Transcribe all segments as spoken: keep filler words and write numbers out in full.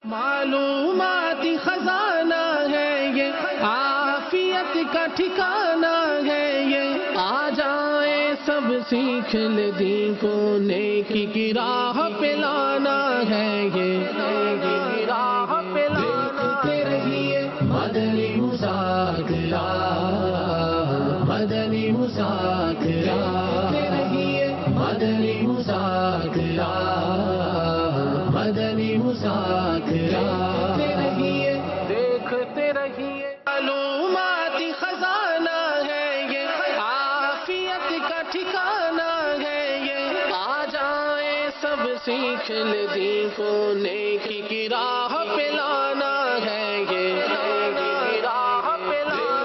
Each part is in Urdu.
معلومات خزانہ ہے یہ، عافیت کا ٹھکانہ ہے یہ، آ جائیں سب سیکھ لے دین کو، نیکی کی راہ پہ لانا ہے یہ، نیکی کی راہ پہ لانا ہے۔ مدنی مذاکرہ، مدنی مذاکرہ، مدنی مذاکرہ، مدنی مذاکرہ، دیکھتے رہیے۔ معلومات خزانہ ہے یہ، عافیت کا ٹھکانہ ہے یہ، آ جائیں سب سیکھ لے دین کو، نیکی کی راہ پہ لانا ہے یہ، نیکی کی راہ پہ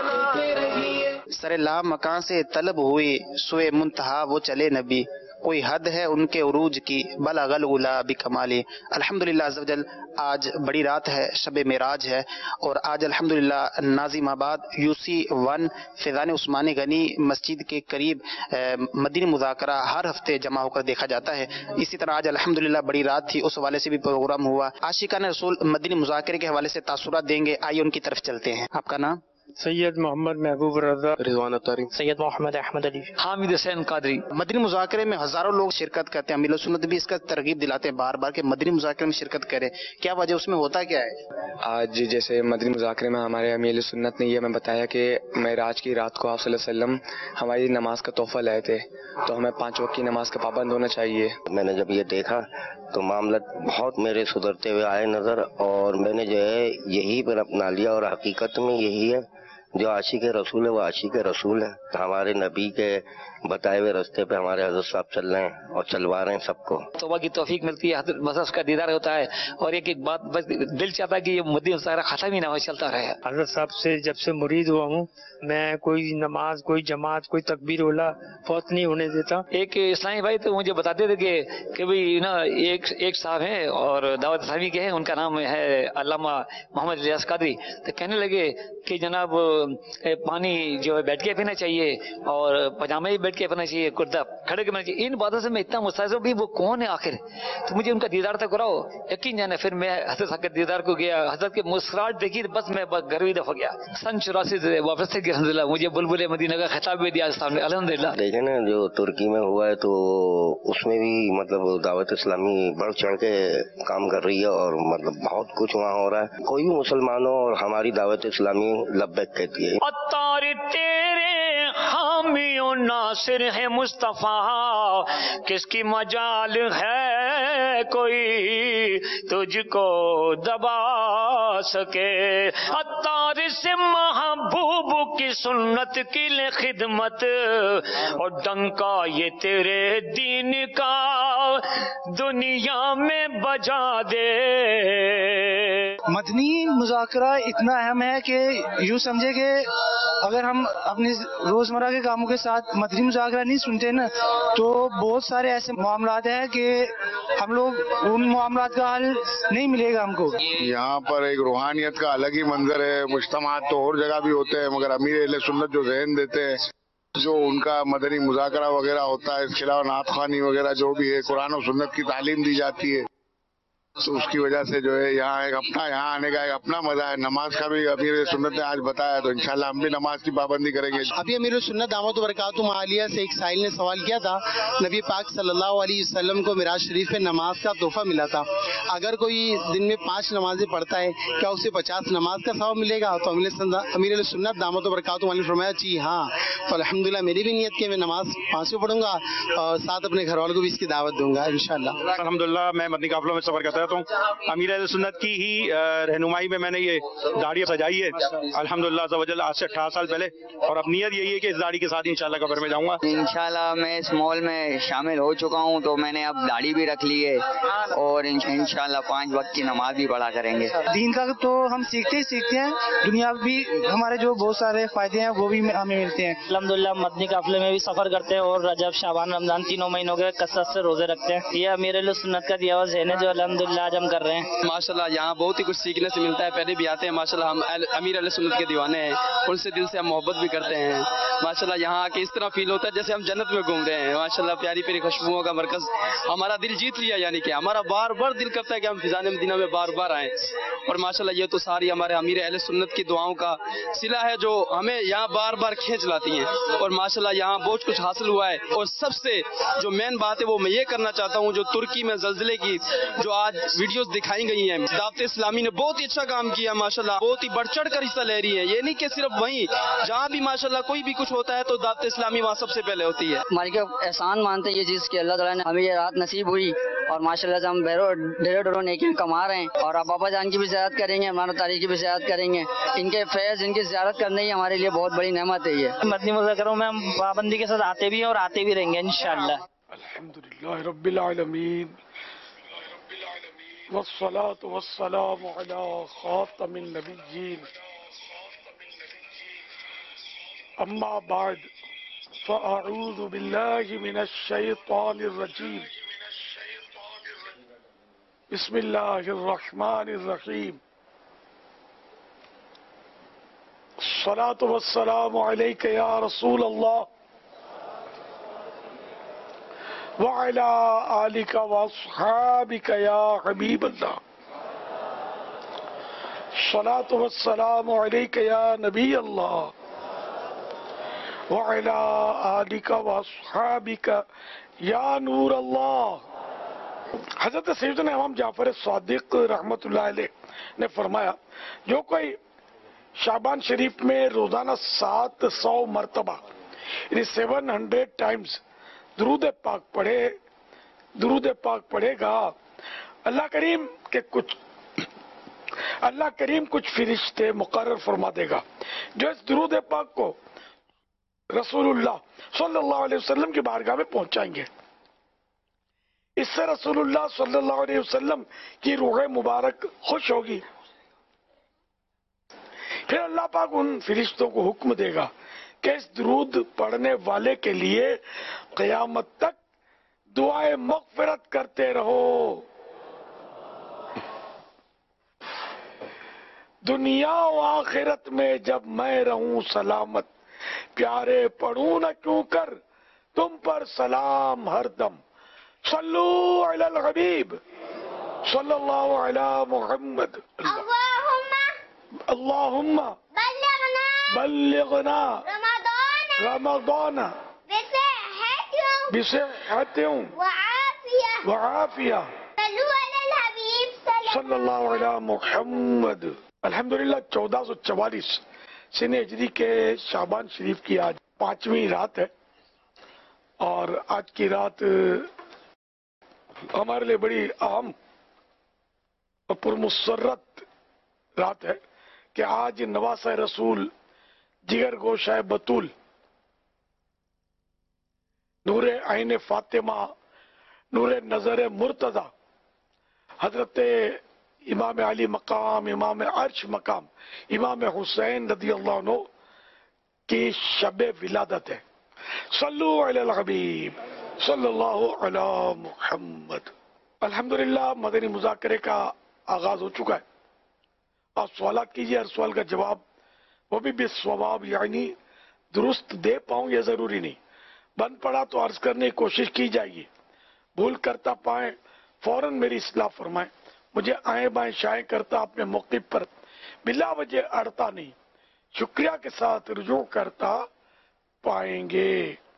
لانا۔ سر لا مکان سے طلب ہوئی سوئے منتہا وہ چلے نبی، کوئی حد ہے ان کے عروج کی بلغ العلا بکمالی۔ الحمدللہ عز وجل آج بڑی رات ہے، شب معراج ہے، اور آج الحمدللہ Nazimabad U C one Faizan Usmani Ghani مسجد کے قریب مدنی مذاکرہ ہر ہفتے جمع ہو کر دیکھا جاتا ہے۔ اسی طرح آج الحمدللہ بڑی رات تھی، اس حوالے سے بھی پروگرام ہوا۔ عاشقان رسول مدنی مذاکرے کے حوالے سے تاثرات دیں گے، آئیے ان کی طرف چلتے ہیں۔ آپ کا نام؟ سید محمد محبوب رضا، رضوان الطاری، سید محمد احمد علی، حامد حسین قادری۔ مدنی مذاکرے میں ہزاروں لوگ شرکت کرتے ہیں، امیل سنت بھی اس کا ترغیب دلاتے ہیں بار بار کہ مدنی مذاکرے میں شرکت کریں، کیا وجہ اس میں ہوتا کیا ہے؟ آج جیسے مدنی مذاکرے میں ہمارے امیل سنت نے یہ ہمیں بتایا کہ معراج کی رات کو آپ صلی اللہ علیہ وسلم ہماری نماز کا تحفہ لائے تھے، تو ہمیں پانچ وقت کی نماز کا پابند ہونا چاہیے۔ میں نے جب یہ دیکھا تو معاملہ بہت میرے سدھرتے ہوئے آئے نظر، اور میں نے جو ہے یہی پر اپنا لیا، اور حقیقت میں یہی ہے جو عاشق رسول ہے وہ عاشق رسول ہے۔ ہمارے نبی کے بتائے ہوئے راستے پہ ہمارے حضرت صاحب چل رہے ہیں اور چلوا رہے ہیں سب کو۔ توبہ کی توفیق ملتی ہے، حضرت مصحف کا دیدار ہوتا ہے، اور ایک ایک بات بس دل چاہتا ہے کہ یہ مدنی مذاکرہ ختم ہی نہ ہو، چلتا رہے۔ حضرت صاحب سے جب سے مرید ہوا ہوں میں کوئی نماز، کوئی جماعت، کوئی تکبیر اولا فوت نہیں ہونے دیتا۔ ایک اسلامی بھائی تو مجھے بتاتے تھے کہ کہ بھائی نا ایک ایک صاحب ہیں اور دعوت اسلامی کے ہیں، ان کا نام ہے علامہ محمد ریاض قادری، تو کہنے لگے کہ جناب پانی جو ہے بیٹھ کے پینا چاہیے، اور پاجامہ بھی بیٹھ کے پینا چاہیے، کرتا کھڑے کے پینا چاہیے۔ ان باتوں سے میں اتنا مستحض ہوں بھی وہ کون ہے آخر، تو مجھے ان کا دیدار تک کراؤ۔ یقین جانا پھر میں حضرت صاحب کے دیدار کو گیا، حضرت کے مسکراہٹ دیکھی بس میں گروی دفع گیا۔ سن چوراسی سے واپس تھے، الحمد للہ مجھے بلبل مدینہ کا خطاب بھی دیا سامنے، الحمد للہ۔ دیکھیں نا جو ترکی میں ہوا ہے تو اس میں بھی مطلب دعوت اسلامی بڑھ چڑھ کے کام کر رہی ہے، اور مطلب بہت کچھ وہاں ہو رہا ہے۔ کوئی بھی مسلمان ہو اور ہماری دعوت اسلامی لبیک کہتی ہے۔ اتار تیرے حامی و ناصر ہے مصطفیٰ، کس کی مجال ہے کوئی تجھ کو دبا سکے۔ اتار سے محبوب کی سنت کی لے خدمت، اور ڈنکا یہ تیرے دین کا دنیا میں بجا دے۔ مدنی مذاکرہ اتنا اہم ہے کہ یوں سمجھے کہ اگر ہم اپنی روزمرہ کے کاموں کے ساتھ مدنی مذاکرہ نہیں سنتے نا تو بہت سارے ایسے معاملات ہیں کہ ہم لوگ ان معاملات کا حل نہیں ملے گا ہم کو۔ یہاں پر ایک روحانیت کا الگ ہی منظر ہے۔ مجتمعات تو اور جگہ بھی ہوتے ہیں، مگر امیر اہل سنت جو ذہن دیتے ہیں، جو ان کا مدنی مذاکرہ وغیرہ ہوتا ہے، اس کے علاوہ نعت خوانی وغیرہ جو بھی ہے، قرآن و سنت کی تعلیم دی جاتی ہے، تو اس کی وجہ سے جو ہے یہاں ایک اپنا یہاں آنے کا ایک اپنا مزہ ہے۔ نماز کا بھی امیر سنت نے آج بتایا، تو انشاءاللہ ہم بھی نماز کی پابندی کریں گے۔ ابھی امیر سنت دعوت و برکاتہ عالیہ سے ایک سائل نے سوال کیا تھا، نبی پاک صلی اللہ علیہ وسلم کو معراج شریف میں نماز کا تحفہ ملا تھا، اگر کوئی دن میں پانچ نمازیں پڑھتا ہے کیا اسے پچاس نماز کا ثواب ملے گا؟ تو امیر سنت دعوت و برکاتہ عالیہ نے فرمایا جی ہاں۔ تو الحمدللہ میری بھی نیت کہ میں نماز پانچوں پڑھوں گا اور ساتھ اپنے گھر والوں کو بھی اس کی دعوت دوں گا انشاءاللہ۔ الحمدللہ میں مدنی قافلوں میں سفر کرتا رہتا ہوں، امیر اہل سنت کی ہی رہنمائی میں میں نے یہ داڑھی سجائی ہے الحمدللہ عز وجل آج سے اٹھارہ سال پہلے، اور اب نیت یہی ہے کہ اس داڑھی کے ساتھ انشاءاللہ قبر میں جاؤں گا۔ انشاءاللہ میں اس مال میں شامل ہو چکا ہوں، تو میں نے اب داڑھی بھی رکھ لی ہے، اور انشاءاللہ پانچ وقت کی نماز بھی پڑھا کریں گے۔ دین کا تو ہم سیکھتے ہی سیکھتے ہیں، دنیا بھی ہمارے جو بہت سارے فائدے ہیں وہ بھی ہمیں ملتے ہیں۔ الحمدللہ مدنی قافلے میں بھی سفر کرتے ہیں، اور رجب شعبان رمضان تینوں مہینوں کے کثرت سے روزے رکھتے ہیں۔ یہ امیر اہل سنت کا دیا ہوا ذہن ہے جو الحمدللہ الحمدللہ آج ہم کر رہے ہیں. ماشاءاللہ یہاں بہت ہی کچھ سیکھنے سے ملتا ہے. پہلے بھی آتے ہیں ماشاءاللہ, ہم امیر اہل سنت کے دیوانے ہیں, ان سے دل سے ہم محبت بھی کرتے ہیں. ماشاءاللہ یہاں آ کے اس طرح فیل ہوتا ہے جیسے ہم جنت میں گھوم رہے ہیں. ماشاءاللہ پیاری پیاری خوشبوؤں کا مرکز ہمارا دل جیت لیا, یعنی کہ ہمارا بار بار دل کرتا ہے کہ ہم فیضان مدینہ میں بار بار آئیں. اور ماشاءاللہ یہ تو ساری ہمارے امیر اہل سنت کی دعاؤں کا صلہ ہے جو ہمیں یہاں بار بار کھینچ لاتی ہیں. اور ماشاءاللہ یہاں بہت کچھ حاصل ہوا ہے. اور سب سے جو مین بات ہے وہ میں یہ کرنا چاہتا ہوں, جو ترکی میں زلزلے کی جو آج ویڈیوز دکھائی گئی ہیں, دعوت اسلامی نے بہت ہی اچھا کام کیا ماشاءاللہ, بہت ہی بڑھ چڑھ کر حصہ لے رہی ہے. یہ نہیں کہ صرف وہیں جہاں بھی ماشاءاللہ کوئی بھی کچھ ہوتا ہے تو دعوت اسلامی وہاں سب سے پہلے ہوتی ہے. ہماری کا احسان مانتے ہیں یہ چیز کہ اللہ تعالیٰ نے ہمیں یہ رات نصیب ہوئی, اور ماشاءاللہ سے ہم ڈھیروں ڈھیروں نیکیاں کما رہے ہیں. اور اب بابا جان کی بھی زیارت کریں گے, ہمارا تاریخ کی بھی زیارت کریں گے. ان کے فیض, ان کی زیارت کرنے ہی ہمارے لیے بہت بڑی نعمت ہے. یہ مدنی مذاکروں میں ہم پابندی کے ساتھ آتے بھی ہیں اور آتے بھی رہیں گے انشاءاللہ. الحمدللہ رب العالمین والصلاة والسلام علی خاتم النبیین اما بعد فاعوذ باللہ من الشیطان الرجیم بسم اللہ الرحمن الرحیم الصلاة والسلام علیک یا رسول اللہ وعلى آلك واصحابك يا حبيب الله الصلاة والسلام عليك يا نبي الله وعلى آلك واصحابك يا نور الله. حضرت سیدنا امام جعفر صادق رحمت اللہ علیہ نے فرمایا, جو کوئی شعبان شریف میں روزانہ سات سو مرتبہ یعنی سیون ہنڈریڈ ٹائمز درود پاک پڑھے درود پاک پڑھے گا, اللہ کریم کے کچھ اللہ کریم کچھ فرشتے مقرر فرما دے گا جو اس درود پاک کو رسول اللہ صلی اللہ علیہ وسلم کی بارگاہ میں پہنچائیں گے. اس سے رسول اللہ صلی اللہ علیہ وسلم کی روح مبارک خوش ہوگی. پھر اللہ پاک ان فرشتوں کو حکم دے گا کہ اس درود پڑھنے والے کے لیے قیامت تک دعائے مغفرت کرتے رہو. دنیا و آخرت میں جب میں رہوں سلامت, پیارے پڑھوں نہ کیوں کر تم پر سلام ہر دم. صلو علی الحبیب صلی اللہ علی محمد. اللہم بلغنا رمضان بصحت وعافیہ صلی اللہ علی محمد. الحمدللہ چودہ سو چوالیس سن ہجری کے شعبان شریف کی آج پانچویں رات ہے, اور آج کی رات ہمارے لیے بڑی اہم اور پرمسرت رات ہے کہ آج نواسہ رسول جگر گوشہ بطول نور عین فاطمہ نور نظر مرتضی حضرت امام علی مقام, امام عرش مقام, امام حسین رضی اللہ عنہ کی شب ولادت ہے. صلو علی الحبیب صلی اللہ علی محمد. الحمدللہ مدنی مذاکرے کا آغاز ہو چکا ہے. آپ سوالات کیجئے, ہر سوال کا جواب وہ بھی بالصواب یعنی درست دے پاؤں یہ ضروری نہیں, بند پڑا تو عرض کرنے کی کوشش کی جائے گی. بھول کرتا پائیں فوراً میری اصلاح فرمائیں. مجھے آئیں بائیں شائیں کرتا اپنے موقف پر بلا وجہ اڑتا نہیں, شکریہ کے ساتھ رجوع کرتا پائیں گے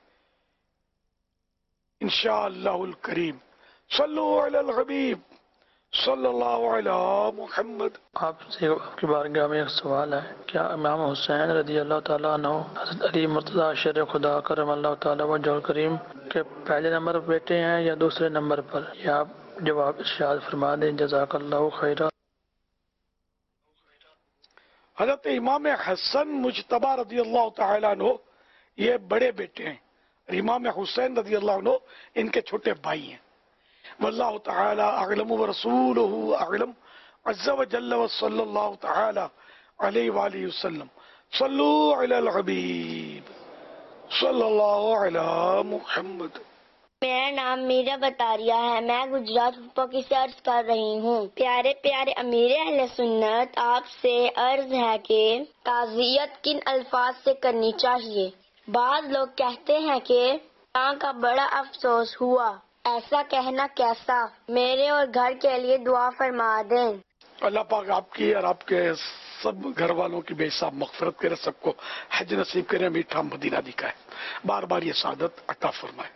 انشاءاللہ الکریم. صلو علی الحبیب صلی اللہ علی محمد. آپ سے آپ کی بارگاہ میں ایک سوال ہے, کیا امام حسین رضی اللہ تعالیٰ عنہ حضرت علی مرتضیٰ شیر خدا کرم اللہ تعالیٰ وجہ کریم کے پہلے نمبر پر بیٹے ہیں یا دوسرے نمبر پر؟ یا آپ جواب ارشاد فرما دیں, جزاک اللہ خیرہ. حضرت امام حسن مجتبی رضی اللہ تعالیٰ عنہ یہ بڑے بیٹے ہیں, امام حسین رضی اللہ عنہ ان کے چھوٹے بھائی ہیں. واللہ تعالی اعلم ورسولہ اعلم عز وجل وصلی اللہ تعالی علیہ وآلہ وسلم. صلو علی الحبیب صلی اللہ علی محمد. میرا نام میرا بطاریہ ہے، میں گجرات پاکستان سے عرض کر رہی ہوں۔ پیارے پیارے امیر اہل سنت، آپ سے عرض ہے کہ تعزیت کن الفاظ سے کرنی چاہیے۔ بعض لوگ کہتے ہیں کہ ماں کا بڑا افسوس ہوا، ایسا کہنا کیسا؟ میرے اور گھر کے لیے دعا فرما دیں۔ اللہ پاک آپ کی اور آپ کے سب گھر والوں کی بے حساب مغفرت کرے، سب کو حج نصیب کرے، میٹھا مدینہ دکھائے، بار بار یہ سعادت عطا فرمائے۔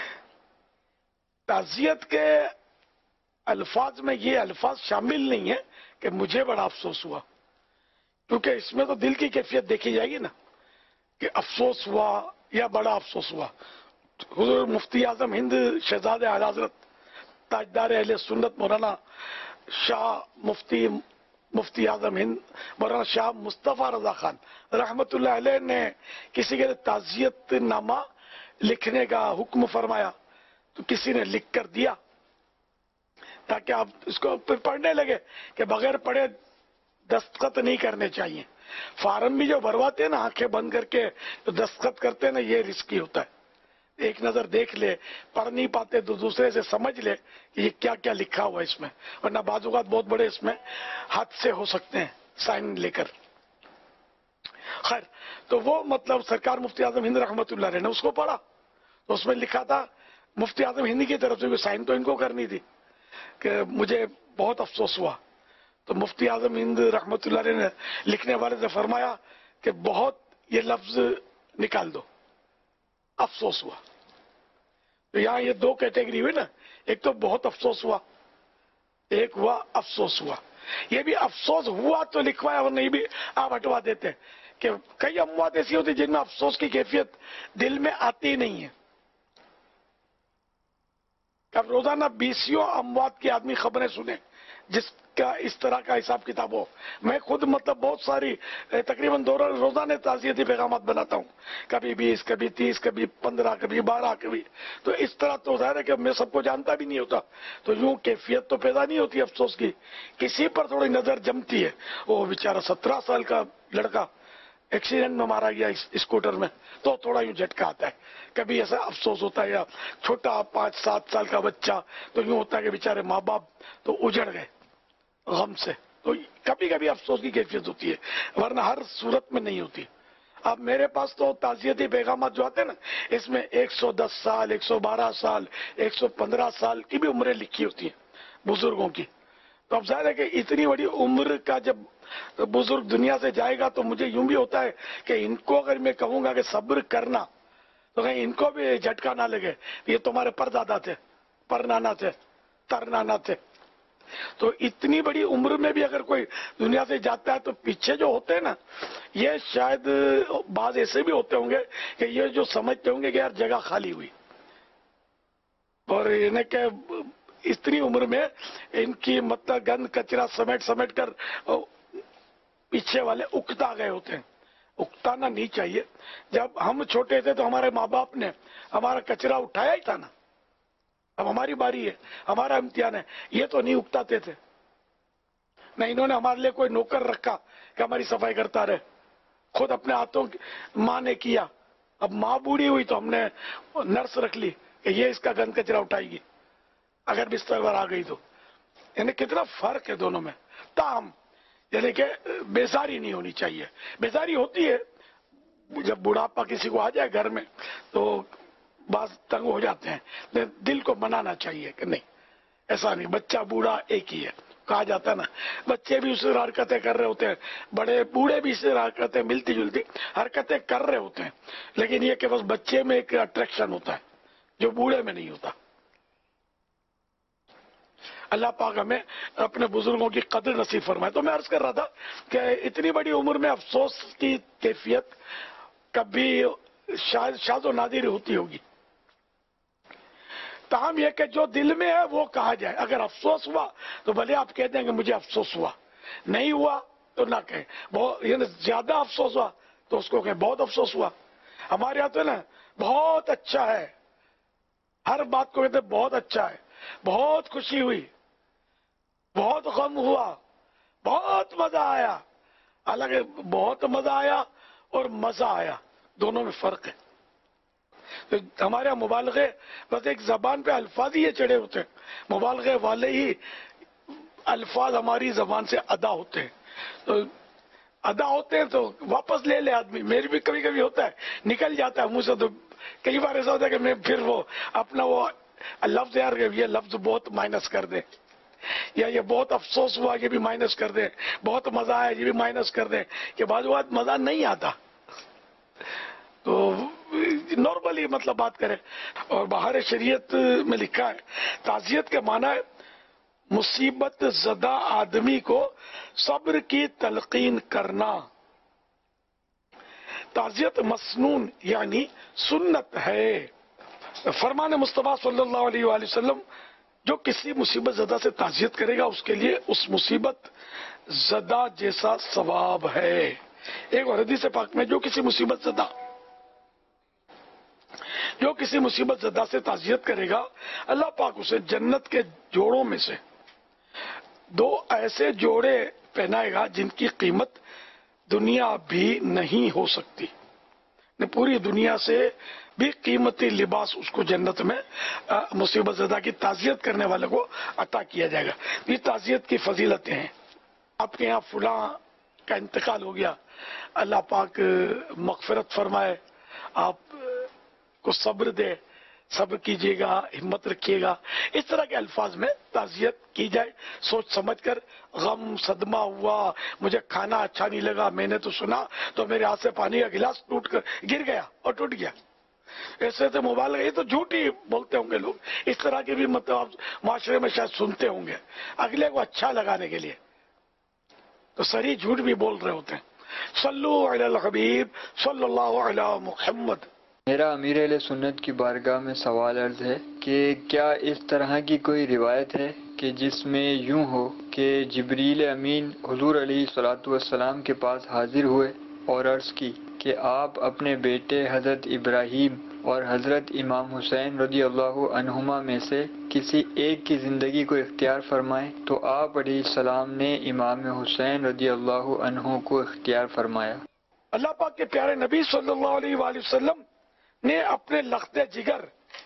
تعزیت کے الفاظ میں یہ الفاظ شامل نہیں ہیں کہ مجھے بڑا افسوس ہوا، کیونکہ اس میں تو دل کی کیفیت دیکھی جائے گی نا کہ افسوس ہوا یا بڑا افسوس ہوا۔ حضور مفتی اعظم ہند شہزادہ اعلی حضرت تاجدار اہل سنت مولانا شاہ مفتی مفتی اعظم ہند مولانا شاہ مصطفیٰ رضا خان رحمت اللہ علیہ نے کسی کے تعزیت نامہ لکھنے کا حکم فرمایا تو کسی نے لکھ کر دیا تاکہ آپ اس کو پھر پڑھنے لگے کہ بغیر پڑھے دستخط نہیں کرنے چاہیے۔ فارم بھی جو بھرواتے ہیں نا آنکھیں بند کر کے جو دستخط کرتے ہیں نا، یہ رسکی ہوتا ہے۔ ایک نظر دیکھ لے، پڑھ نہیں پاتے تو دوسرے سے سمجھ لے کہ یہ کیا کیا لکھا ہوا ہے اس میں، ورنہ بعض اوقات بہت بڑے اس میں حادثے ہو سکتے ہیں سائن لے کر۔ خیر، تو وہ مطلب سرکار مفتی اعظم ہند رحمت اللہ علیہ نے اس کو پڑھا تو اس میں لکھا تھا مفتی اعظم ہند کی طرف سے سائن تو ان کو کرنی تھی کہ مجھے بہت افسوس ہوا، تو مفتی اعظم ہند رحمت اللہ علیہ نے لکھنے والے سے فرمایا کہ بہت یہ لفظ نکال دو، افسوس ہوا۔ تو یہاں یہ دو کیٹیگری ہوئی نا، ایک تو بہت افسوس ہوا، ایک ہوا افسوس ہوا۔ یہ بھی افسوس ہوا تو لکھوایا اور نہیں بھی آپ ہٹوا دیتے کہ کئی اموات ایسی ہوتی جن میں افسوس کی کیفیت دل میں آتی نہیں ہے۔ اب روزانہ بیسیوں اموات کی آدمی خبریں سنیں جس کا اس طرح کا حساب کتاب ہو۔ میں خود مطلب بہت ساری تقریباً دو روزانہ تعزیتی پیغامات بناتا ہوں، کبھی بیس، کبھی تیس، کبھی پندرہ، کبھی بارہ، کبھی تو اس طرح تو ظاہر ہے کہ میں سب کو جانتا بھی نہیں ہوتا، تو یوں کیفیت تو پیدا نہیں ہوتی افسوس کی۔ کسی پر تھوڑی نظر جمتی ہے، وہ بیچارہ سترہ سال کا لڑکا ایکسیڈنٹ میں مارا گیا اسکوٹر میں تو تھوڑا یوں جھٹکا آتا ہے، کبھی ایسا افسوس ہوتا ہے، یا چھوٹا پانچ سات سال کا بچہ تو یوں ہوتا ہے کہ بیچارے ماں باپ تو اجڑ گئے غم سے، تو کبھی کبھی افسوس کی کیفیت ہوتی ہے، ورنہ ہر صورت میں نہیں ہوتی۔ اب میرے پاس تو تعزیتی پیغامات جو آتے ہیں نا، اس میں ایک سو دس سال، ایک سو بارہ سال، ایک سو پندرہ سال کی بھی عمریں لکھی ہوتی ہیں بزرگوں کی۔ تو اب ظاہر ہے کہ اتنی بڑی عمر کا جب بزرگ دنیا سے جائے گا تو مجھے یوں بھی ہوتا ہے کہ ان کو اگر میں کہوں گا کہ صبر کرنا تو کہیں ان کو بھی جھٹکا نہ لگے، یہ تمہارے پردادا تھے، پرنانا تھے، ترنانا تھے۔ تو اتنی بڑی عمر میں بھی اگر کوئی دنیا سے جاتا ہے تو پیچھے جو ہوتے ہیں نا، یہ شاید بعض ایسے بھی ہوتے ہوں گے کہ یہ جو سمجھتے ہوں گے کہ یار جگہ خالی ہوئی، اور انہیں کہ اتنی عمر میں ان کی مطلب گند کچرا سمیٹ سمیٹ کر پیچھے والے اکتا گئے ہوتے ہیں۔ اکتانا نہیں چاہیے۔ جب ہم چھوٹے تھے تو ہمارے ماں باپ نے ہمارا کچرا اٹھایا ہی تھا نا، اب ہماری باری ہے، ہمارا امتحان ہے، یہ تو نہیں اکتاتے تھے نہ، انہوں نے ہمارے لیے کوئی نوکر رکھا کہ ہماری صفائی کرتا رہے، خود اپنے ہاتھوں ماں نے کیا۔ اب ماں بوڑھی ہوئی تو ہم نے نرس رکھ لی کہ یہ اس کا گند کچرا اٹھائے گی اگر بستر پر آ گئی تو۔ یعنی کتنا فرق ہے دونوں میں۔ تاہم یعنی کہ بیزاری نہیں ہونی چاہیے۔ بیزاری ہوتی ہے جب بڑھاپا کسی کو آ جائے گھر میں تو بعض تنگ ہو جاتے ہیں، دل کو منانا چاہیے کہ نہیں ایسا نہیں، بچہ بوڑھا ایک ہی ہے، کہا جاتا ہے نا، بچے بھی اسے حرکتیں کر رہے ہوتے ہیں، بڑے بوڑھے بھی اسے حرکتیں ملتی جلتی حرکتیں کر رہے ہوتے ہیں، لیکن یہ کہ بس بچے میں ایک اٹریکشن ہوتا ہے جو بوڑھے میں نہیں ہوتا۔ اللہ پاک ہمیں اپنے بزرگوں کی قدر نصیب فرمائے۔ تو میں عرض کر رہا تھا کہ اتنی بڑی عمر میں افسوس کی کیفیت کبھی شاید شاذ و نادر ہوتی ہوگی۔ تاہم یہ کہ جو دل میں ہے وہ کہا جائے۔ اگر افسوس ہوا تو بھلے آپ کہہ دیں کہ مجھے افسوس ہوا، نہیں ہوا تو نہ کہیں۔ بہت یعنی زیادہ افسوس ہوا تو اس کو کہیں بہت افسوس ہوا۔ ہمارے یہاں تو نا بہت اچھا ہے، ہر بات کو کہتے بہت اچھا ہے، بہت خوشی ہوئی، بہت غم ہوا، بہت مزہ آیا۔ حالانکہ بہت مزہ آیا اور مزہ آیا دونوں میں فرق ہے۔ تو ہمارے یہاں مبالغے بس ایک زبان پہ الفاظ ہی یہ چڑھے ہوتے ہیں، مبالغے والے ہی الفاظ ہماری زبان سے ادا ہوتے ہیں، تو ادا ہوتے ہیں تو واپس لے لے آدمی. میری بھی کبھی کبھی ہوتا ہے، نکل جاتا ہے منہ سے، تو کئی بار ایسا ہوتا ہے کہ میں پھر وہ اپنا وہ لفظ یار یہ لفظ بہت مائنس کر دیں، یا یہ بہت افسوس ہوا یہ بھی مائنس کر دیں، بہت مزہ آیا یہ بھی مائنس کر دیں، کہ بعض اوقات مزہ نہیں آتا تو نارملی مطلب بات کریں. اور باہر شریعت میں لکھا ہے تعزیت کے معنی ہے مصیبت زدہ آدمی کو صبر کی تلقین کرنا. تعزیت مسنون یعنی سنت ہے. فرمان مصطفیٰ صلی اللہ علیہ وآلہ وسلم جو کسی مصیبت زدہ سے تعزیت کرے گا اس کے لیے اس مصیبت زدہ جیسا ثواب ہے. ایک اور حدیث پاک میں جو کسی مصیبت زدہ جو کسی مصیبت زدہ سے تعزیت کرے گا اللہ پاک اسے جنت کے جوڑوں میں سے دو ایسے جوڑے پہنائے گا جن کی قیمت دنیا بھی نہیں ہو سکتی. پوری دنیا سے بھی قیمتی لباس اس کو جنت میں مصیبت زدہ کی تعزیت کرنے والے کو عطا کیا جائے گا. یہ تعزیت کی فضیلتیں ہیں. آپ کے یہاں فلاں کا انتقال ہو گیا، اللہ پاک مغفرت فرمائے، آپ کو صبر دے، صبر کیجیے گا، ہمت رکھیے گا. اس طرح کے الفاظ میں تعزیت کی جائے سوچ سمجھ کر. غم صدمہ ہوا، مجھے کھانا اچھا نہیں لگا، میں نے تو سنا تو میرے ہاتھ سے پانی کا گلاس ٹوٹ کر گر گیا اور ٹوٹ گیا. ایسے تو مبالغہ، یہ تو جھوٹ ہی بولتے ہوں گے لوگ. اس طرح کے بھی مطلب آپ معاشرے میں شاید سنتے ہوں گے اگلے کو اچھا لگانے کے لیے، تو سری جھوٹ بھی بول رہے ہوتے ہیں. صلو علی الحبیب صلی اللہ علی محمد. میرا امیر اہل سنت کی بارگاہ میں سوال عرض ہے کہ کیا اس طرح کی کوئی روایت ہے کہ جس میں یوں ہو کہ جبریل امین حضور علیہ الصلوۃ والسلام کے پاس حاضر ہوئے اور عرض کی کہ آپ اپنے بیٹے حضرت ابراہیم اور حضرت امام حسین رضی اللہ عنہما میں سے کسی ایک کی زندگی کو اختیار فرمائیں، تو آپ علیہ السلام نے امام حسین رضی اللہ عنہ کو اختیار فرمایا. اللہ پاک کے پیارے نبی صلی اللہ علیہ وآلہ وسلم نے اپنے لخت جگر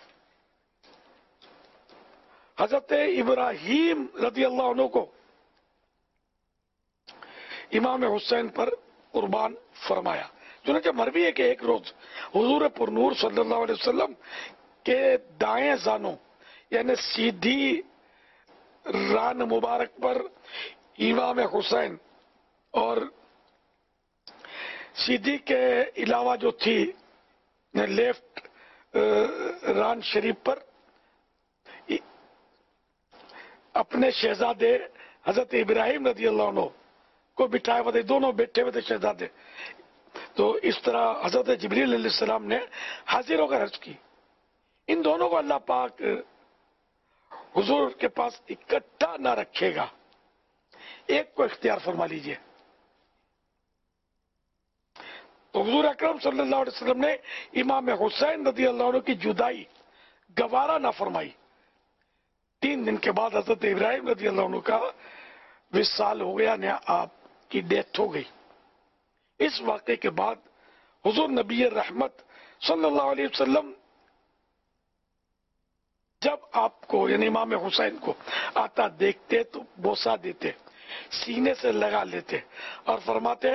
حضرت ابراہیم رضی اللہ عنہ کو امام حسین پر قربان فرمایا. چنانچہ مروی ہے کہ ایک روز حضور پر نور صلی اللہ علیہ وسلم کے دائیں زانوں یعنی سیدھی ران مبارک پر امام حسین اور سیدھی کے علاوہ جو تھی لیفٹ ران شریف پر اپنے شہزادے حضرت ابراہیم رضی اللہ عنہ کو بٹھائے ہوئے تھے. دونوں بیٹھے ہوئے تھے شہزادے. تو اس طرح حضرت جبریل علیہ السلام نے حاضر ہو کر عرض کی ان دونوں کو اللہ پاک حضور کے پاس اکٹھا نہ رکھے گا، ایک کو اختیار فرما لیجئے. تو حضور اکرم صلی اللہ علیہ وسلم نے امام حسین رضی اللہ عنہ کی جدائی گوارا نہ فرمائی. تین دن کے بعد حضرت ابراہیم رضی اللہ عنہ کا وصال ہو گیا، نہ آپ کی ڈیتھ ہو گئی. اس واقعے کے بعد حضور نبی رحمت صلی اللہ علیہ وسلم جب آپ کو یعنی امام حسین کو آتا دیکھتے تو بوسہ دیتے، سینے سے لگا لیتے اور فرماتے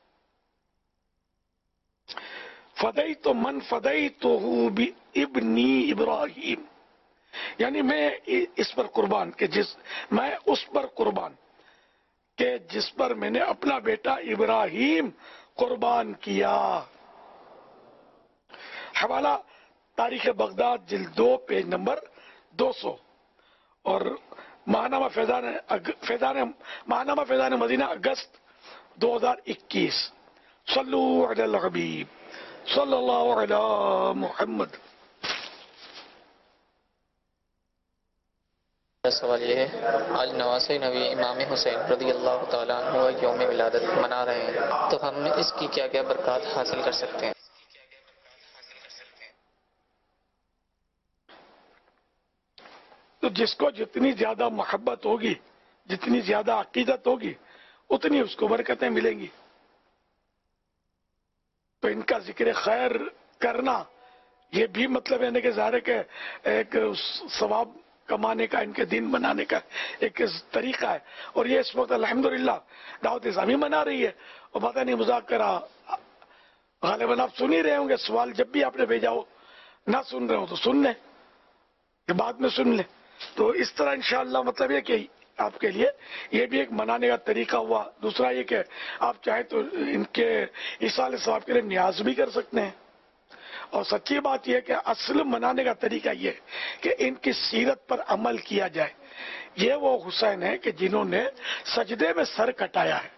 فدئی تو من فدئی تو ابنی ابراہیم، یعنی میں اس پر قربان کہ جس میں اس پر قربان کہ جس پر میں نے اپنا بیٹا ابراہیم قربان کیا. حوالہ تاریخ بغداد جلد دو پیج نمبر دو سو اور ماہنامہ فیضان فیضان ماہنامہ فیضان مدینہ اگست دو ہزار اکیس. صلو علی الحبیب صلی اللہ علی محمد. سوال یہ ہے آج نواسہ نبی امام حسین رضی اللہ تعالیٰ عنہ یوم ولادت منا رہے ہیں، تو ہم اس کی کیا کیا برکات حاصل کر سکتے ہیں؟ تو جس کو جتنی زیادہ محبت ہوگی، جتنی زیادہ عقیدت ہوگی، اتنی اس کو برکتیں ملیں گی. تو ان کا ذکر خیر کرنا یہ بھی مطلب یعنی کہ ظاہر ہے کہ ایک ثواب کمانے کا، ان کے دین بنانے کا ایک طریقہ ہے. اور یہ اس وقت الحمدللہ دعوت اسلامی منا رہی ہے. اور پتہ نہیں مذاکرہ غالباً آپ سن ہی رہے ہوں گے. سوال جب بھی آپ نے بھیجا ہو، نہ سن رہے ہو تو سن لیں، کہ بعد میں سن لیں. تو اس طرح انشاءاللہ مطلب یہ کہ آپ کے لیے یہ بھی ایک منانے کا طریقہ ہوا. دوسرا یہ کہ آپ چاہیں تو ان کے ایصال ثواب کے لیے نیاز بھی کر سکتے ہیں. اور سچی بات یہ ہے کہ اصل منانے کا طریقہ یہ ہے کہ ان کی سیرت پر عمل کیا جائے. یہ وہ حسین ہیں کہ جنہوں نے سجدے میں سر کٹایا ہے،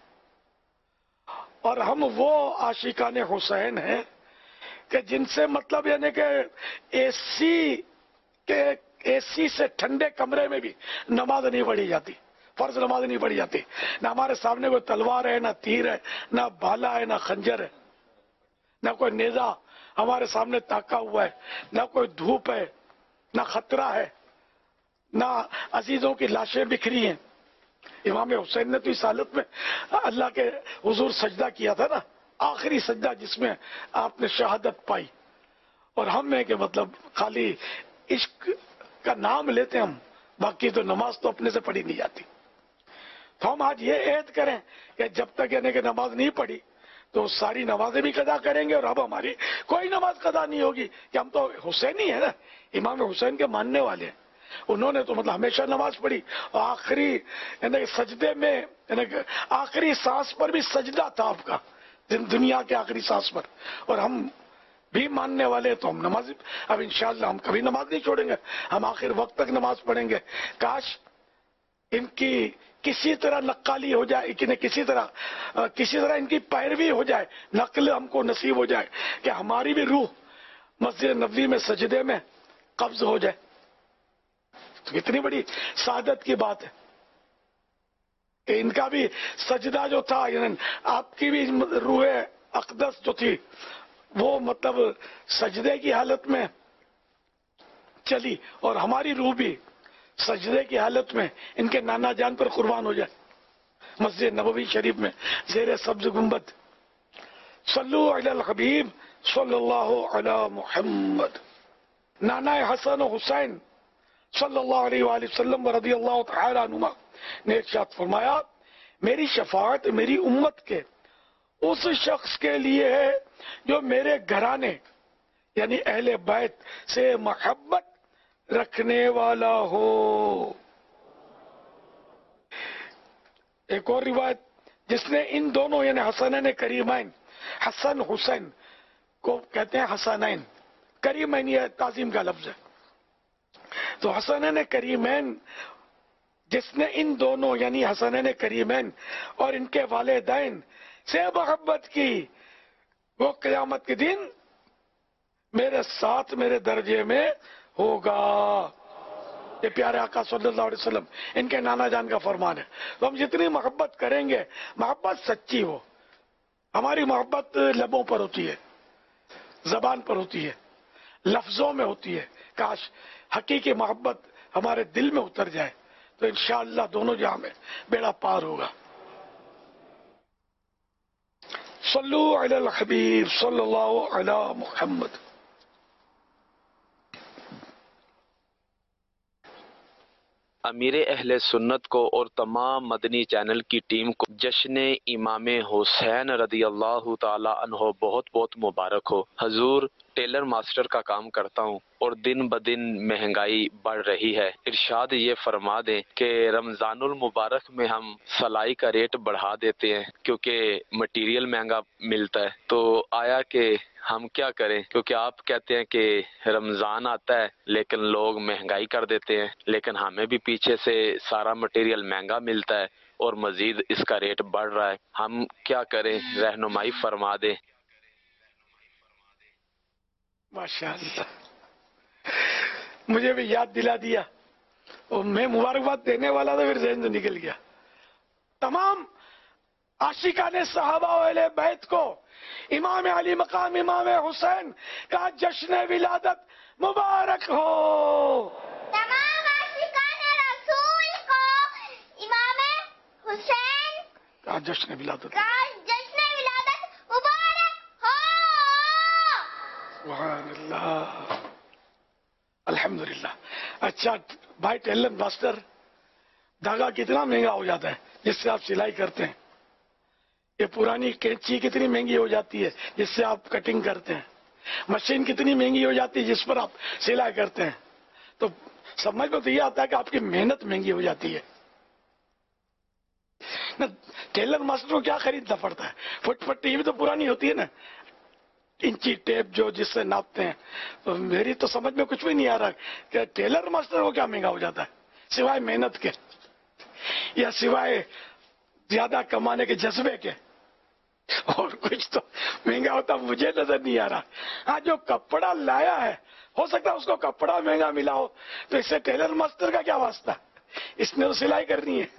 اور ہم وہ عاشقان حسین ہیں کہ جن سے مطلب یعنی کہ اے سی کے اے سی سے ٹھنڈے کمرے میں بھی نماز نہیں پڑھی جاتی، فرض نماز نہیں پڑھی جاتی. نہ ہمارے سامنے کوئی تلوار ہے، نہ تیر ہے، نہ بھالا ہے، نہ خنجر ہے، نہ کوئی نیزہ ہمارے سامنے تاکا ہوا ہے، نہ کوئی دھوپ ہے، نہ خطرہ ہے، نہ عزیزوں کی لاشیں بکھری ہیں. امام حسین نے تو اس حالت میں اللہ کے حضور سجدہ کیا تھا نا، آخری سجدہ جس میں آپ نے شہادت پائی. اور ہم ہیں کہ مطلب خالی عشق کا نام لیتے ہم، باقی تو نماز تو اپنے سے پڑھی نہیں جاتی. تو ہم آج یہ عہد کریں کہ جب تک یعنی کہ نماز نہیں پڑھی تو ساری نمازیں بھی قضا کریں گے، اور اب ہماری کوئی نماز قضا نہیں ہوگی کہ ہم تو حسینی ہیں نا، امام حسین کے ماننے والے ہیں. انہوں نے تو مطلب ہمیشہ نماز پڑھی، اور آخری یعنی کہ سجدے میں یعنی کہ آخری سانس پر بھی سجدہ تھا آپ کا، دنیا کے آخری سانس پر. اور ہم بھی ماننے والے تو ہم نماز اب انشاءاللہ ہم کبھی نماز نہیں چھوڑیں گے، ہم آخر وقت تک نماز پڑھیں گے. کاش ان کی کسی طرح نقالی ہو جائے، کسی طرح کسی طرح ان کی پیروی ہو جائے، نقل ہم کو نصیب ہو جائے کہ ہماری بھی روح مسجد نبوی میں سجدے میں قبض ہو جائے. تو اتنی بڑی سعادت کی بات ہے کہ ان کا بھی سجدہ جو تھا، یعنی آپ کی بھی روح اقدس جو تھی وہ مطلب سجدے کی حالت میں چلی، اور ہماری روح بھی سجدے کی حالت میں ان کے نانا جان پر قربان ہو جائے مسجد نبوی شریف میں زیر سبز گنبد. صلو علی الحبیب صلی اللہ علی محمد. نانا حسن و حسین صلی اللہ علیہ وآلہ وسلم رضی اللہ تعالی عنہما نے ارشاد فرمایا، میری شفاعت میری امت کے اس شخص کے لیے ہے جو میرے گھرانے یعنی اہل بیت سے محبت رکھنے والا ہو. ایک اور روایت جس نے ان دونوں یعنی حسنین کریمین، حسن حسین کو کہتے ہیں حسنین، کریمین یہ تعظیم کا لفظ ہے. تو حسنین کریمین جس نے ان دونوں یعنی حسنین کریمین اور ان کے والدین سے محبت کی، وہ قیامت کے دن میرے ساتھ میرے درجے میں ہوگا. یہ پیارے آقا صلی اللہ علیہ وسلم ان کے نانا جان کا فرمان ہے. تو ہم جتنی محبت کریں گے، محبت سچی ہو. ہماری محبت لبوں پر ہوتی ہے، زبان پر ہوتی ہے، لفظوں میں ہوتی ہے. کاش حقیقی محبت ہمارے دل میں اتر جائے تو انشاءاللہ دونوں جہاں میں بیڑا پار ہوگا. صلو علی الحبیب صلی اللہ علی محمد. امیر اہل سنت کو اور تمام مدنی چینل کی ٹیم کو جشن امام حسین رضی اللہ تعالی عنہ بہت بہت مبارک ہو. حضور ٹیلر ماسٹر کا کام کرتا ہوں اور دن بدن مہنگائی بڑھ رہی ہے. ارشاد یہ فرما دیں کہ رمضان المبارک میں ہم سلائی کا ریٹ بڑھا دیتے ہیں کیونکہ مٹیریل مہنگا ملتا ہے. تو آیا کہ ہم کیا کریں، کیونکہ آپ کہتے ہیں کہ رمضان آتا ہے لیکن لوگ مہنگائی کر دیتے ہیں، لیکن ہمیں بھی پیچھے سے سارا مٹیریل مہنگا ملتا ہے اور مزید اس کا ریٹ بڑھ رہا ہے. ہم کیا کریں، رہنمائی فرما دیں. ماشاءاللہ مجھے بھی یاد دلا دیا، اور میں مبارکباد دینے والا تھا پھر ذہن سے نکل گیا. تمام عاشقان صحابہ و اہل بیت کو امام علی مقام امام حسین کا جشن ولادت مبارک ہو. تمام عاشقان رسول کو امام حسین کا جشن ولادت کا جشن ولادت مبارک ہو. سبحان اللہ، الحمدللہ۔ اچھا بھائی ٹیلر ماسٹر، دھاگا کتنا مہنگا ہو جاتا ہے جس سے آپ سلائی کرتے ہیں؟ یہ پرانی کینچی کتنی مہنگی ہو جاتی ہے جس سے آپ کٹنگ کرتے ہیں؟ مشین کتنی مہنگی ہو جاتی ہے جس پر آپ سلائی کرتے ہیں؟ تو سمجھ میں تو یہ آتا ہے کہ آپ کی محنت مہنگی ہو جاتی ہے نا۔ ٹیلر ماسٹر کو کیا خریدنا پڑتا ہے؟ فٹ پٹی یہ بھی تو پرانی ہوتی ہے نا، انچی ٹیپ جو جس سے ناپتے ہیں۔ تو میری تو سمجھ میں کچھ بھی نہیں آ رہا کہ ٹیلر ماسٹر کو کیا مہنگا ہو جاتا ہے سوائے محنت کے، یا سوائے زیادہ کمانے کے جذبے کے، اور کچھ تو مہنگا ہوتا مجھے نظر نہیں آ رہا۔ ہاں جو کپڑا لایا ہے ہو سکتا ہے اس کو کپڑا مہنگا ملا ہو، تو اس سے ٹیلر ماسٹر کا کیا واسطہ؟ اس نے تو سلائی کرنی ہے۔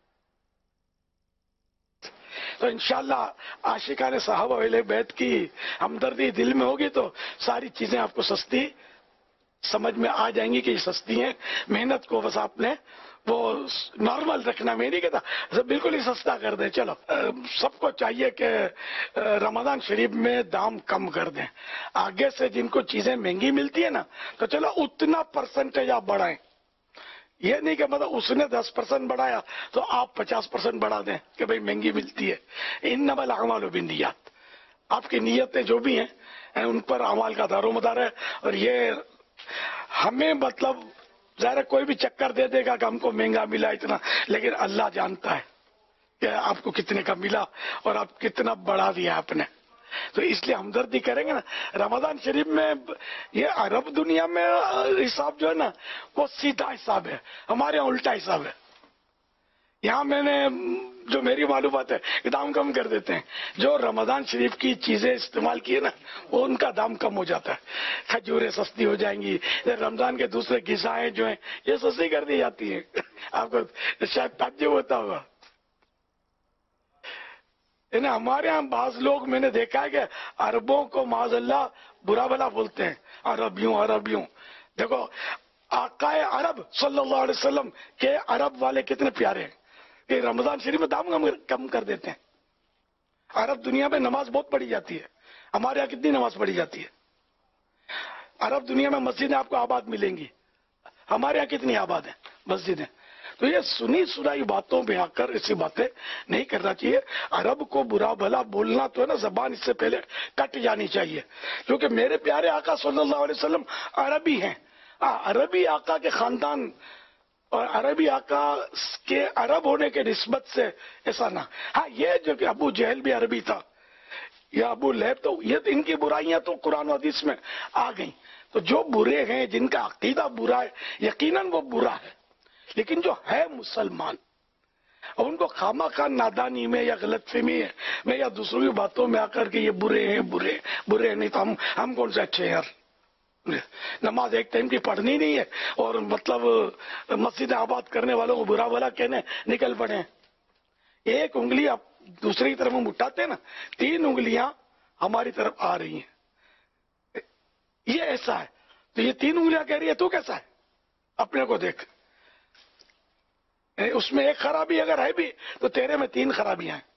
تو انشاءاللہ عاشقان صحابہ اہل بیت کی ہمدردی دل میں ہوگی تو ساری چیزیں آپ کو سستی سمجھ میں آ جائیں گی کہ یہ سستی ہیں۔ محنت کو بس آپ نے وہ نارمل رکھنا، میں نہیں کہتا بالکل ہی سستا کر دیں۔ چلو سب کو چاہیے کہ رمضان شریف میں دام کم کر دیں، آگے سے جن کو چیزیں مہنگی ملتی ہے نا تو چلو اتنا پرسنٹیج آپ بڑھائیں، یہ نہیں کہ مطلب اس نے دس پرسنٹ بڑھایا تو آپ پچاس پرسنٹ بڑھا دیں کہ بھئی مہنگی ملتی ہے۔ انما الاعمال بالنیات، آپ کی نیتیں جو بھی ہیں ان پر اعمال کا دار و مدار ہے۔ اور یہ ہمیں مطلب ظاہر کوئی بھی چکر دے دے گا کہ ہم کو مہنگا ملا اتنا، لیکن اللہ جانتا ہے کہ آپ کو کتنے کا ملا اور آپ کتنا بڑھا دیا آپ نے۔ تو اس لیے ہمدردی کریں گے نا۔ رمضان شریف میں یہ عرب دنیا میں حساب جو ہے نا وہ سیدھا حساب ہے، ہمارے یہاں الٹا حساب ہے۔ یہاں میں نے جو میری معلومات ہے دام کم کر دیتے ہیں، جو رمضان شریف کی چیزیں استعمال کیے نا وہ ان کا دام کم ہو جاتا ہے۔ کھجوریں سستی ہو جائیں گی، رمضان کے دوسرے غذائیں جو ہیں یہ سستی کر دی جاتی ہیں۔ آپ کو شاید تعجب ہوتا ہوگا، ہمارے ہاں بعض لوگ میں نے دیکھا ہے کہ عربوں کو معاذ اللہ برا بھلا بولتے ہیں، عربیوں عربیوں۔ دیکھو آقا عرب صلی اللہ علیہ وسلم کے عرب والے کتنے پیارے ہیں کہ رمضان شریف میں دام کم کر دیتے ہیں۔ عرب دنیا میں نماز بہت پڑھی جاتی ہے، ہمارے یہاں کتنی نماز پڑھی جاتی ہے؟ عرب دنیا میں مسجدیں آپ کو آباد ملیں گی، ہمارے یہاں کتنی آباد ہیں مسجدیں؟ تو یہ سنی سنائی باتوں پہ آ کر ایسی باتیں نہیں کرنا چاہیے۔ عرب کو برا بھلا بولنا تو ہے نا زبان اس سے پہلے کٹ جانی چاہیے، کیونکہ میرے پیارے آقا صلی اللہ علیہ وسلم عربی ہیں۔ عربی آقا کے خاندان اور عربی آقا کے عرب ہونے کے نسبت سے ایسا نہ، ہاں یہ جو کہ ابو جہل بھی عربی تھا یا ابو لہب، تو یہ ان کی برائیاں تو قرآن و حدیث میں آ گئیں۔ تو جو برے ہیں جن کا عقیدہ برا ہے یقیناً وہ برا ہے، لیکن جو ہے مسلمان اور ان کو خامہ خواہ نادانی میں یا غلط فہمی میں یا دوسروں کی باتوں میں آ کر کے یہ برے ہیں برے برے نہیں تو ہم ہم کون سے اچھے ہیں یار؟ نماز ایک ٹائم کی پڑھنی نہیں ہے اور مطلب مسجد آباد کرنے والوں کو برا بھلا کہنے نکل پڑے۔ ایک انگلی آپ دوسری طرف ہم اٹھاتے ہیں نا، تین انگلیاں ہماری طرف آ رہی ہیں، یہ ایسا ہے تو یہ تین انگلیاں کہہ رہی ہے تو کیسا ہے؟ اپنے کو دیکھ، اس میں ایک خرابی اگر ہے بھی تو تیرے میں تین خرابیاں ہیں۔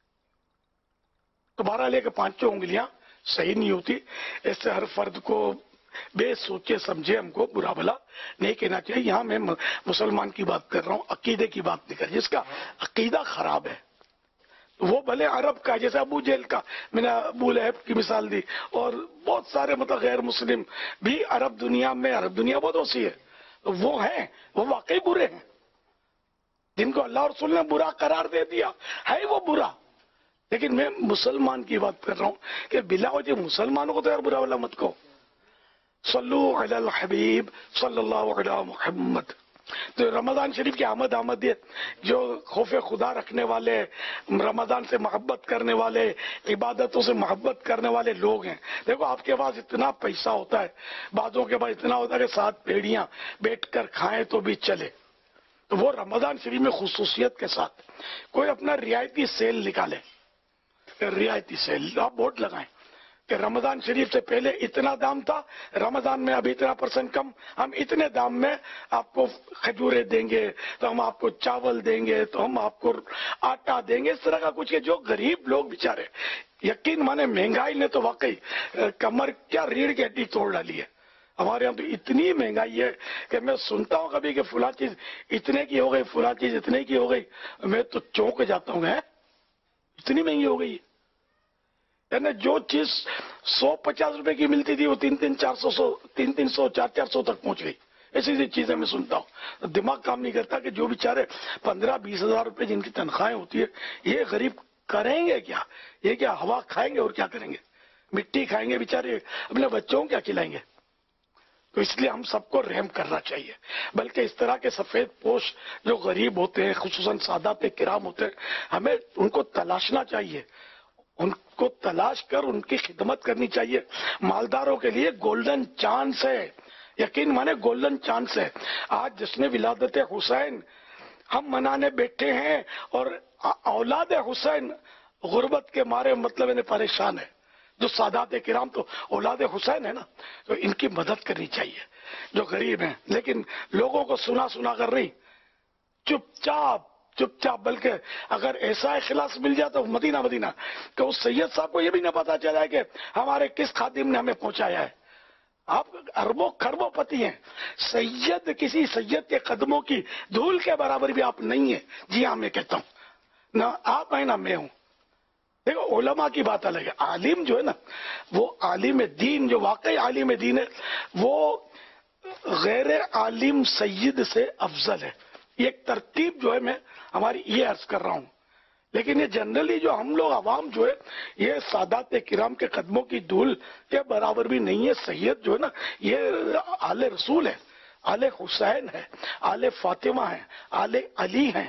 تو بہرحال لے کے پانچوں انگلیاں صحیح نہیں ہوتی، اس سے ہر فرد کو بے سوچے سمجھے ہم کو برا بھلا نہیں کہنا چاہیے۔ یہاں میں مسلمان کی بات کر رہا ہوں، عقیدے کی بات نہیں کر رہا، جس کا عقیدہ خراب ہے وہ بھلے عرب کا، جیسے ابو جہل کا میں نے ابو لہب کی مثال دی، اور بہت سارے مطلب غیر مسلم بھی عرب دنیا میں، عرب دنیا بہت وسیع ہے، وہ ہیں وہ واقعی برے ہیں، جن کو اللہ اور رسول نے برا قرار دے دیا ہے وہ برا۔ لیکن میں مسلمان کی بات کر رہا ہوں کہ بلا وجہ مسلمانوں کو تو یار برا والا مت کہو۔ صلو علی الحبیب صلی اللہ علیہ محمد۔ تو رمضان شریف کی آمد آمدیت، جو خوف خدا رکھنے والے، رمضان سے محبت کرنے والے، عبادتوں سے محبت کرنے والے لوگ ہیں، دیکھو آپ کے پاس اتنا پیسہ ہوتا ہے، بعضوں کے پاس اتنا ہوتا ہے کہ سات پیڑیاں بیٹھ کر کھائیں تو بھی چلے، تو وہ رمضان شریف میں خصوصیت کے ساتھ کوئی اپنا رعایتی سیل نکالے، رعایتی سیل آپ ووٹ لگائیں کہ رمضان شریف سے پہلے اتنا دام تھا، رمضان میں اب اتنا پرسنٹ کم، ہم اتنے دام میں آپ کو کھجورے دیں گے، تو ہم آپ کو چاول دیں گے، تو ہم آپ کو آٹا دیں گے، اس طرح کا کچھ. جو غریب لوگ بیچارے، یقین مانے مہنگائی نے تو واقعی کمر کیا ریڑھ کی ہڈی توڑ ڈالی ہے. ہمارے یہاں تو اتنی مہنگائی ہے کہ میں سنتا ہوں کبھی کہ فلاں چیز اتنے کی ہو گئی، فلاں چیز اتنے کی ہو گئی، میں تو چونک جاتا ہوں. ہے اتنی مہنگی ہو گئی، یعنی جو چیز سو پچاس روپے کی ملتی تھی وہ تین تین چار سو سو تین تین سو چار چار سو تک پہنچ گئی. ایسی ایسی چیزیں میں سنتا ہوں، دماغ کام نہیں کرتا کہ جو بیچارے پندرہ بیس ہزار روپے جن کی تنخواہیں ہوتی ہے، یہ غریب کریں گے کیا؟ یہ کیا ہوا کھائیں گے اور کیا کریں گے؟ مٹی کھائیں گے بیچارے، اپنے بچوں کو کیا کھلائیں گے؟ تو اس لیے ہم سب کو رحم کرنا چاہیے. بلکہ اس طرح کے سفید پوش جو غریب ہوتے ہیں، خصوصاً سادات کرام ہوتے ہیں، ہمیں ان کو تلاشنا چاہیے، ان کو تلاش کر ان کی خدمت کرنی چاہیے. مالداروں کے لیے گولڈن چانس ہے، یقین مانے گولڈن چانس ہے. آج جشن ولادت حسین ہم منانے بیٹھے ہیں اور اولاد حسین غربت کے مارے مطلب انہیں پریشان ہے. جو سادات کرام تو اولاد حسین ہے نا، تو ان کی مدد کرنی چاہیے جو غریب ہیں. لیکن لوگوں کو سنا سنا کر نہیں، چپ چاپ چپ چاپ. بلکہ اگر ایسا اخلاص مل جائے تو مدینہ مدینہ کہ اس سید صاحب کو یہ بھی نہ پتا چلا کہ ہمارے کس خادم نے ہمیں پہنچایا ہے. آپ اربوں کھربوں پتی ہیں، سید کسی سید کے قدموں کی دھول کے برابر بھی آپ نہیں ہیں. جی ہاں میں کہتا ہوں، نہ آپ ہیں نہ میں ہوں. دیکھو علماء کی بات الگ ہے، عالم جو ہے نا، وہ عالم دین جو واقعی عالم دین ہے، وہ غیر عالم سید سے افضل ہے. یہ ایک ترتیب جو ہے میں ہماری یہ عرض کر رہا ہوں. لیکن یہ جنرلی جو ہم لوگ عوام جو ہے، یہ سادات کرام کے قدموں کی دھول کے برابر بھی نہیں ہے. سید جو ہے نا، یہ آل رسول ہے، آل حسین ہے، آل فاطمہ ہے، آل علی ہیں،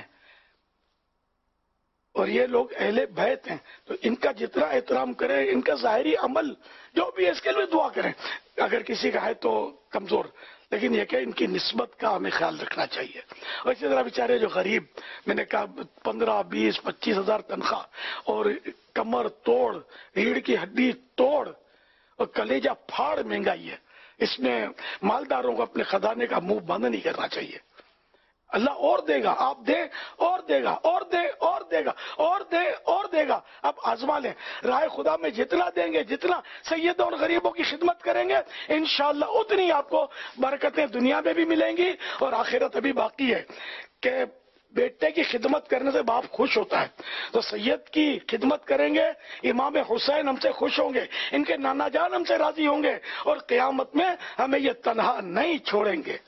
اور یہ لوگ اہل بیت ہیں. تو ان کا جتنا احترام کریں، ان کا ظاہری عمل جو بھی ہے اس کے لیے دعا کریں اگر کسی کا ہے تو کمزور. لیکن یہ کہ ان کی نسبت کا ہمیں خیال رکھنا چاہیے. اور اسی طرح بیچارے جو غریب، میں نے کہا پندرہ بیس پچیس ہزار تنخواہ اور کمر توڑ، ریڑھ کی ہڈی توڑ اور کلیجہ پھاڑ مہنگائی ہے. اس میں مالداروں کو اپنے خزانے کا منہ بند نہیں کرنا چاہیے. اللہ اور دے گا، آپ دے اور دے گا، اور دے اور دے گا، اور دے اور دے گا. اب آزما لیں، راہ خدا میں جتنا دیں گے، جتنا سیدوں اور غریبوں کی خدمت کریں گے، انشاءاللہ اتنی آپ کو برکتیں دنیا میں بھی ملیں گی اور آخرت ابھی باقی ہے. کہ بیٹے کی خدمت کرنے سے باپ خوش ہوتا ہے، تو سید کی خدمت کریں گے، امام حسین ہم سے خوش ہوں گے، ان کے نانا جان ہم سے راضی ہوں گے، اور قیامت میں ہمیں یہ تنہا نہیں چھوڑیں گے.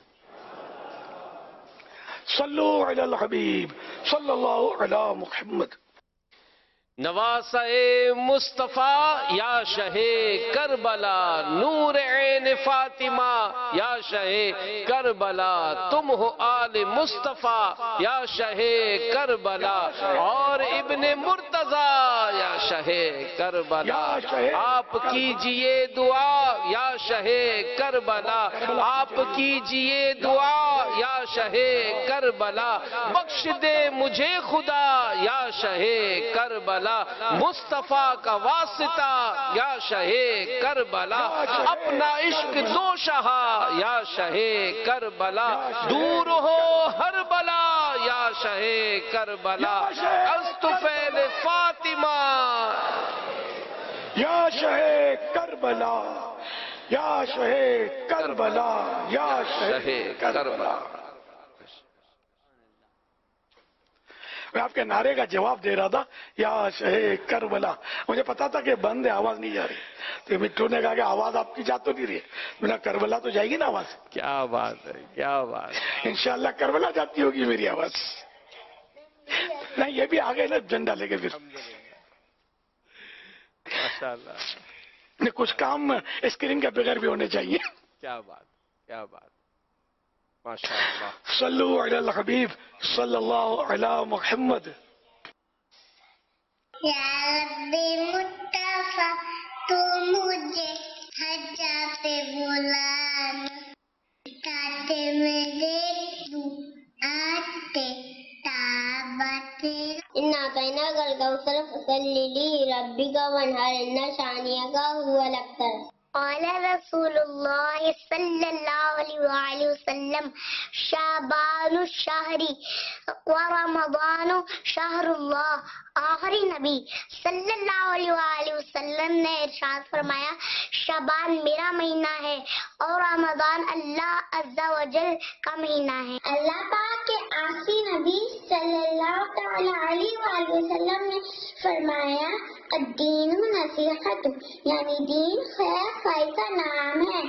صلو علی الحبیب صلی اللہ علی محمد. نواسہ مصطفیٰ یا شہ کربلا، نور عین فاطمہ یا شہ کربلا، تم ہو آل مصطفیٰ یا شہ کربلا، اور ابن مرتضیٰ یا شہ کربلا. آپ کیجئے دعا یا شہ کربلا، آپ کیجئے دعا یا شہ کربلا، بخش دے مجھے خدا یا شہ کربلا، مصطفیٰ کا واسطہ یا شہ کربلا، اپنا عشق دو شہا یا شہ کربلا، دور ہو ہر بلا یا شہ کربلا، از طفیل فاطمہ یا شہ کربلا، یا شہ کربلا، یا شہ کربلا. میں آپ کے نعرے کا جواب دے رہا تھا، یا شہ کربلا. مجھے پتا تھا کہ بند ہے، آواز نہیں جا رہی. تو مٹھو نے کہا کہ آواز آپ کی جا تو نہیں رہی ہے. میں نے کربلا تو جائے گی نا آواز. کیا بات ہے، کیا بات. انشاءاللہ کربلا جاتی ہوگی میری آواز. نہیں یہ بھی آگے نا جھنڈا لے کے پھر. ماشاءاللہ کچھ کام اسکرین کے بغیر بھی ہونے چاہیے. کیا بات، کیا بات. ماشاءاللہ. صلو علی الحبیب صلی اللہ علی محمد. یا ربی مصطفیٰ تو مجھے حجا پہ بلانا، کاتے میں دیکھ دوں آتے تابتے. اِنَّا كَيْنَا الكوثر فصل لربك وانحر إن شانئك هو الأبتر. قال رسول الله صلى الله عليه وآله وسلم شعبان الشهر ورمضان شهر اللہ. آخری نبی صلی اللہ علیہ وآلہ وسلم نے ارشاد فرمایا شعبان میرا مہینہ ہے اور رمضان اللہ عز و جل کا مہینہ ہے. اللہ پاک کے آخری نبی صلی اللہ تعالی علیہ وآلہ وسلم نے فرمایا الدین نصیحت، یعنی دین خیر خائی کا نام ہے.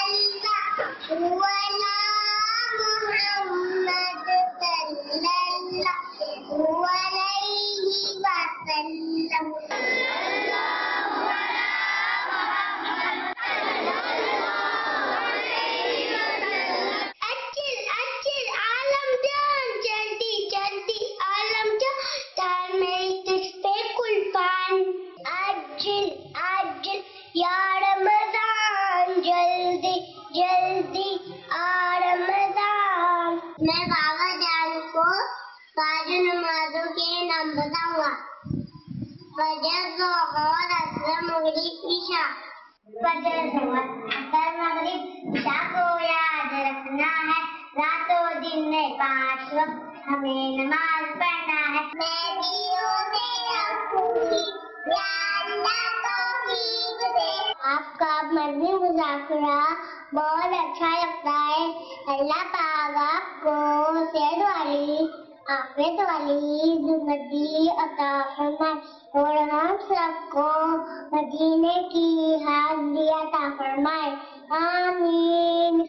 میں بابا جان کو پانچ نمازوں کے نام بتاؤں گا. فجر، ظہر، عصر، مغرب، عشاء. فجر، ظہر، عصر، مغرب، عشاء کو یاد رکھنا ہے. رات و دن میں پانچ وقت ہمیں نماز پڑھنا ہے. میں آپ کا مدنی مذاکرہ بہت اچھا لگتا ہے. اللہ پاک آپ کو صحت والی عافیت والی زندگی عطا فرمائے اور ہم سب کو مدینے کی حاضری عطا فرمائے. آمین.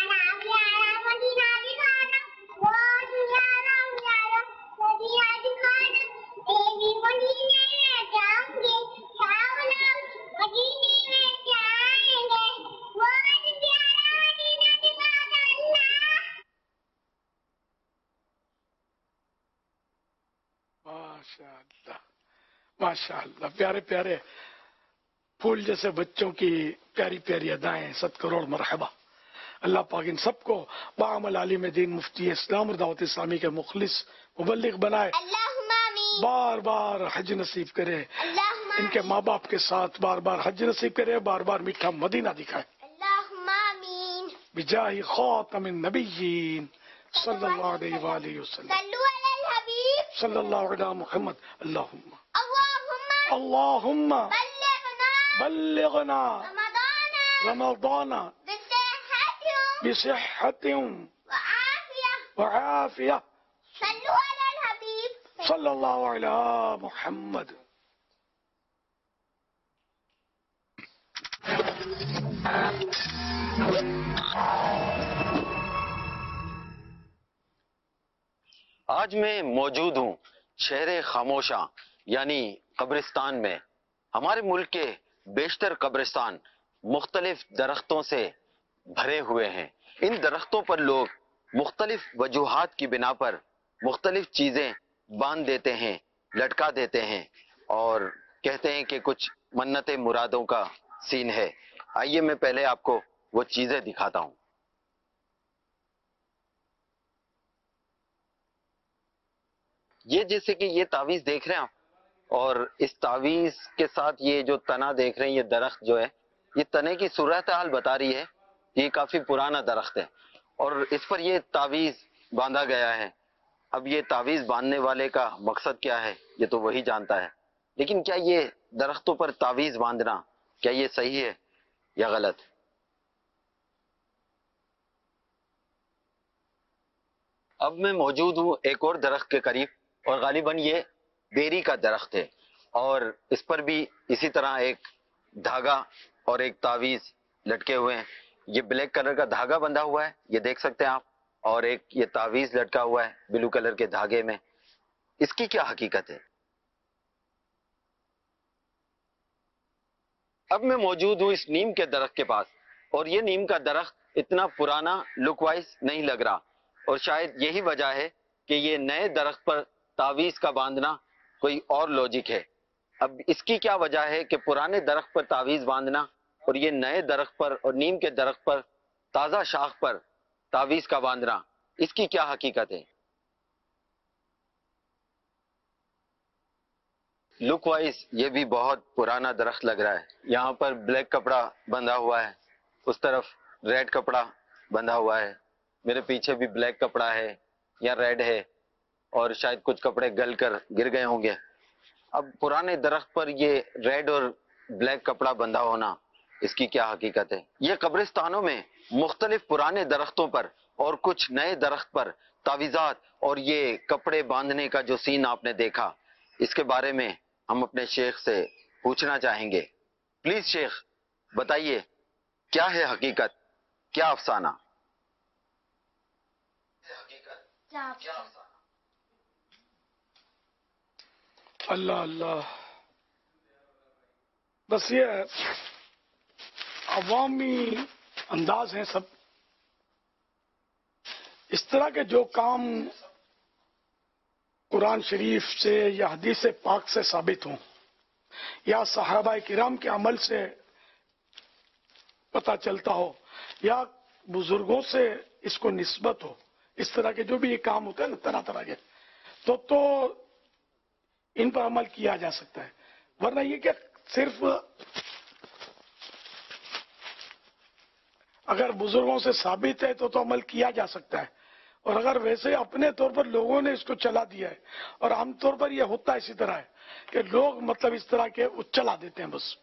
ماشاء اللہ ماشاء اللہ، پیارے پیارے پھول جیسے بچوں کی پیاری پیاری ادائیں. ست کروڑ مرحبا. اللہ پاک ان سب کو بعمل عالم دین، مفتی اسلام اور دعوت اسلامی کے مخلص مبلغ بنائے. بار بار حج نصیب کرے. ان کے ماں باپ کے ساتھ بار بار حج نصیب کرے. بار بار میٹھا مدینہ دکھائے. بجاہ خاتم النبیین صلی اللہ علیہ وآلہ وسلم. صلی اللہ علیہ محمد. اللہم اللہم بلغنا رمضان بصحت وعافیہ. صلی اللہ علیہ محمد. آج میں موجود ہوں شہر خاموشاں یعنی قبرستان میں. ہمارے ملک کے بیشتر قبرستان مختلف درختوں سے بھرے ہوئے ہیں. ان درختوں پر لوگ مختلف وجوہات کی بنا پر مختلف چیزیں باندھ دیتے ہیں، لٹکا دیتے ہیں اور کہتے ہیں کہ کچھ منت مرادوں کا سین ہے. آئیے میں پہلے آپ کو وہ چیزیں دکھاتا ہوں. یہ جیسے کہ یہ تعویذ دیکھ رہے ہیں آپ، اور اس تعویذ کے ساتھ یہ جو تنا دیکھ رہے ہیں، یہ درخت جو ہے، یہ تنے کی صورتحال بتا رہی ہے. یہ کافی پرانا درخت ہے اور اس پر یہ تعویذ باندھا گیا ہے. اب یہ تعویذ باندھنے والے کا مقصد کیا ہے یہ تو وہی جانتا ہے. لیکن کیا یہ درختوں پر تعویذ باندھنا کیا یہ صحیح ہے یا غلط؟ اب میں موجود ہوں ایک اور درخت کے قریب اور غالباً یہ بیری کا درخت ہے اور اس پر بھی اسی طرح ایک دھاگا اور ایک تعویذ لٹکے ہوئے ہیں. یہ بلیک کلر کا دھاگا بندھا ہوا ہے، یہ دیکھ سکتے ہیں آپ، اور ایک یہ تعویذ لٹکا ہوا ہے بلو کلر کے دھاگے میں. اس کی کیا حقیقت ہے؟ اب میں موجود ہوں اس نیم کے درخت کے پاس اور یہ نیم کا درخت اتنا پرانا لک وائز نہیں لگ رہا اور شاید یہی وجہ ہے کہ یہ نئے درخت پر تعویذ کا باندھنا کوئی اور لوجک ہے. اب اس کی کیا وجہ ہے کہ پرانے درخت پر تعویذ باندھنا اور یہ نئے درخت پر اور نیم کے درخت پر تازہ شاخ پر تعویذ کا باندھنا، اس کی کیا حقیقت ہے؟ लुक वाइज ये भी बहुत पुराना दरख्त लग रहा है। यहाँ पर ब्लैक कपड़ा बंधा हुआ है, उस तरफ रेड कपड़ा बंधा हुआ है, मेरे पीछे भी ब्लैक कपड़ा है या रेड है, और शायद कुछ कपड़े गल कर गिर गए होंगे। अब पुराने दरख्त पर ये रेड और ब्लैक कपड़ा बंधा होना, इसकी क्या हकीकत है? ये कब्रिस्तानों में मुख्तलिफ पुराने दरख्तों पर और कुछ नए दरख्त पर तावीज़ात और ये कपड़े बांधने का जो सीन आपने देखा, इसके बारे में हम अपने शेख से पूछना चाहेंगे। प्लीज शेख बताइए, क्या है हकीकत, क्या अफसाना? अल्लाह अल्लाह, बस ये अवामी अंदाज हैं सब। इस तरह के जो काम कुरान शरीफ से या हदीस पाक से साबित हों या सहाबा किराम के अमल से पता चलता हो या बुजुर्गों से इसको निस्बत हो, इस तरह के जो भी ये काम होते हैं ना तरह तरह के, तो तो इन पर अमल किया जा सकता है। वरना ये क्या सिर्फ अगर बुजुर्गों से साबित है तो तो अमल किया जा सकता है, और अगर वैसे अपने तौर पर लोगों ने इसको चला दिया है, और आमतौर पर यह होता इसी तरह है कि लोग मतलब इस तरह के चला देते हैं बस,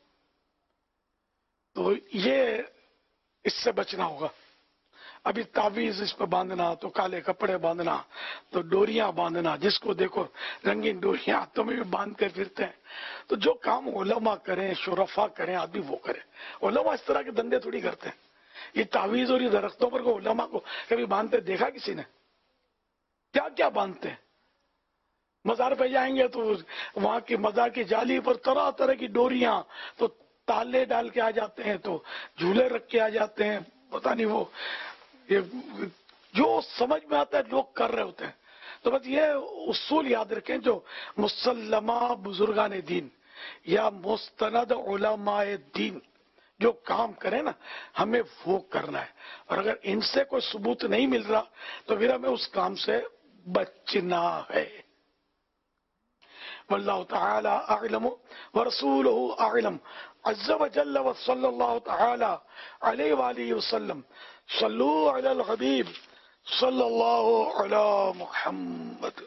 तो ये इससे बचना होगा। अभी तावीज इस पर बांधना, तो काले कपड़े बांधना, तो डोरियां बांधना, जिसको देखो रंगीन डोरियां हाथों में भी बांध कर फिरते हैं। तो जो काम उलमा करें, शुरफा करें, आदमी वो करें। उलमा इस तरह के धंधे थोड़ी करते हैं। ये तावीज और ये दरख्तों पर को उलमा को कभी बांधते देखा किसी ने? क्या क्या बांधते हैं? मजार पे जाएंगे तो वहां की मजार की जाली पर तरह तरह की डोरियां, तो ताले डाल के आ जाते हैं, तो झूले रख के आ जाते हैं, पता नहीं वो ये जो समझ में आता है लोग कर रहे होते हैं। तो बस ये उसूल याद रखें, जो मुसल्लमा बुजुर्गान दीन या मुस्तनद उलमाए दीन जो काम करे ना, हमें वो करना है। और अगर इनसे कोई सबूत नहीं मिल रहा तो फिर हमें उस काम से बचना है। वल्लाहु तआला अअलम व रसूलुहु अअलम अज़्ज़ व जल्ल व सल्लल्लाहु तआला अलैहि व आलिहि वसल्लम सल्लू अलल हबीब सल्लल्लाहु अला मुहम्मद।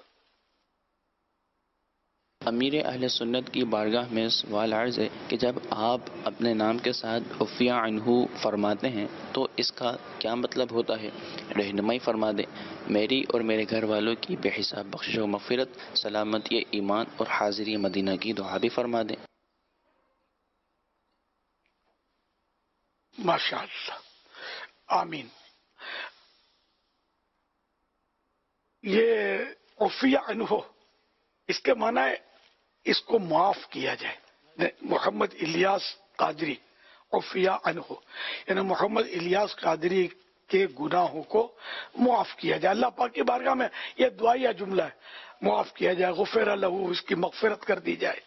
अमीर अहले सुन्नत की बारगाह में सवाल अर्ज़ है कि जब आप अपने नाम के साथ उफ़िया अन्हु फरमाते हैं तो इसका क्या मतलब होता है? रहनुमाई फरमा दें। मेरी और मेरे घर वालों की बेहिसाब बख्शिश व मग़फ़िरत, सलामती ईमान और हाज़िरी मदीना की दुआ भी फरमा दें। माशाअल्लाह, आमीन। ये उफ़िया अन्हु, इसके माना है इसको माफ किया जाए। मोहम्मद इलियास कादरी उफ़िया अन्हु, यानी मोहम्मद इलियास कादरी के गुनाहों को माफ किया जाए। अल्लाह पाक की बारगाह में यह दुआ या जुमला है, माफ किया जाए, गुफ़िर लहू, इसकी मग़फ़िरत कर दी जाए।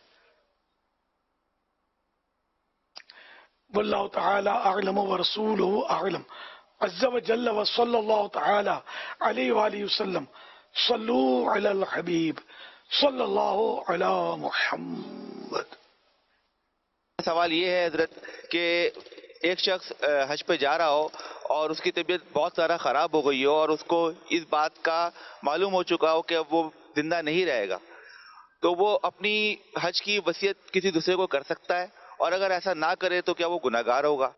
वल्लाहु तआला अअलम व रसूलुहु अअलम अज़्ज़ व जल्ल व सल्लल्लाहु तआला अलैहि व आलिहि वसल्लम सल्लू अलल हबीब सल्लल्लाहु अला मुहम्मद। सवाल ये है हजरत कि एक शख्स हज पे जा रहा हो और उसकी तबीयत बहुत सारा खराब हो गई हो और उसको इस बात का मालूम हो चुका हो कि अब वो जिंदा नहीं रहेगा, तो वो अपनी हज की वसीयत किसी दूसरे को कर सकता है? और अगर ऐसा ना करे तो क्या वो गुनाहगार होगा?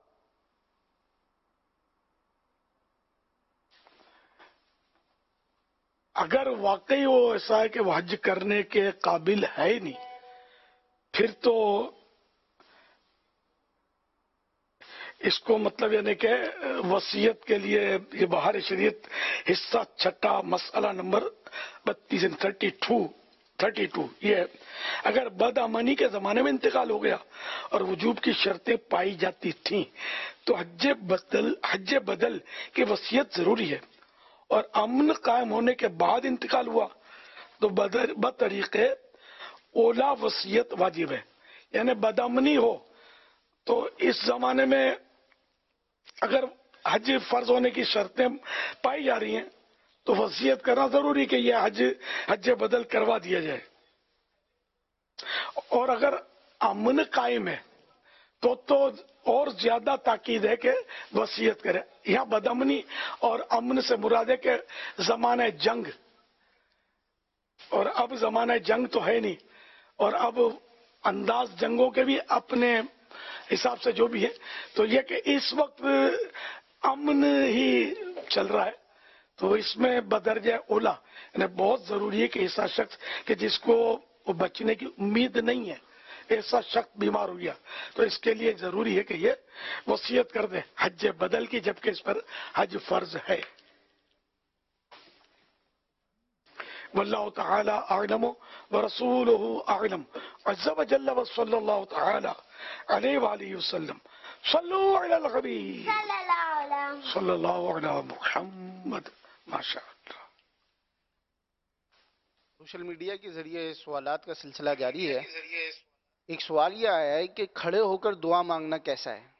अगर वाकई वो ऐसा है कि वो हज करने के काबिल है ही नहीं, फिर तो इसको मतलब यानी कि वसीयत के लिए ये बाहर शरीयत हिस्सा छठा मसला नंबर बत्तीस थर्टी टू थर्टी टू ये अगर बदअमनी के जमाने में इंतकाल हो गया और वजूब की शर्तें पाई जाती थीं तो हज बदल हज बदल की वसीयत जरूरी है, और अमन कायम होने के बाद इंतकाल हुआ तो बतरीके ओला वसीयत वाजिब है। यानी बदअमनी हो तो इस जमाने में अगर हज फर्ज होने की शर्तें पाई जा रही हैं तो वसीयत करना जरूरी कि यह हज हज बदल करवा दिया जाए। اور اگر امن قائم ہے تو تو اور زیادہ تاکید ہے کہ وصیت کرے. یہاں بدامنی اور امن سے مراد ہے کہ زمانہ جنگ، اور اب زمانہ جنگ تو ہے نہیں، اور اب انداز جنگوں کے بھی اپنے حساب سے جو بھی ہے، تو یہ کہ اس وقت امن ہی چل رہا ہے، تو اس میں بدرجہ اولا یعنی بہت ضروری ہے کہ ایسا شخص کہ جس کو بچنے کی امید نہیں ہے، ایسا شخص بیمار ہو گیا تو اس کے لیے ضروری ہے کہ یہ وصیت کر دے حج بدل کی، جبکہ اس پر حج فرض ہے. واللہ تعالی اعلم ورسولہ اعلم عز وجل وصلی اللہ تعالی علیہ وآلہ وسلم. صلو علی الحبیب صلی اللہ علی محمد. ماشاء اللہ. سوشل میڈیا کے ذریعے سوالات کا سلسلہ جاری ہے. ایک سوال یہ آیا ہے کہ کھڑے ہو کر دعا مانگنا کیسا ہے؟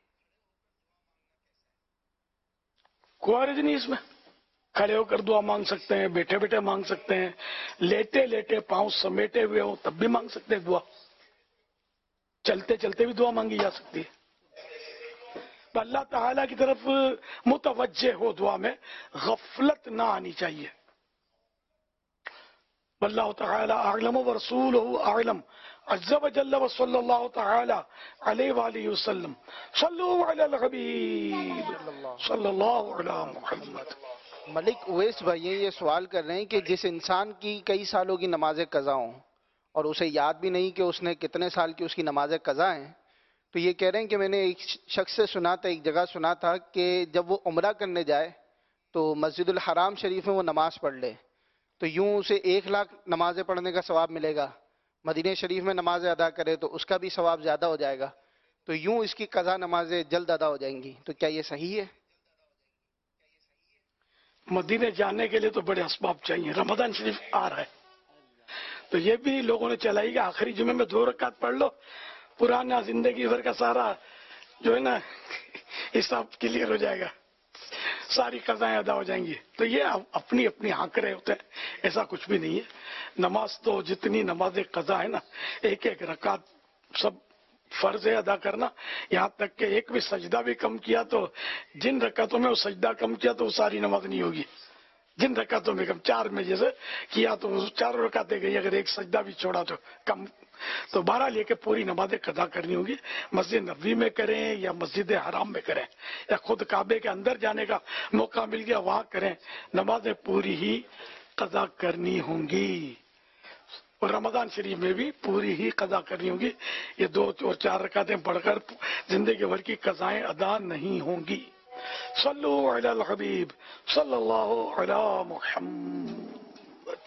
کوئی حرج نہیں اس میں. کھڑے ہو کر دعا مانگ سکتے ہیں، بیٹھے بیٹھے مانگ سکتے ہیں، لیٹے لیٹے پاؤں سمیٹے ہوئے ہوں تب بھی مانگ سکتے ہیں دعا، چلتے چلتے بھی دعا مانگی جا سکتی ہے. اللہ تعالیٰ کی طرف متوجہ ہو، دعا میں غفلت نہ آنی چاہیے. واللہ تعالی اعلم ورسولہ اعلم عز وجل وصلی اللہ تعالی علیہ وآلہ وسلم. صلو علی الحبیب صلی اللہ علی محمد. ملک اویس بھائی یہ سوال کر رہے ہیں کہ جس انسان کی کئی سالوں کی نمازیں قضا ہوں اور اسے یاد بھی نہیں کہ اس نے کتنے سال کی اس کی نمازیں قضا ہیں، تو یہ کہہ رہے ہیں کہ میں نے ایک شخص سے سنا تھا، ایک جگہ سنا تھا کہ جب وہ عمرہ کرنے جائے تو مسجد الحرام شریف میں وہ نماز پڑھ لے تو یوں اسے ایک لاکھ نمازیں پڑھنے کا ثواب ملے گا. مدینہ شریف میں نمازیں ادا کرے تو اس کا بھی ثواب زیادہ ہو جائے گا، تو یوں اس کی قضا نمازیں جلد ادا ہو جائیں گی. تو کیا یہ صحیح ہے؟ مدینے جانے کے لیے تو بڑے اسباب چاہیے. رمضان شریف آ رہا ہے تو یہ بھی لوگوں نے چلائی کہ آخری جمعے میں دو رکعت پڑھ لو، پرانا زندگی بھر کا سارا جو ہے نا حساب کلیئر ہو جائے گا، ساری قضائیں ادا ہو جائیں گی. تو یہ اپنی اپنی آنکڑے ہوتے ہیں، ایسا کچھ بھی نہیں ہے. نماز تو جتنی نماز قضا ہے نا، ایک ایک رکعت سب فرض ہے ادا کرنا. یہاں تک کہ ایک بھی سجدہ بھی کم کیا تو جن رکعتوں میں وہ سجدہ کم کیا تو وہ ساری نماز نہیں ہوگی. جن رکعتوں میں کم، چار میں جیسے کیا تو چاروں رکعتیں گئی، اگر ایک سجدہ بھی چھوڑا تو کم. تو بہرحال یہ کہ پوری نمازیں قضا کرنی ہوگی. مسجد نبوی میں کریں یا مسجد حرام میں کریں یا خود کعبے کے اندر جانے کا موقع مل گیا وہاں کریں، نمازیں پوری ہی قضا کرنی ہوں گی. اور رمضان شریف میں بھی پوری ہی قضا کرنی ہوگی. یہ دو اور چار رکعتیں پڑھ کر زندگی بھر کی قضائیں ادا نہیں ہوں گی. صلو علی الحبیب صلی اللہ علی محمد.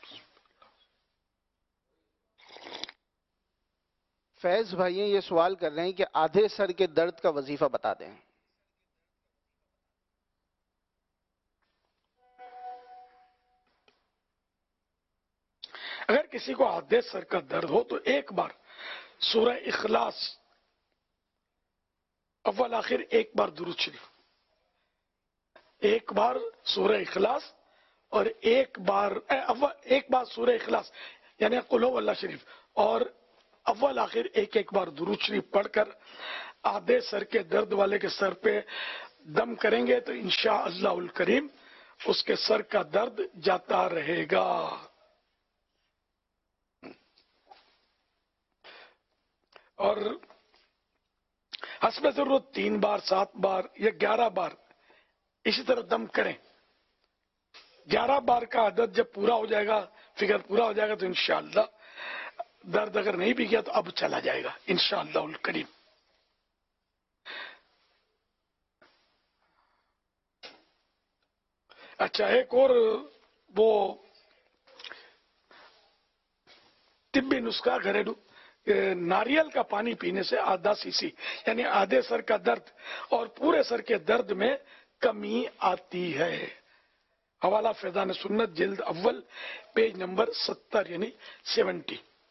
فیض بھائی یہ سوال کر رہے ہیں کہ آدھے سر کے درد کا وظیفہ بتا دیں. اگر کسی کو آدھے سر کا درد ہو تو ایک بار سورہ اخلاص اول آخر ایک بار درود شریف، ایک بار سورہ اخلاص اور ایک بار ایک بار سورہ اخلاص یعنی قل هو اللہ شریف اور اول آخر ایک ایک بار درود شریف پڑھ کر آدھے سر کے درد والے کے سر پہ دم کریں گے تو انشاءاللہ الکریم اس کے سر کا درد جاتا رہے گا. اور حسب ضرورت تین بار، سات بار یا گیارہ بار اسی طرح دم کریں. گیارہ بار کا عدد جب پورا ہو جائے گا، فگر پورا ہو جائے گا تو انشاءاللہ درد اگر نہیں بھی گیا تو اب چلا جائے گا انشاءاللہ الکریم. اچھا ایک اور وہ طبی نسخہ گھریلو، ناریل کا پانی پینے سے آدھا سی سی یعنی آدھے سر کا درد اور پورے سر کے درد میں کمی آتی ہے. حوالہ فیضان سنت جلد اول پیج نمبر ستر یعنی سیونٹی.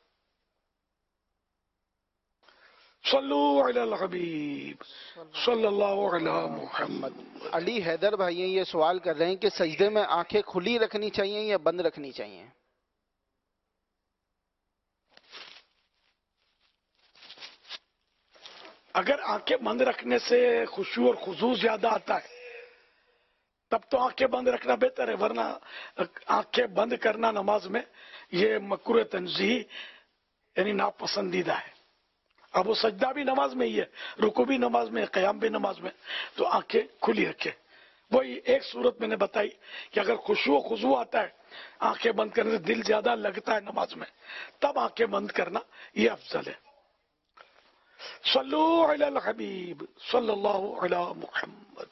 صلو علی الحبیب صلی اللہ علی محمد. علی حیدر بھائی یہ سوال کر رہے ہیں کہ سجدے میں آنکھیں کھلی رکھنی چاہیے یا بند رکھنی چاہیے؟ اگر آنکھیں بند رکھنے سے خشوع اور خضوع زیادہ آتا ہے تب تو آنکھیں بند رکھنا بہتر ہے، ورنہ آنکھیں بند کرنا نماز میں یہ مکروہ تنزیہی یعنی ناپسندیدہ ہے۔ اب وہ سجدہ بھی نماز میں ہی ہے، رکوع بھی نماز میں ہے، قیام بھی نماز میں، تو آنکھیں کھلی رکھے۔ وہی ایک صورت میں نے بتائی کہ اگر خشوع و خضوع آتا ہے، آنکھیں بند کرنے سے دل زیادہ لگتا ہے نماز میں، تب آنکھیں بند کرنا یہ افضل ہے۔ صلو علی الحبیب صلی اللہ علی محمد۔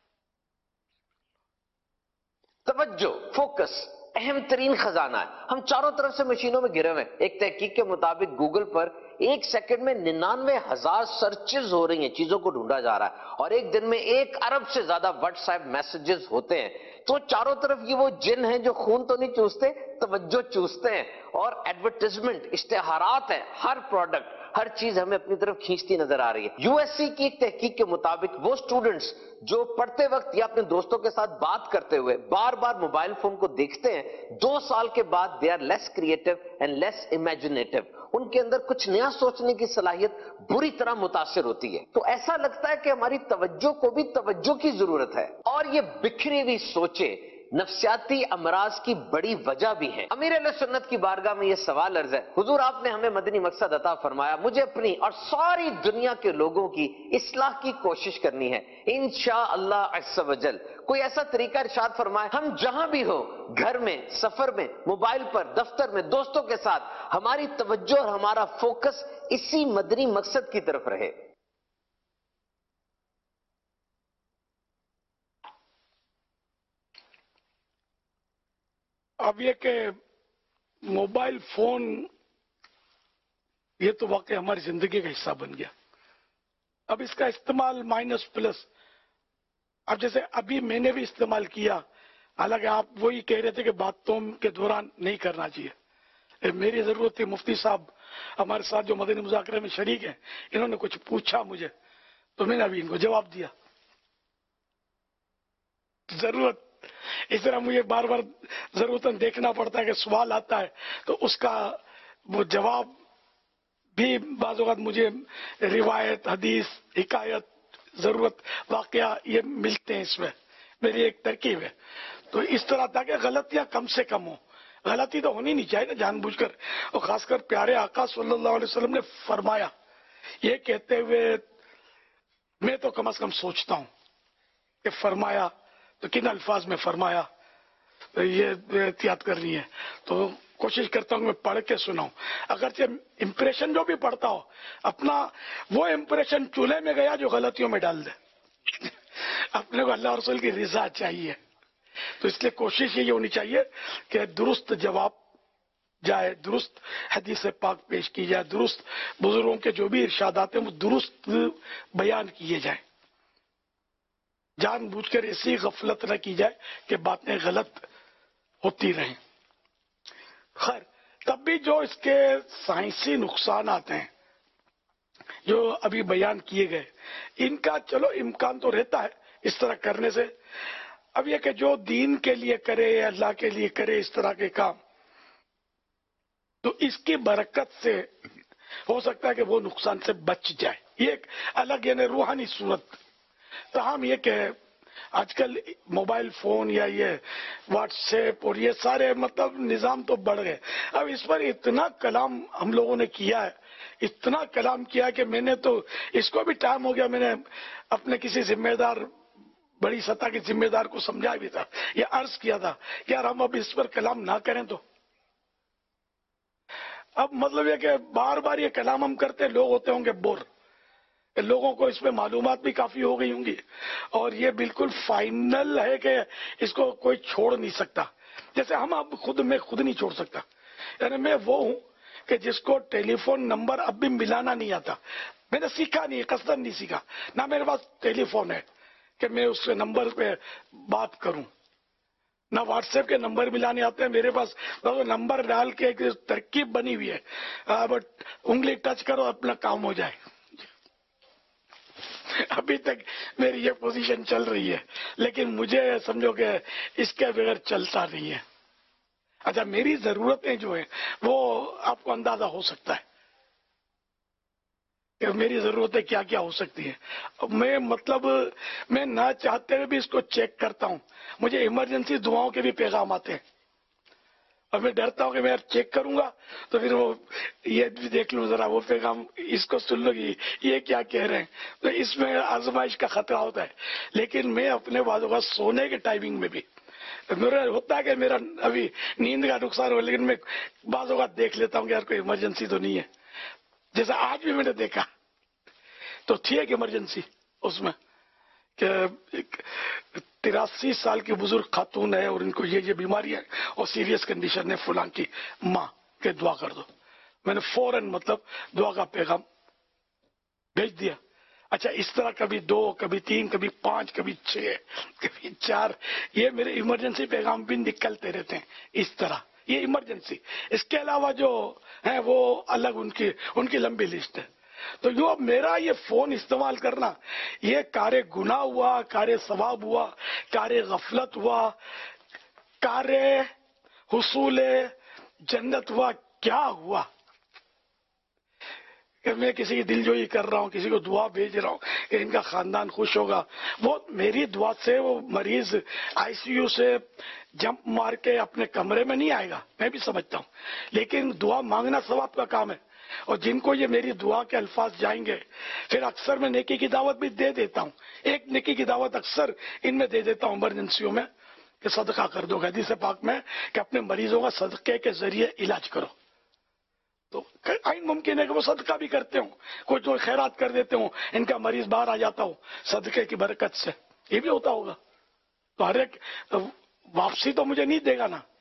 توجہ، فوکس اہم ترین خزانہ ہے۔ ہم چاروں طرف سے مشینوں میں گرے ہوئے ہیں۔ ایک تحقیق کے مطابق گوگل پر ایک سیکنڈ میں ننانوے ہزار سرچز ہو رہی ہیں، چیزوں کو ڈھونڈا جا رہا ہے، اور ایک دن میں ایک ارب سے زیادہ واٹس ایپ میسجز ہوتے ہیں۔ تو چاروں طرف یہ وہ جن ہیں جو خون تو نہیں چوستے، توجہ چوستے ہیں، اور ایڈورٹیزمنٹ، اشتہارات ہیں، ہر پروڈکٹ، ہر چیز ہمیں اپنی طرف کھینچتی نظر آ رہی ہے۔ یو ایس سی کی ایک تحقیق کے مطابق وہ سٹوڈنٹس جو پڑھتے وقت یا اپنے دوستوں کے ساتھ بات کرتے ہوئے بار بار موبائل فون کو دیکھتے ہیں، دو سال کے بعد they are less creative and less imaginative, ان کے اندر کچھ نیا سوچنے کی صلاحیت بری طرح متاثر ہوتی ہے۔ تو ایسا لگتا ہے کہ ہماری توجہ کو بھی توجہ کی ضرورت ہے، اور یہ بکھری ہوئی سوچیں نفسیاتی امراض کی بڑی وجہ بھی ہے۔ امیر اہل سنت کی بارگاہ میں یہ سوال عرض ہے، حضور آپ نے ہمیں مدنی مقصد عطا فرمایا، مجھے اپنی اور ساری دنیا کے لوگوں کی اصلاح کی کوشش کرنی ہے، انشاءاللہ عز و جل کوئی ایسا طریقہ ارشاد فرمائے ہم جہاں بھی ہو، گھر میں، سفر میں، موبائل پر، دفتر میں، دوستوں کے ساتھ، ہماری توجہ اور ہمارا فوکس اسی مدنی مقصد کی طرف رہے۔ اب یہ کہ موبائل فون یہ تو واقعی ہماری زندگی کا حصہ بن گیا۔ اب اس کا استعمال مائنس پلس، اب جیسے ابھی میں نے بھی استعمال کیا، حالانکہ آپ وہی کہہ رہے تھے کہ باتوں کے دوران نہیں کرنا چاہیے، میری ضرورت تھی، مفتی صاحب ہمارے ساتھ جو مدنی مذاکرے میں شریک ہیں، انہوں نے کچھ پوچھا مجھے تو میں نے ابھی ان کو جواب دیا۔ ضرورت اس طرح مجھے بار بار ضرورتاً دیکھنا پڑتا ہے کہ سوال آتا ہے تو اس کا وہ جواب بھی بعض اوقات مجھے روایت، حدیث، حکایت، ضرورت، واقعہ یہ ملتے ہیں، اس میں میری ایک ترکیب ہے۔ تو اس طرح تاکہ غلطیاں کم سے کم ہوں، غلطی تو ہونی نہیں چاہیے نا جان بوجھ کر، اور خاص کر پیارے آقا صلی اللہ علیہ وسلم نے فرمایا، یہ کہتے ہوئے میں تو کم از کم سوچتا ہوں کہ فرمایا تو کن الفاظ میں فرمایا، یہ احتیاط کرنی ہے، تو کوشش کرتا ہوں میں پڑھ کے سناؤں، اگرچہ امپریشن جو بھی پڑھتا ہو اپنا وہ امپریشن چولہے میں گیا جو غلطیوں میں ڈال دے، اپنے کو اللہ رسول کی رضا چاہیے، تو اس لیے کوشش یہ ہونی چاہیے کہ درست جواب جائے، درست حدیث پاک پیش کی جائے، درست بزرگوں کے جو بھی ارشادات ہیں وہ درست بیان کیے جائیں، جان بوجھ کر ایسی غفلت نہ کی جائے کہ باتیں غلط ہوتی رہیں۔ خیر، تب بھی جو اس کے سائنسی نقصانات ہیں جو ابھی بیان کیے گئے، ان کا چلو امکان تو رہتا ہے اس طرح کرنے سے۔ اب یہ کہ جو دین کے لیے کرے، اللہ کے لیے کرے اس طرح کے کام، تو اس کی برکت سے ہو سکتا ہے کہ وہ نقصان سے بچ جائے، یہ ایک الگ یعنی روحانی صورت۔ تاہم یہ کہ آج کل موبائل فون یا یہ واٹس ایپ اور یہ سارے مطلب نظام تو بڑھ گئے، اب اس پر اتنا کلام ہم لوگوں نے کیا ہے، اتنا کلام کیا کہ میں نے تو اس کو بھی ٹائم ہو گیا، میں نے اپنے کسی ذمہ دار بڑی سطح کے ذمہ دار کو سمجھا بھی تھا، یہ عرض کیا تھا کہ یار ہم اب اس پر کلام نہ کریں، تو اب مطلب یہ کہ بار بار یہ کلام ہم کرتے لوگ ہوتے ہوں گے بور، لوگوں کو اس میں معلومات بھی کافی ہو گئی ہوں گی، اور یہ بالکل فائنل ہے کہ اس کو کوئی چھوڑ نہیں سکتا، جیسے ہم اب خود میں خود نہیں چھوڑ سکتا، یعنی میں وہ ہوں کہ جس کو ٹیلی فون نمبر اب بھی ملانا نہیں آتا، میں نے سیکھا نہیں، قصداً نہیں سیکھا، نہ میرے پاس ٹیلی فون ہے کہ میں اس کے نمبر پہ بات کروں، نہ واٹس ایپ کے نمبر ملانے آتے ہیں میرے پاس، نمبر ڈال کے ایک ترکیب بنی ہوئی ہے، بٹ انگلی ٹچ کرو اپنا کام ہو جائے۔ ابھی تک میری یہ پوزیشن چل رہی ہے، لیکن مجھے سمجھو کہ اس کے بغیر چلتا نہیں ہے۔ اچھا، میری ضرورتیں جو ہیں وہ آپ کو اندازہ ہو سکتا ہے، کہ میری ضرورتیں کیا کیا ہو سکتی ہیں. میں مطلب میں نہ چاہتے ہوئے بھی اس کو چیک کرتا ہوں. مجھے ایمرجنسی دعاؤں کے بھی پیغام آتے ہیں اور میں ڈرتا ہوں کہ میں چیک کروں گا تو پھر وہ یہ بھی دیکھ لوں ذرا وہ پیغام اس کو سن لو گی یہ کیا کہہ رہے ہیں. تو اس میں آزمائش کا خطرہ ہوتا ہے. لیکن میں اپنے بعض اوقات سونے کے ٹائمنگ میں بھی میرا ہوتا ہے کہ میرا ابھی نیند کا نقصان ہو لیکن میں بعض اوقات دیکھ لیتا ہوں کہ یار کوئی ایمرجنسی تو نہیں ہے. جیسا آج بھی میں نے دیکھا تو تھی ایک ایمرجنسی اس میں کہ تراسی سال کی بزرگ خاتون ہے اور ان کو یہ یہ بیماری ہے اور سیریس کنڈیشن ہے فلاں کی ماں کہ دعا کر دو. میں نے فوراً مطلب دعا کا پیغام بھیج دیا. اچھا اس طرح کبھی دو کبھی تین کبھی پانچ کبھی چھ کبھی چار یہ میرے ایمرجنسی پیغام بھی نکلتے رہتے ہیں اس طرح. یہ ایمرجنسی. اس کے علاوہ جو ہیں وہ الگ ان کی ان کی لمبی لسٹ ہے. تو جو میرا یہ فون استعمال کرنا یہ کار گناہ ہوا, کار ثواب ہوا, کار غفلت ہوا, کار حصول جنت ہوا, کیا ہوا کہ میں کسی کی دل جوئی کر رہا ہوں, کسی کو دعا بھیج رہا ہوں کہ ان کا خاندان خوش ہوگا. وہ میری دعا سے وہ مریض آئی سی یو سے جمپ مار کے اپنے کمرے میں نہیں آئے گا, میں بھی سمجھتا ہوں. لیکن دعا مانگنا ثواب کا کام ہے اور جن کو یہ میری دعا کے الفاظ جائیں گے پھر اکثر میں نیکی کی دعوت بھی دے دیتا ہوں. ایک نیکی کی دعوت اکثر ان میں دے دیتا ہوں ایمرجنسیوں میں کہ صدقہ کر دو. حدیث پاک میں کہ اپنے مریضوں کا صدقے کے ذریعے علاج کرو. تو آئین ممکن ہے کہ وہ صدقہ بھی کرتے ہوں, کوئی جو خیرات کر دیتے ہوں, ان کا مریض باہر آ جاتا ہو صدقے کی برکت سے. یہ بھی ہوتا ہوگا. تو ہر ایک واپسی تو مجھے نہیں دے گا نا.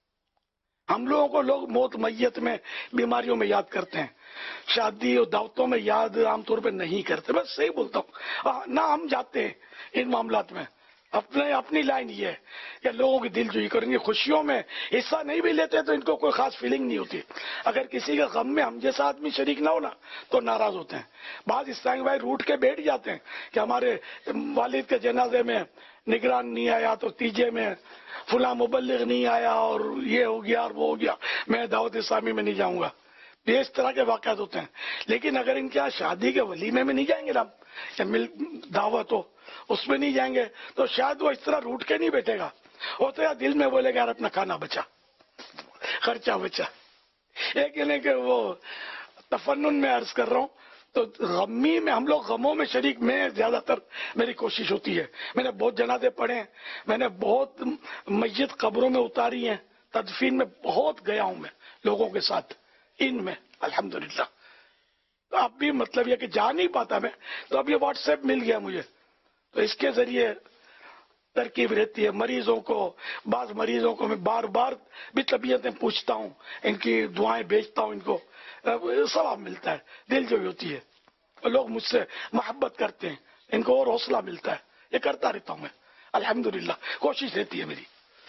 ہم لوگوں کو لوگ موت میت میں بیماریوں میں یاد کرتے ہیں, شادی اور دعوتوں میں یاد عام طور پہ نہیں کرتے. بس صحیح بولتا ہوں نہ ہم جاتے ہیں ان معاملات میں. اپنے اپنی لائن یہ ہے کہ لوگوں کی دل جوئی کریں گے. خوشیوں میں حصہ نہیں بھی لیتے تو ان کو کوئی خاص فیلنگ نہیں ہوتی. اگر کسی کے غم میں ہم جیسا آدمی شریک نہ ہونا تو ناراض ہوتے ہیں. بعض اسلام بھائی روٹ کے بیٹھ جاتے ہیں کہ ہمارے والد کے جنازے میں نگران نہیں آیا تو تیجے میں فلاں مبلغ نہیں آیا اور یہ ہو گیا اور وہ ہو گیا, میں دعوت اسلامی میں نہیں جاؤں گا. یہ اس طرح کے واقعات ہوتے ہیں. لیکن اگر ان کے شادی کے ولیمے میں نہیں جائیں گے نا یا مل دعوت ہو اس میں نہیں جائیں گے تو شاید وہ اس طرح روٹ کے نہیں بیٹھے گا. وہ تو یا دل میں بولے گا یار اپنا کھانا بچا, خرچہ بچا. ایک نہیں کہ وہ تفنن میں عرض کر رہا ہوں تو غمی میں ہم لوگ غموں میں شریک میں زیادہ تر میری کوشش ہوتی ہے. میں نے بہت جنازے پڑھے ہیں, میں نے بہت میت قبروں میں اتاری ہیں, تدفین میں بہت گیا ہوں میں لوگوں کے ساتھ ان میں الحمدللہ. تو اب بھی مطلب یہ کہ جا نہیں پاتا میں تو اب یہ واٹس ایپ مل گیا مجھے تو اس کے ذریعے ترکیب رہتی ہے. مریضوں کو بعض مریضوں کو میں بار بار بھی طبیعتیں پوچھتا ہوں, ان کی دعائیں بھیجتا ہوں, ان کو ثواب ملتا ہے, دل جو ہوتی ہے. لوگ مجھ سے محبت کرتے ہیں, ان کو اور حوصلہ ملتا ہے. یہ کرتا رہتا ہوں میں الحمدللہ, کوشش رہتی ہے میری.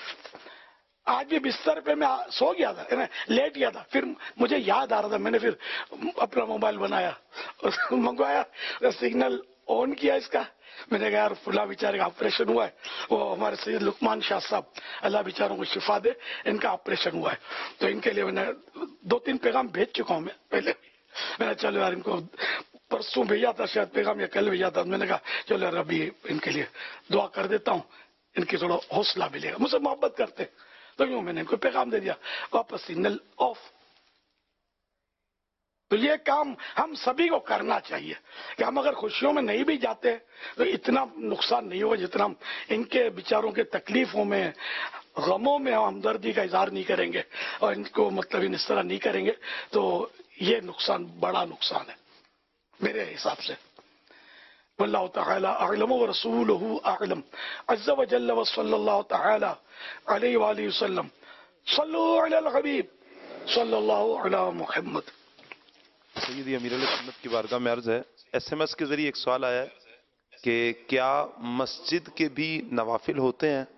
آج بھی بستر پہ میں سو گیا تھا, لیٹ گیا تھا, پھر مجھے یاد آ رہا تھا, میں نے پھر اپنا موبائل بنایا منگوایا, سگنل آن کیا اس کا. میں نے کہا یار فلاں بیچارے کا آپریشن ہوا ہے, وہ ہمارے سید لقمان شاہ صاحب اللہ بیچاروں کو شفا دے, ان کا آپریشن ہوا ہے تو ان کے لیے میں نے دو تین پیغام بھیج چکا ہوں میں پہلے بھی. میں نے چلو یار ان کو پرسوں بھیجا تھا شاید پیغام یا کل بھیجا تھا, میں نے کہا چلو یار ابھی ان کے لیے دعا کر دیتا ہوں, ان کی تھوڑا حوصلہ ملے گا. مجھ سے محبت کرتے تو یوں میں نے ان کو پیغام دے دیا, واپس سگنل آف. تو یہ کام ہم سبھی کو کرنا چاہیے کہ ہم اگر خوشیوں میں نہیں بھی جاتے تو اتنا نقصان نہیں ہوگا جتنا ہم ان کے بیچاروں کے تکلیفوں میں غموں میں ہم ہمدردی کا اظہار نہیں کریں گے اور ان کو مطلب اس طرح نہیں کریں گے تو یہ نقصان بڑا نقصان ہے میرے حساب سے. واللہ تعالی اعلم ورسولہ اعلم عز وجل وصلی اللہ تعالی علیہ وآلہ وسلم. صلو علی الحبیب صلی اللہ علی محمد. سیدی امیر علیہ سنت کی بارگاہ میں عرض ہے, ایس ایم ایس کے ذریعے ایک سوال آیا ہے کہ کیا مسجد کے بھی نوافل ہوتے ہیں؟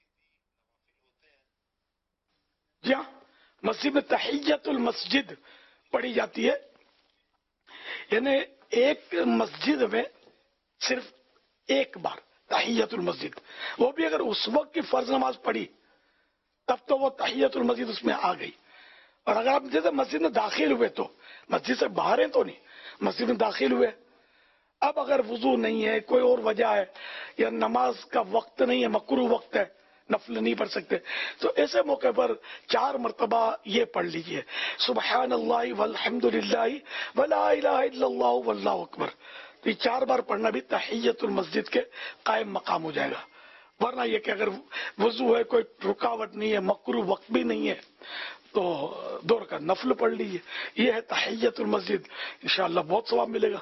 جی ہاں, مسجد میں تحیت المسجد پڑھی جاتی ہے. یعنی ایک مسجد میں صرف ایک بار تحیت المسجد, وہ بھی اگر اس وقت کی فرض نماز پڑھی تب تو وہ تحیت المسجد اس میں آ گئی. اور اگر آپ جیسے مسجد میں داخل ہوئے تو مسجد سے باہر ہیں تو نہیں, مسجد میں داخل ہوئے، اب اگر وضو نہیں ہے، کوئی اور وجہ ہے، یا نماز کا وقت نہیں ہے، مکروہ وقت ہے، نفل نہیں پڑھ سکتے، تو ایسے موقع پر چار مرتبہ یہ پڑھ لیجئے، سبحان اللہ والحمد للہ ولا الہ الا اللہ واللہ اکبر. تو یہ چار بار پڑھنا بھی تحیت المسجد کے قائم مقام ہو جائے گا. ورنہ یہ کہ اگر وضو ہے، کوئی رکاوٹ نہیں ہے، مکروہ وقت بھی نہیں ہے، تو دو رکعت نفل پڑھ لیجئے. یہ ہے تحیت المسجد، انشاءاللہ بہت ثواب ملے گا.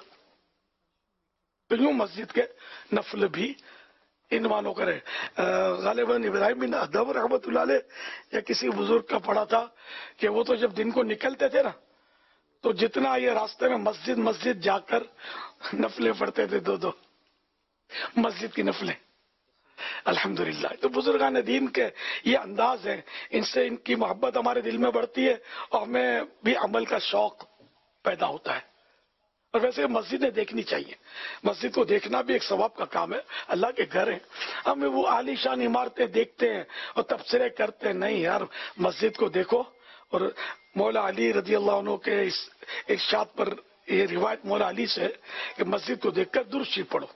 تو یوں مسجد کے نفل بھی انوانوں کرے. غالباً ابراہیم بن ادھم رحمۃ اللہ علیہ یا کسی بزرگ کا پڑھا تھا کہ وہ تو جب دن کو نکلتے تھے نا، تو جتنا یہ راستے میں مسجد مسجد جا کر نفلیں پڑھتے تھے، دو دو مسجد کی نفلیں. الحمدللہ. تو بزرگان دین کے یہ انداز ہیں، ان سے ان کی محبت ہمارے دل میں بڑھتی ہے اور ہمیں بھی عمل کا شوق پیدا ہوتا ہے. اور ویسے مسجدیں دیکھنی چاہیے، مسجد کو دیکھنا بھی ایک ثواب کا کام ہے. اللہ کے گھر ہیں، ہمیں وہ عالی شان عمارتیں دیکھتے ہیں اور تبصرے کرتے ہیں، نہیں یار مسجد کو دیکھو. اور مولا علی رضی اللہ عنہ کے اس ارشاد پر یہ روایت مولا علی سے کہ مسجد کو دیکھ کر درود شریف پڑھو.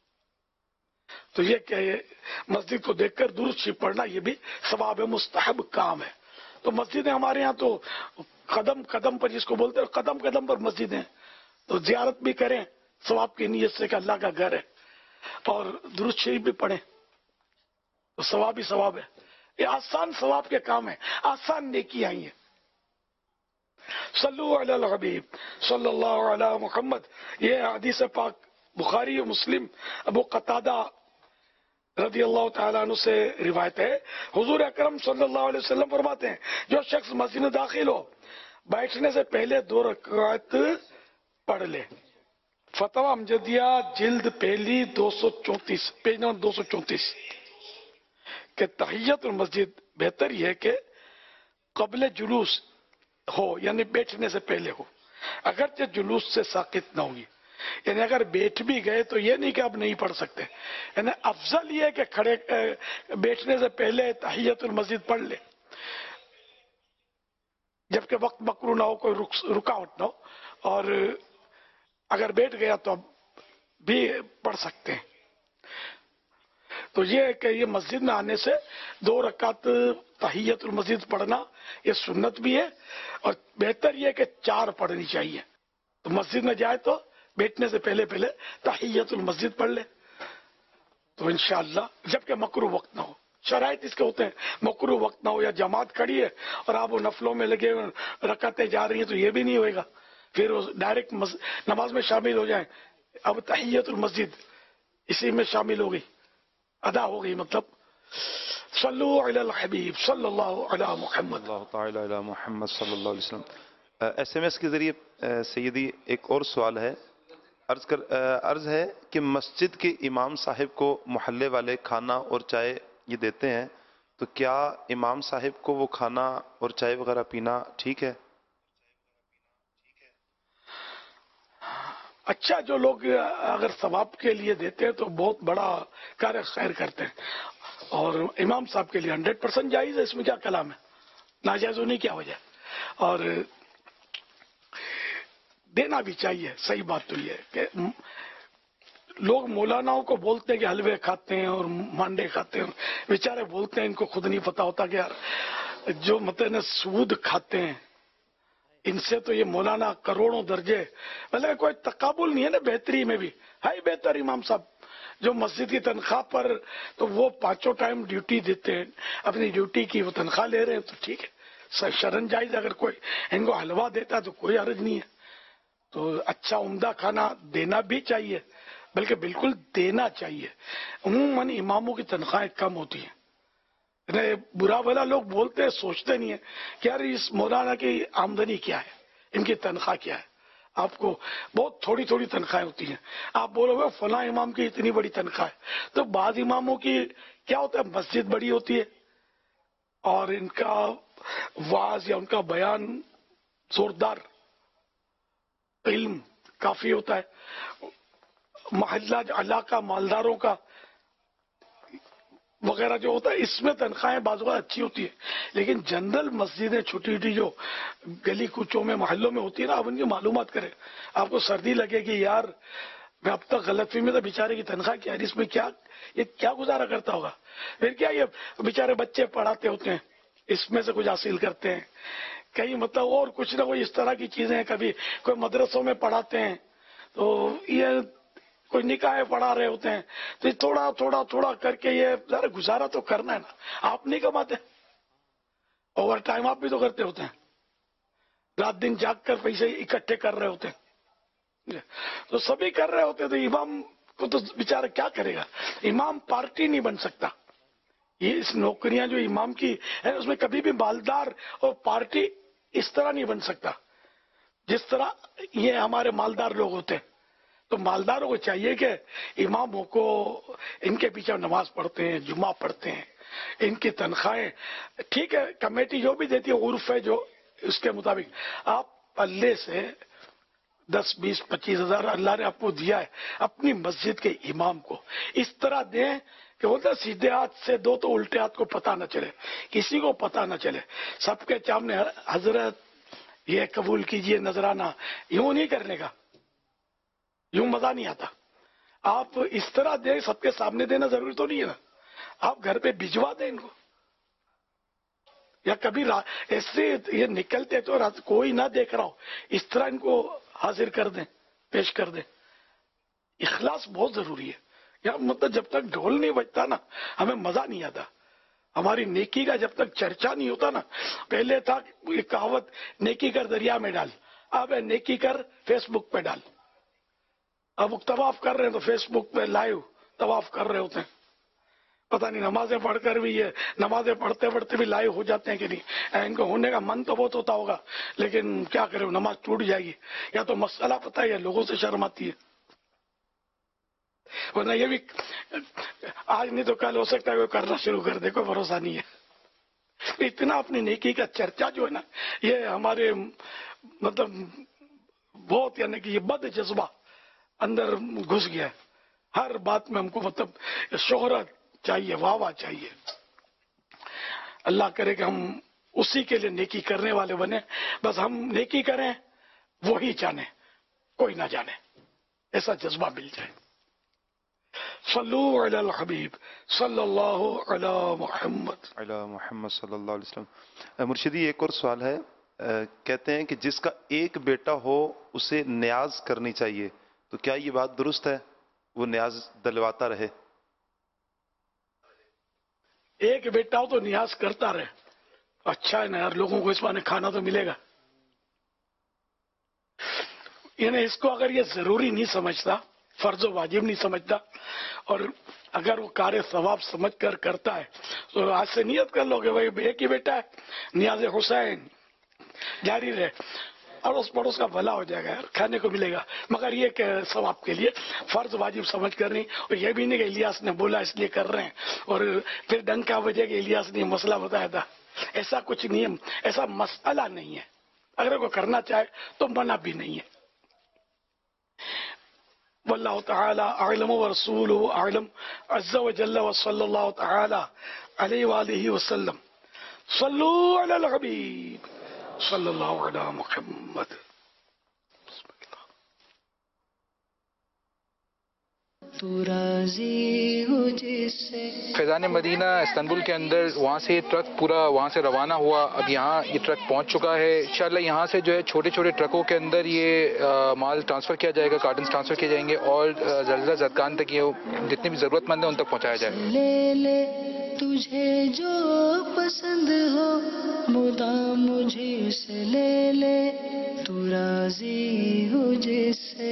تو یہ کہ مسجد کو دیکھ کر درود شریف پڑھنا یہ بھی ثواب مستحب کام ہے. تو مسجدیں ہمارے یہاں تو قدم قدم پر، جس کو بولتے ہیں قدم قدم پر مسجدیں، تو زیارت بھی کریں ثواب کی نیت سے کہ اللہ کا گھر ہے، اور درود شریف بھی پڑھیں تو ثواب ہی ثواب ہے. یہ آسان ثواب کے کام ہے، آسان نیکی آئی ہیں. صلو علی الحبیب صلی اللہ علی محمد. یہ حدیث پاک بخاری و مسلم ابو قتادہ رضی اللہ تعالیٰ عنہ سے روایت ہے. حضور اکرم صلی اللہ علیہ وسلم فرماتے ہیں جو شخص مسجد میں داخل ہو بیٹھنے سے پہلے دو رکعت پڑھ لے. فتویٰ امجدیہ جلد پہلی دو سو چونتیس پیج نمبر دو سو چونتیس کہ تحیت المسجد بہتر یہ ہے کہ قبل جلوس ہو، یعنی بیٹھنے سے پہلے ہو، اگرچہ جلوس سے ساقط نہ ہوگی. یعنی اگر بیٹھ بھی گئے تو یہ نہیں کہ اب نہیں پڑھ سکتے، یعنی افضل یہ ہے کہ کھڑے بیٹھنے سے پہلے تحیت المسجد پڑھ لے، جبکہ وقت مکروہ نہ ہو، کوئی رکاوٹ نہ ہو. اور اگر بیٹھ گیا تو اب بھی پڑھ سکتے ہیں. تو یہ کہ یہ مسجد میں آنے سے دو رکعت تحیت المسجد پڑھنا یہ سنت بھی ہے، اور بہتر یہ کہ چار پڑھنی چاہیے. تو مسجد میں جائے تو بیٹھنے سے پہلے پہلے تحیت المسجد پڑھ لے تو انشاءاللہ، جبکہ مکروہ وقت نہ ہو. شرائط اس کے ہوتے ہیں، مکروہ وقت نہ ہو یا جماعت کھڑی ہے اور آپ وہ نفلوں میں لگے رکعتیں جا رہی ہیں تو یہ بھی نہیں ہوئے گا، پھر وہ ڈائریکٹ نماز میں شامل ہو جائیں. اب تحیت المسجد اسی میں شامل ہو گئی، ادا ہو گئی. مطلب صلو علی الحبیب صلی اللہ علی محمد اللہ تعالی علی محمد صلی اللہ علیہ وسلم. ایس ایم ایس کے ذریعے سیدی ایک اور سوال ہے. عرض کر عرض ہے کہ مسجد کے امام صاحب کو محلے والے کھانا اور چائے یہ دیتے ہیں، تو کیا امام صاحب کو وہ کھانا اور چائے وغیرہ پینا ٹھیک ہے؟ اچھا، جو لوگ اگر ثواب کے لیے دیتے ہیں تو بہت بڑا کار خیر کرتے ہیں، اور امام صاحب کے لیے ہنڈریڈ پرسینٹ جائز ہے. اس میں کیا کلام ہے، ناجائز ہونے کی کیا وجہ ہے، اور دینا بھی چاہیے. صحیح بات تو یہ ہے کہ لوگ مولاناؤں کو بولتے ہیں کہ حلوے کھاتے ہیں اور مانڈے کھاتے ہیں، بیچارے بولتے ہیں، ان کو خود نہیں پتا ہوتا کہ یار جو مطلب سود کھاتے ہیں ان سے تو یہ مولانا کروڑوں درجے، مطلب کوئی تقابل نہیں ہے نا. بہتری میں بھی ہے بہتر امام صاحب جو مسجد کی تنخواہ پر، تو وہ پانچوں ٹائم ڈیوٹی دیتے ہیں، اپنی ڈیوٹی کی وہ تنخواہ لے رہے ہیں تو ٹھیک ہے، شرن جائز. اگر کوئی ان کو حلوہ دیتا تو کوئی حرج نہیں ہے. تو اچھا عمدہ کھانا دینا بھی چاہیے، بلکہ بالکل دینا چاہیے. عموماً اماموں کی تنخواہیں کم ہوتی ہیں، برا بھلا لوگ بولتے ہیں، سوچتے نہیں ہیں کہ یار اس مولانا کی آمدنی کیا ہے، ان کی تنخواہ کیا ہے. آپ کو بہت تھوڑی تھوڑی تنخواہیں ہوتی ہیں. آپ بولو گے فلاں امام کی اتنی بڑی تنخواہ ہے، تو بعض اماموں کی کیا ہوتا ہے، مسجد بڑی ہوتی ہے اور ان کا واعظ یا ان کا بیان زوردار، علم کافی ہوتا ہے. محلہ علاقہ مالداروں کا وغیرہ جو ہوتا ہے اس میں تنخواہیں بعض اوقات اچھی ہوتی ہے، لیکن جنرل مسجدیں چھوٹی چھوٹی جو گلی کوچوں میں محلوں میں ہوتی ہے نا، آپ ان کی معلومات کریں. آپ کو سردی لگے گی یار میں اب تک غلط فہمی میں تھا، بیچارے کی تنخواہ کیا ہے، اس میں کیا یہ کیا گزارا کرتا ہوگا، پھر کیا یہ بیچارے بچے پڑھاتے ہوتے ہیں اس میں سے کچھ حاصل کرتے ہیں، کہیں مطلب اور کچھ نہ کوئی اس طرح کی چیزیں، کبھی کوئی مدرسوں میں پڑھاتے ہیں تو یہ کوئی نکاح پڑھا رہے ہوتے ہیں، تو یہ تھوڑا تھوڑا تھوڑا کر کے یہ ذرا گزارا تو کرنا ہے نا. آپ نہیں کماتے، اوور ٹائم آپ بھی تو کرتے ہوتے ہیں، رات دن جاگ کر پیسے اکٹھے کر رہے ہوتے ہیں، تو سبھی کر رہے ہوتے ہیں، تو امام کو تو بیچارہ کیا کرے گا. امام پارٹی نہیں بن سکتا. یہ اس نوکریاں جو امام کی ہے اس میں کبھی بھی مالدار اور پارٹی اس طرح نہیں بن سکتا جس طرح یہ ہمارے مالدار لوگ ہوتے ہیں. تو مالداروں کو چاہیے کہ اماموں کو ان کے پیچھے نماز پڑھتے ہیں، جمعہ پڑھتے ہیں، ان کی تنخواہیں ٹھیک ہے، کمیٹی جو بھی دیتی ہے عرف ہے جو اس کے مطابق آپ پلے سے دس بیس پچیس ہزار اللہ نے آپ کو دیا ہے، اپنی مسجد کے امام کو اس طرح دیں کہ بولتا سیدھے ہاتھ سے دو تو الٹے ہاتھ کو پتہ نہ چلے، کسی کو پتہ نہ چلے، سب کے سامنے حضرت یہ قبول کیجئے نذرانہ، یوں نہیں کرنے کا، یوں مزہ نہیں آتا. آپ اس طرح دیں، سب کے سامنے دینا ضروری تو نہیں ہے نا، آپ گھر پہ بھجوا دیں ان کو، یا کبھی ایسے یہ نکلتے تو رات کوئی نہ دیکھ رہا ہو اس طرح ان کو حاضر کر دیں، پیش کر دیں. اخلاص بہت ضروری ہے. یا مطلب جب تک ڈھول نہیں بجتا نا ہمیں مزہ نہیں آتا. ہماری نیکی کا جب تک چرچا نہیں ہوتا نا، پہلے تھا یہ کہاوت نیکی کر دریا میں ڈال، اب ہے نیکی کر فیس بک پہ ڈال. اب طواف کر رہے ہیں تو فیس بک پہ لائیو طواف کر رہے ہوتے ہیں، پتہ نہیں نمازیں پڑھ کر بھی یہ نمازیں پڑھتے پڑھتے بھی لائیو ہو جاتے ہیں کہ نہیں. ان کو ہونے کا من تو بہت ہوتا ہوگا لیکن کیا کرے نماز ٹوٹ جائے گی، یا تو مسئلہ پتہ ہے یا لوگوں سے شرم آتی ہے. ورنہ یہ بھی آج نہیں تو کل ہو سکتا ہے کوئی کرنا شروع کر دے، کوئی بھروسہ نہیں ہے. اتنا اپنی نیکی کا چرچا جو ہے نا یہ ہمارے مطلب بہت یعنی کہ یہ بد جذبہ اندر گھس گیا ہے. ہر بات میں ہم کو مطلب شہرت چاہیے، واہ واہ چاہیے. اللہ کرے کہ ہم اسی کے لیے نیکی کرنے والے بنے، بس ہم نیکی کریں وہی جانے کوئی نہ جانے، ایسا جذبہ مل جائے. صلو علی الحبیب صلی اللہ علی محمد علی محمد صلی اللہ علیہ وسلم. مرشدی ایک اور سوال ہے، کہتے ہیں کہ جس کا ایک بیٹا ہو اسے نیاز کرنی چاہیے، تو کیا یہ بات درست ہے وہ نیاز دلواتا رہے؟ ایک بیٹا ہو تو نیاز کرتا رہے، اچھا ہے نا یار، لوگوں کو اس بارے کھانا تو ملے گا. یعنی اس کو اگر یہ ضروری نہیں سمجھتا، فرض و واجب نہیں سمجھتا، اور اگر وہ کار ثواب سمجھ کر کرتا ہے تو آج سے نیت کر لو کہ بھائی ایک ہی بیٹا ہے، نیاز حسین جاری رہے، اڑوس پڑوس کا بھلا ہو جائے گا، یار کھانے کو ملے گا. مگر یہ کہ ثواب کے لیے فرض واجب سمجھ کر نہیں، اور یہ بھی نہیں کہ الیاس نے بولا اس لیے کر رہے ہیں اور پھر ڈنکا بجے کہ الیاس نے مسئلہ بتایا تھا. ایسا کچھ نہیں، ایسا مسئلہ نہیں ہے. اگر کوئی کرنا چاہے تو منع بھی نہیں ہے. واللہ تعالی اعلم ورسولہ اعلم عز وجل وصلی اللہ تعالی علیہ وآلہ وسلم. صلو علی الحبیب صلی اللہ علی محمد. فیضان مدینہ استنبول کے اندر وہاں سے یہ ٹرک پورا وہاں سے روانہ ہوا، اب یہاں یہ ٹرک پہنچ چکا ہے. انشاءاللہ یہاں سے جو ہے چھوٹے چھوٹے ٹرکوں کے اندر یہ مال ٹرانسفر کیا جائے گا، کارٹنز ٹرانسفر کیے جائیں گے اور زلزلہ زدگان تک یہ جتنے بھی ضرورت مند ہیں ان تک پہنچایا جائے گا. لے لے تجھے جو پسند ہو مدام مجھے سے لے لے، تو راضی ہو جس سے.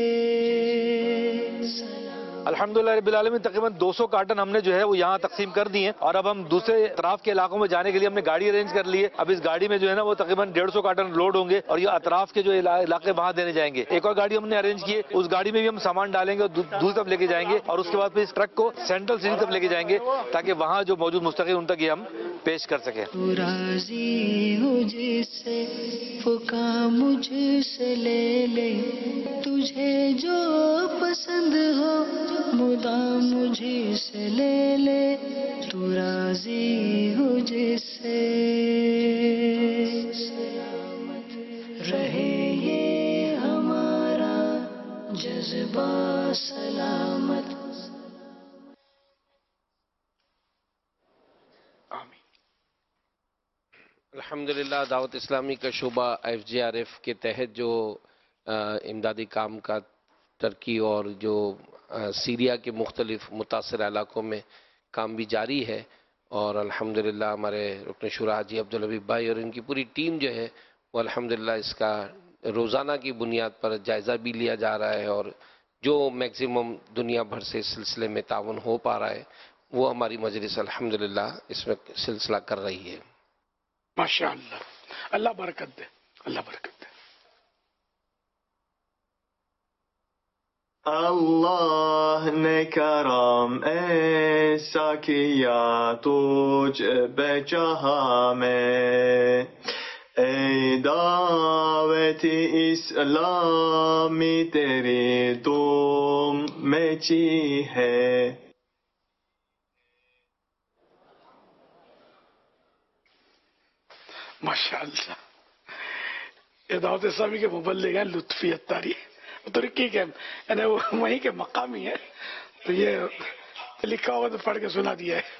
الحمدللہ رب العالمین تقریباً دو سو کارٹن ہم نے جو ہے وہ یہاں تقسیم کر دی ہیں، اور اب ہم دوسرے اطراف کے علاقوں میں جانے کے لیے ہم نے گاڑی ارینج کر لی ہے. اب اس گاڑی میں جو ہے نا وہ تقریباً ڈیڑھ سو کارٹن لوڈ ہوں گے اور یہ اطراف کے جو علاقے وہاں دینے جائیں گے. ایک اور گاڑی ہم نے ارینج کی ہے، اس گاڑی میں بھی ہم سامان ڈالیں گے اور دوسری طرف لے کے جائیں گے، اور اس کے بعد پھر اس ٹرک کو سینٹرل سٹی تک لے کے جائیں گے تاکہ وہاں جو موجود مستقل ان تک یہ ہم پیش کر سکیں. تو راضی ہو جس سے پکا مجھ سے لے لے، تجھے جو پسند ہو مدام مجھے سے لے لے، تو جذبہ سلامت. الحمدللہ دعوت اسلامی کا شعبہ ایف جی آر ایف کے تحت جو امدادی کام کا ترقی اور جو سیریا کے مختلف متاثرہ علاقوں میں کام بھی جاری ہے، اور الحمدللہ ہمارے رکن شورا حاجی عبدالحبیب بھائی اور ان کی پوری ٹیم جو ہے وہ الحمدللہ اس کا روزانہ کی بنیاد پر جائزہ بھی لیا جا رہا ہے، اور جو میکسیمم دنیا بھر سے اس سلسلے میں تعاون ہو پا رہا ہے وہ ہماری مجلس الحمدللہ اس میں سلسلہ کر رہی ہے. ماشاء اللہ، اللہ برکت دے، اللہ برکت دے. اللہ نے کرم ایسا کیا تجھ بے جہاں میں، اے دعوت اسلامی تیری تم میں چی ہے. ماشاء اللہ، یہ دعوت اسلامی کے مبلغ ہیں لطفی اتاری، ترکی کے یعنی وہ وہیں کے مقامی ہے، تو یہ لکھا ہوا تو پڑھ کے سنا دیا ہے.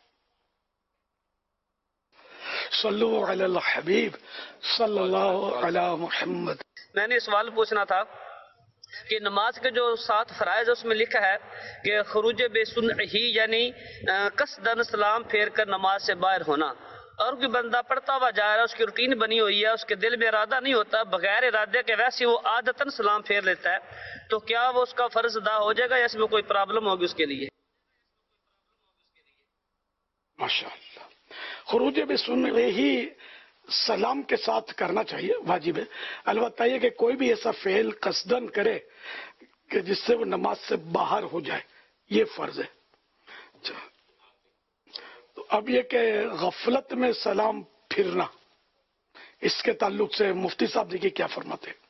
صلو علی الحبیب صلی اللہ علی محمد. میں نے سوال پوچھنا تھا کہ نماز کے جو سات فرائض اس میں لکھا ہے کہ خروج بے سنعی یعنی قصدن سلام پھیر کر نماز سے باہر ہونا، اور کوئی بندہ پڑھتا ہوا جا رہا ہے، اس کی روٹین بنی ہوئی ہے، اس کے دل میں ارادہ نہیں ہوتا، بغیر ارادے کے ویسے وہ عادتاً سلام پھیر لیتا ہے، تو کیا وہ اس کا فرض ادا ہو جائے گا یا اس میں کوئی پرابلم ہوگی اس کے لیے؟ ماشاء اللہ، خروج بے سنعی ہی سلام کے ساتھ کرنا چاہیے، واجب ہے. البتہ یہ کہ کوئی بھی ایسا فعل قصدن کرے کہ جس سے وہ نماز سے باہر ہو جائے، یہ فرض ہے. تو اب یہ کہ غفلت میں سلام پھرنا، اس کے تعلق سے مفتی صاحب دیکھیے کیا فرماتے ہیں.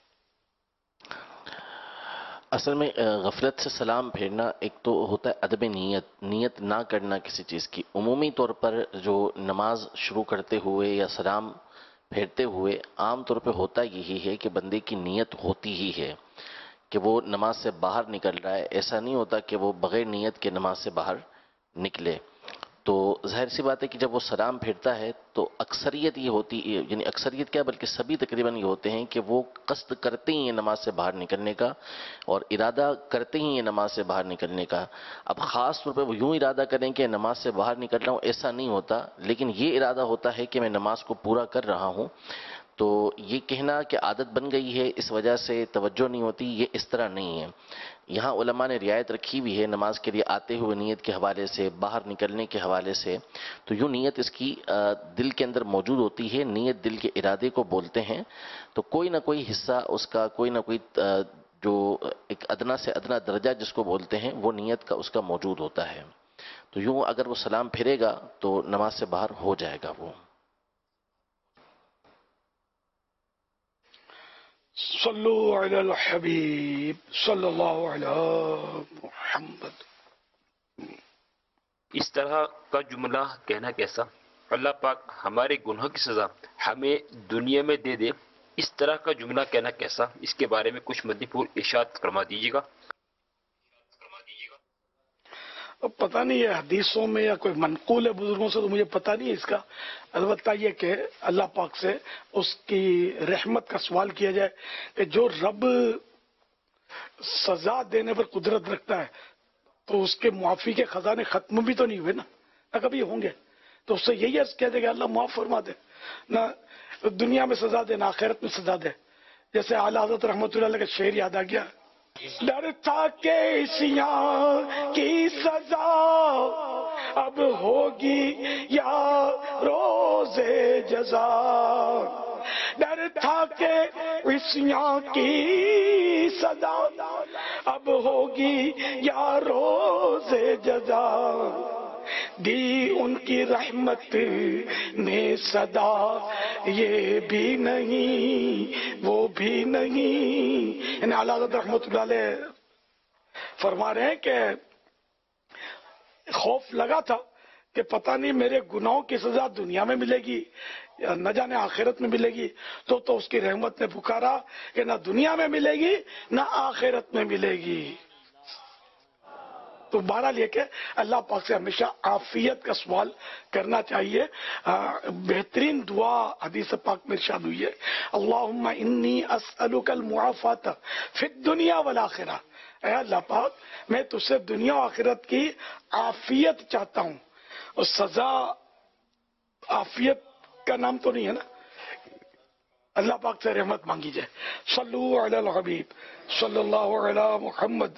اصل میں غفلت سے سلام پھیرنا ایک تو ہوتا ہے ادب نیت، نیت نہ کرنا کسی چیز کی. عمومی طور پر جو نماز شروع کرتے ہوئے یا سلام پھیرتے ہوئے عام طور پہ ہوتا یہی ہے کہ بندے کی نیت ہوتی ہی ہے کہ وہ نماز سے باہر نکل رہا ہے. ایسا نہیں ہوتا کہ وہ بغیر نیت کے نماز سے باہر نکلے. تو ظاہر سی بات ہے کہ جب وہ سلام پھیرتا ہے تو اکثریت یہ ہوتی ہے، یعنی اکثریت کیا بلکہ سبھی تقریباً یہ ہوتے ہیں کہ وہ قصد کرتے ہی ہیں نماز سے باہر نکلنے کا، اور ارادہ کرتے ہی ہیں نماز سے باہر نکلنے کا. اب خاص طور پہ وہ یوں ارادہ کریں کہ نماز سے باہر نکل رہا ہوں، ایسا نہیں ہوتا، لیکن یہ ارادہ ہوتا ہے کہ میں نماز کو پورا کر رہا ہوں. تو یہ کہنا کہ عادت بن گئی ہے اس وجہ سے توجہ نہیں ہوتی، یہ اس طرح نہیں ہے. یہاں علماء نے رعایت رکھی بھی ہے نماز کے لیے آتے ہوئے نیت کے حوالے سے، باہر نکلنے کے حوالے سے. تو یوں نیت اس کی دل کے اندر موجود ہوتی ہے، نیت دل کے ارادے کو بولتے ہیں. تو کوئی نہ کوئی حصہ اس کا، کوئی نہ کوئی جو ایک ادنا سے ادنا درجہ جس کو بولتے ہیں، وہ نیت کا اس کا موجود ہوتا ہے. تو یوں اگر وہ سلام پھرے گا تو نماز سے باہر ہو جائے گا وہ. صلو علی الحبیب صلی اللہ علی محمد. اس طرح کا جملہ کہنا کیسا؟ اللہ پاک ہمارے گناہوں کی سزا ہمیں دنیا میں دے دے، اس طرح کا جملہ کہنا کیسا؟ اس کے بارے میں کچھ مدنی پھول ارشاد فرما دیجیے گا. اب پتہ نہیں ہے حدیثوں میں یا کوئی منقول ہے بزرگوں سے، تو مجھے پتہ نہیں ہے اس کا. البتہ یہ کہ اللہ پاک سے اس کی رحمت کا سوال کیا جائے کہ جو رب سزا دینے پر قدرت رکھتا ہے تو اس کے معافی کے خزانے ختم بھی تو نہیں ہوئے نا، نہ کبھی ہوں گے. تو اس سے یہی عرض کہہ دے کہ اللہ معاف فرما دے، نہ دنیا میں سزا دے نہ آخرت میں سزا دے. جیسے اعلیٰ حضرت رحمۃ اللہ علیہ کا شعر یاد آ گیا، ڈر تھا کہ سیاں کی سزا اب ہوگی یا روز جزا، ڈر تھا کہ سیاں کی سزا اب ہوگی یا روز جزا، دی ان کی رحمت نے صدا یہ بھی نہیں وہ بھی نہیں. یعنی اعلیٰ حضرت رحمۃ اللہ علیہ فرما رہے ہیں کہ خوف لگا تھا کہ پتہ نہیں میرے گناہوں کی سزا دنیا میں ملے گی یا نہ جانے آخرت میں ملے گی، تو تو اس کی رحمت نے پکارا کہ نہ دنیا میں ملے گی نہ آخرت میں ملے گی۔ تو بہرحال یہ کہ اللہ پاک سے ہمیشہ عافیت کا سوال کرنا چاہیے۔ بہترین دعا حدیث پاک میں ارشاد ہوئی ہے، اللہم انی اسألک المعافات فی الدنیا والآخرہ، اے اللہ پاک میں تجھ سے دنیا و آخرت کی عافیت چاہتا ہوں۔ اور سزا عافیت کا نام تو نہیں ہے نا، اللہ پاک سے رحمت مانگی جائے۔ صلو علی الحبیب صلی اللہ علی محمد۔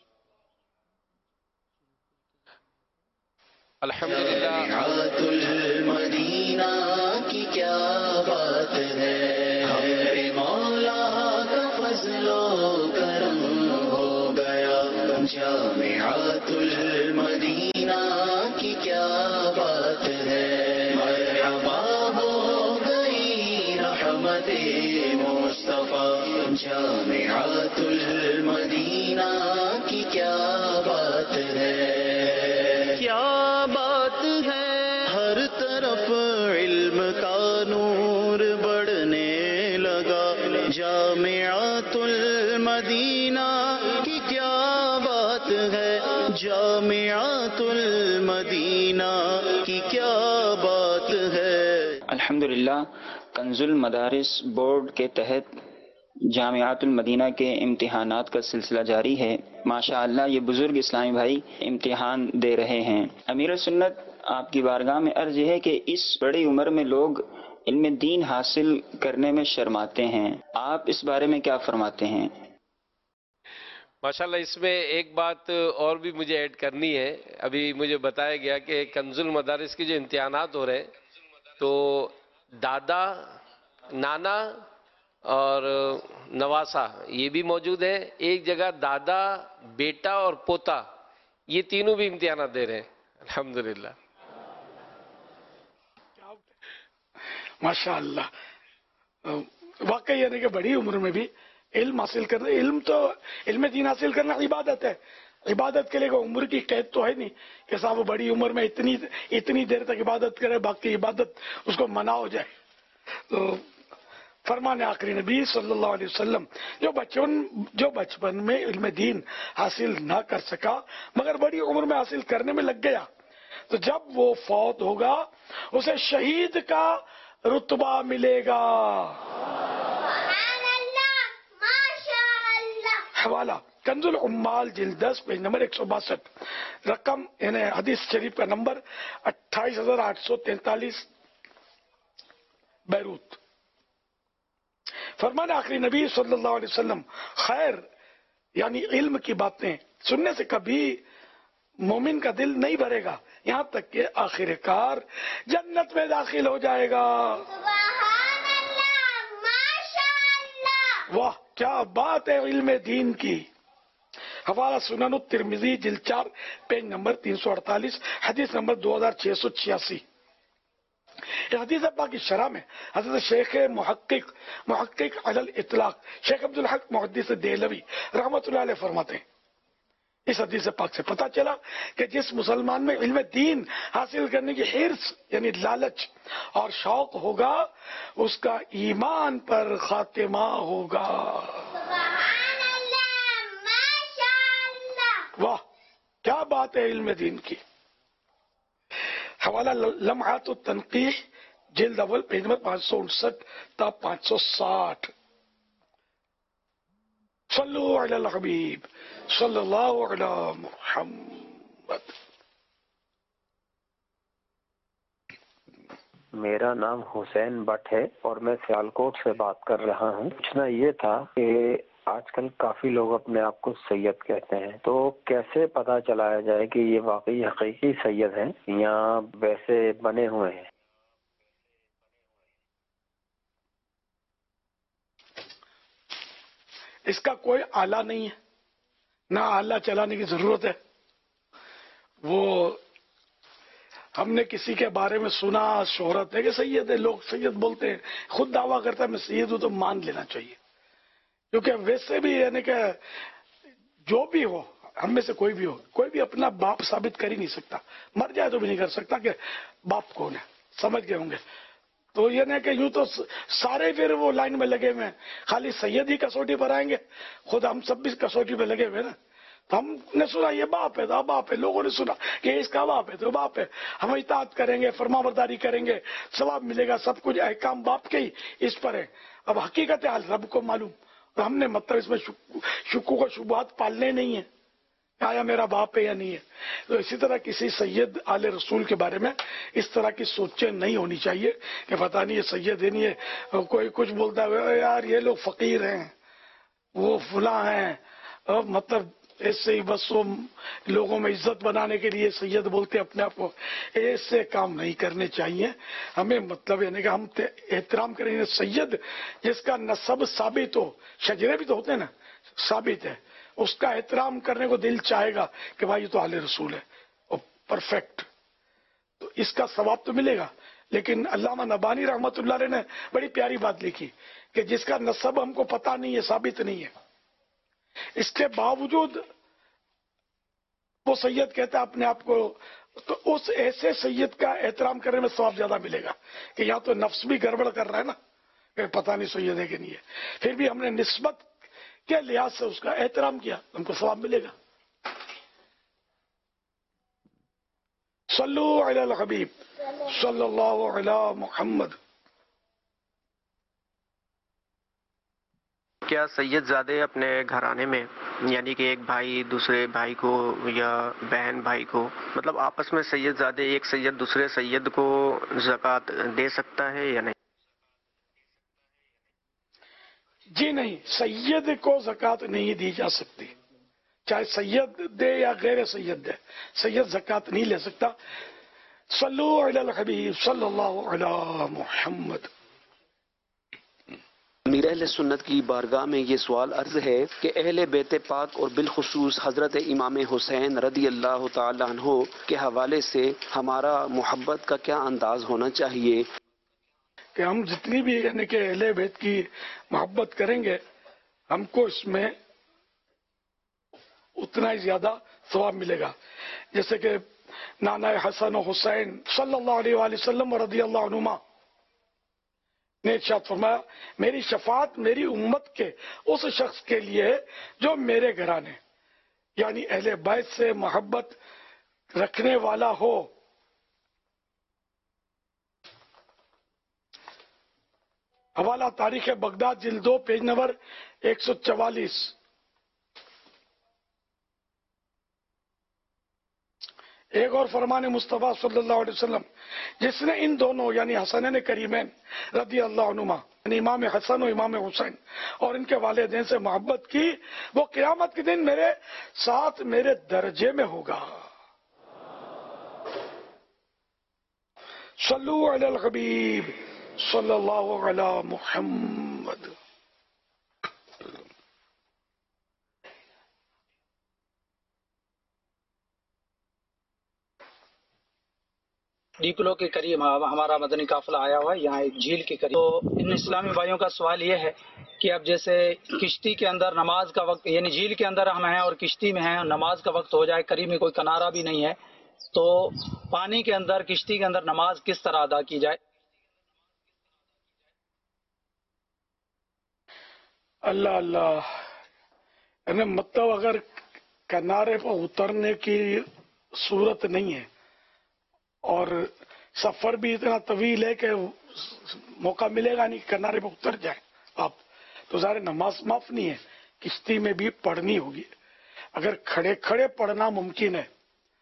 الحمدللہ المدینہ کی کیا بات ہے، ہمارے مولا کا فضل و کرم ہو گیا، جامعۃ المدینہ کی کیا بات ہے، مرحبا ہو گئی رحمت مصطفیٰ، جامعۃ المدینہ کی کیا بات ہے، کیا بات ہے، ہر طرف علم کا نور بڑھنے لگا، جامعۃ المدینہ کی کیا بات ہے، جامعۃ المدینہ کی کیا بات ہے۔ الحمدللہ کنز المدارس بورڈ کے تحت جامعۃ المدینہ کے امتحانات کا سلسلہ جاری ہے۔ ماشاء اللہ یہ بزرگ اسلامی بھائی امتحان دے رہے ہیں۔ امیر سنت آپ کی بارگاہ میں عرض ہے کہ اس بڑی عمر میں لوگ علم دین حاصل کرنے میں شرماتے ہیں، آپ اس بارے میں کیا فرماتے ہیں؟ ماشاءاللہ اس میں ایک بات اور بھی مجھے ایڈ کرنی ہے۔ ابھی مجھے بتایا گیا کہ کنز المدارس کے جو امتحانات ہو رہے ہیں تو دادا، نانا اور نواسا یہ بھی موجود ہے، ایک جگہ دادا، بیٹا اور پوتا یہ تینوں بھی امتحانات دے رہے ہیں الحمدللہ۔ ماشاء اللہ واقعی یعنی کہ بڑی عمر میں بھی علم حاصل کرنا، علم تو علم دین حاصل کرنا عبادت ہے، عبادت کے لیے کوئی عمر کی قید تو ہے نہیں کہ صاحب وہ بڑی عمر میں اتنی اتنی دیر تک عبادت کرے باقی عبادت اس کو منع ہو جائے۔ تو فرمان آخری نبی صلی اللہ علیہ وسلم جو بچپن جو بچپن میں علم دین حاصل نہ کر سکا مگر بڑی عمر میں حاصل کرنے میں لگ گیا تو جب وہ فوت ہوگا اسے شہید کا رتبہ ملے گا۔ حوالہ کنز العمال جلد دس پیج نمبر ایک سو باسٹھ، رقم یعنی حدیث شریف کا نمبر اٹھائیس ہزار آٹھ سو تینتالیس، بیروت۔ فرمان آخری نبی صلی اللہ علیہ وسلم خیر یعنی علم کی باتیں سننے سے کبھی مومن کا دل نہیں بھرے گا یہاں تک کہ آخر کار جنت میں داخل ہو جائے گا۔ سبحان اللہ، ماشاءاللہ، واہ کیا بات ہے علم دین کی۔ حوالہ سنن الترمذی جلد چار پیج نمبر تین سو اڑتالیس، حدیث نمبر دو ہزار چھ سو چھیاسی۔ حدیث پاک کی شرح میں حضرت شیخ محقق محقق علی الاطلاق شیخ عبدالحق محدث دہلوی رحمۃ اللہ علیہ فرماتے ہیں اس حدیث پاک سے پتہ چلا کہ جس مسلمان میں علم دین حاصل کرنے کی حرص یعنی لالچ اور شوق ہوگا اس کا ایمان پر خاتمہ ہوگا۔ سبحان اللہ، ماشاءاللہ، واہ کیا بات ہے علم دین کی۔ حوالہ لمحات التنقیح جلد اول پیج نمبر پانچ سو انسٹھ تا پانچ سو ساٹھ۔ صلو علی الحبیب صلی اللہ علی محمد۔ میرا نام حسین بٹ ہے اور میں سیالکوٹ سے بات کر رہا ہوں۔ پوچھنا یہ تھا کہ آج کل کافی لوگ اپنے آپ کو سید کہتے ہیں تو کیسے پتہ چلایا جائے کہ یہ واقعی حقیقی سید ہیں یا ویسے بنے ہوئے ہیں؟ اس کا کوئی آلہ نہیں ہے، نہ آلہ چلانے کی ضرورت ہے۔ وہ ہم نے کسی کے بارے میں سنا شہرت ہے کہ سید ہے، لوگ سید بولتے ہیں، خود دعویٰ کرتا ہے میں سید ہوں تو مان لینا چاہیے، کیونکہ ویسے بھی یعنی کہ جو بھی ہو ہم میں سے کوئی بھی ہو، کوئی بھی اپنا باپ ثابت کر ہی نہیں سکتا، مر جائے تو بھی نہیں کر سکتا کہ باپ کون ہے. سمجھ گئے ہوں گے. تو یہ نہیں کہ یوں تو سارے پھر وہ لائن میں لگے ہوئے ہیں، خالی سید ہی کسوٹی پر آئیں گے، خود ہم سب بھی کسوٹی پہ لگے ہوئے نا. تو ہم نے سنا یہ باپ ہے تو باپ ہے، لوگوں نے سنا کہ اس کا باپ ہے تو باپ ہے، ہم اطاعت کریں گے، فرما برداری کریں گے، ثواب ملے گا، سب کچھ احکام باپ کے ہی اس پر ہے. اب حقیقت حال رب کو معلوم، تو ہم نے مطلب اس میں شکوک و شبہات پالنے نہیں ہیں آیا میرا باپ ہے یا نہیں ہے. تو اسی طرح کسی سید آل رسول کے بارے میں اس طرح کی سوچیں نہیں ہونی چاہیے کہ پتہ نہیں یہ سید ہے نہیں ہے، کوئی کچھ بولتا ہے یار یہ لوگ فقیر ہیں، وہ فلاں ہیں، اور مطلب ایسے ہی بس وہ لوگوں میں عزت بنانے کے لیے سید بولتے اپنے آپ کو. ایسے کام نہیں کرنے چاہیے ہمیں. مطلب یعنی کہ ہم احترام کریں گے سید جس کا نسب ثابت ہو، شجرے بھی تو ہوتے ہیں نا ثابت ہے، اس کا احترام کرنے کو دل چاہے گا کہ بھائی یہ تو آل رسول ہے اور پرفیکٹ، تو اس کا ثواب تو ملے گا. لیکن علامہ نبانی رحمت اللہ علیہ نے بڑی پیاری بات لکھی کہ جس کا نسب ہم کو پتہ نہیں ہے، ثابت نہیں ہے، اس کے باوجود وہ سید کہتا ہے اپنے آپ کو، تو اس ایسے سید کا احترام کرنے میں ثواب زیادہ ملے گا کہ یہاں تو نفس بھی گڑبڑ کر رہا ہے نا کہ پتہ نہیں سید ہے کہ نہیں ہے، پھر بھی ہم نے نسبت کے لحاظ سے اس کا احترام کیا، ہم کو ثواب ملے گا. صلو علی الحبیب صلی اللہ علی محمد. کیا سید زادے اپنے گھرانے میں یعنی کہ ایک بھائی دوسرے بھائی کو یا بہن بھائی کو مطلب آپس میں سید زادے ایک سید دوسرے سید کو زکوٰۃ دے سکتا ہے یا نہیں؟ جی نہیں، سید کو زکوٰۃ نہیں دی جا سکتی، چاہے سید دے یا غیر سید دے، سید زکوٰۃ نہیں لے سکتا. صلو علی الحبیب صلی اللہ علی محمد. امیر اہل سنت کی بارگاہ میں یہ سوال عرض ہے کہ اہل بیت پاک اور بالخصوص حضرت امام حسین رضی اللہ تعالیٰ عنہ کے حوالے سے ہمارا محبت کا کیا انداز ہونا چاہیے؟ کہ ہم جتنی بھی یعنی کہ اہل بیت کی محبت کریں گے ہم کو اس میں اتنا ہی زیادہ ثواب ملے گا. جیسے کہ نانا حسن و حسین صلی اللہ علیہ وآلہ وسلم رضی اللہ عنہما نے ارشاد فرمایا میری شفاعت میری امت کے اس شخص کے لیے ہے جو میرے گھرانے یعنی اہل بیت سے محبت رکھنے والا ہو. حوالہ تاریخ بغداد جلد دو پیج نمبر ایک سو چوالیس. ایک اور فرمان مصطفیٰ صلی اللہ علیہ وسلم جس نے ان دونوں یعنی حسنین کریمین رضی اللہ عنہما یعنی امام حسن و امام حسین اور ان کے والدین سے محبت کی وہ قیامت کے دن میرے ساتھ میرے درجے میں ہوگا. صلو علی الحبیب صلی اللہ علی محمد. ڈیپلو کے قریب ہمارا مدنی قافلہ آیا ہوا ہے، یہاں ایک جھیل کے قریب. تو ان اسلامی بھائیوں کا سوال یہ ہے کہ اب جیسے کشتی کے اندر نماز کا وقت یعنی جھیل کے اندر ہم ہیں اور کشتی میں ہیں اور نماز کا وقت ہو جائے، قریب میں کوئی کنارہ بھی نہیں ہے، تو پانی کے اندر کشتی کے اندر نماز کس طرح ادا کی جائے؟ اللہ اللہ یعنی مطلب اگر کنارے پر اترنے کی صورت نہیں ہے اور سفر بھی اتنا طویل ہے کہ موقع ملے گا نہیں کہ کنارے پہ اتر جائیں آپ، تو ظاہر نماز معاف نہیں ہے، کشتی میں بھی پڑھنی ہوگی. اگر کھڑے کھڑے پڑھنا ممکن ہے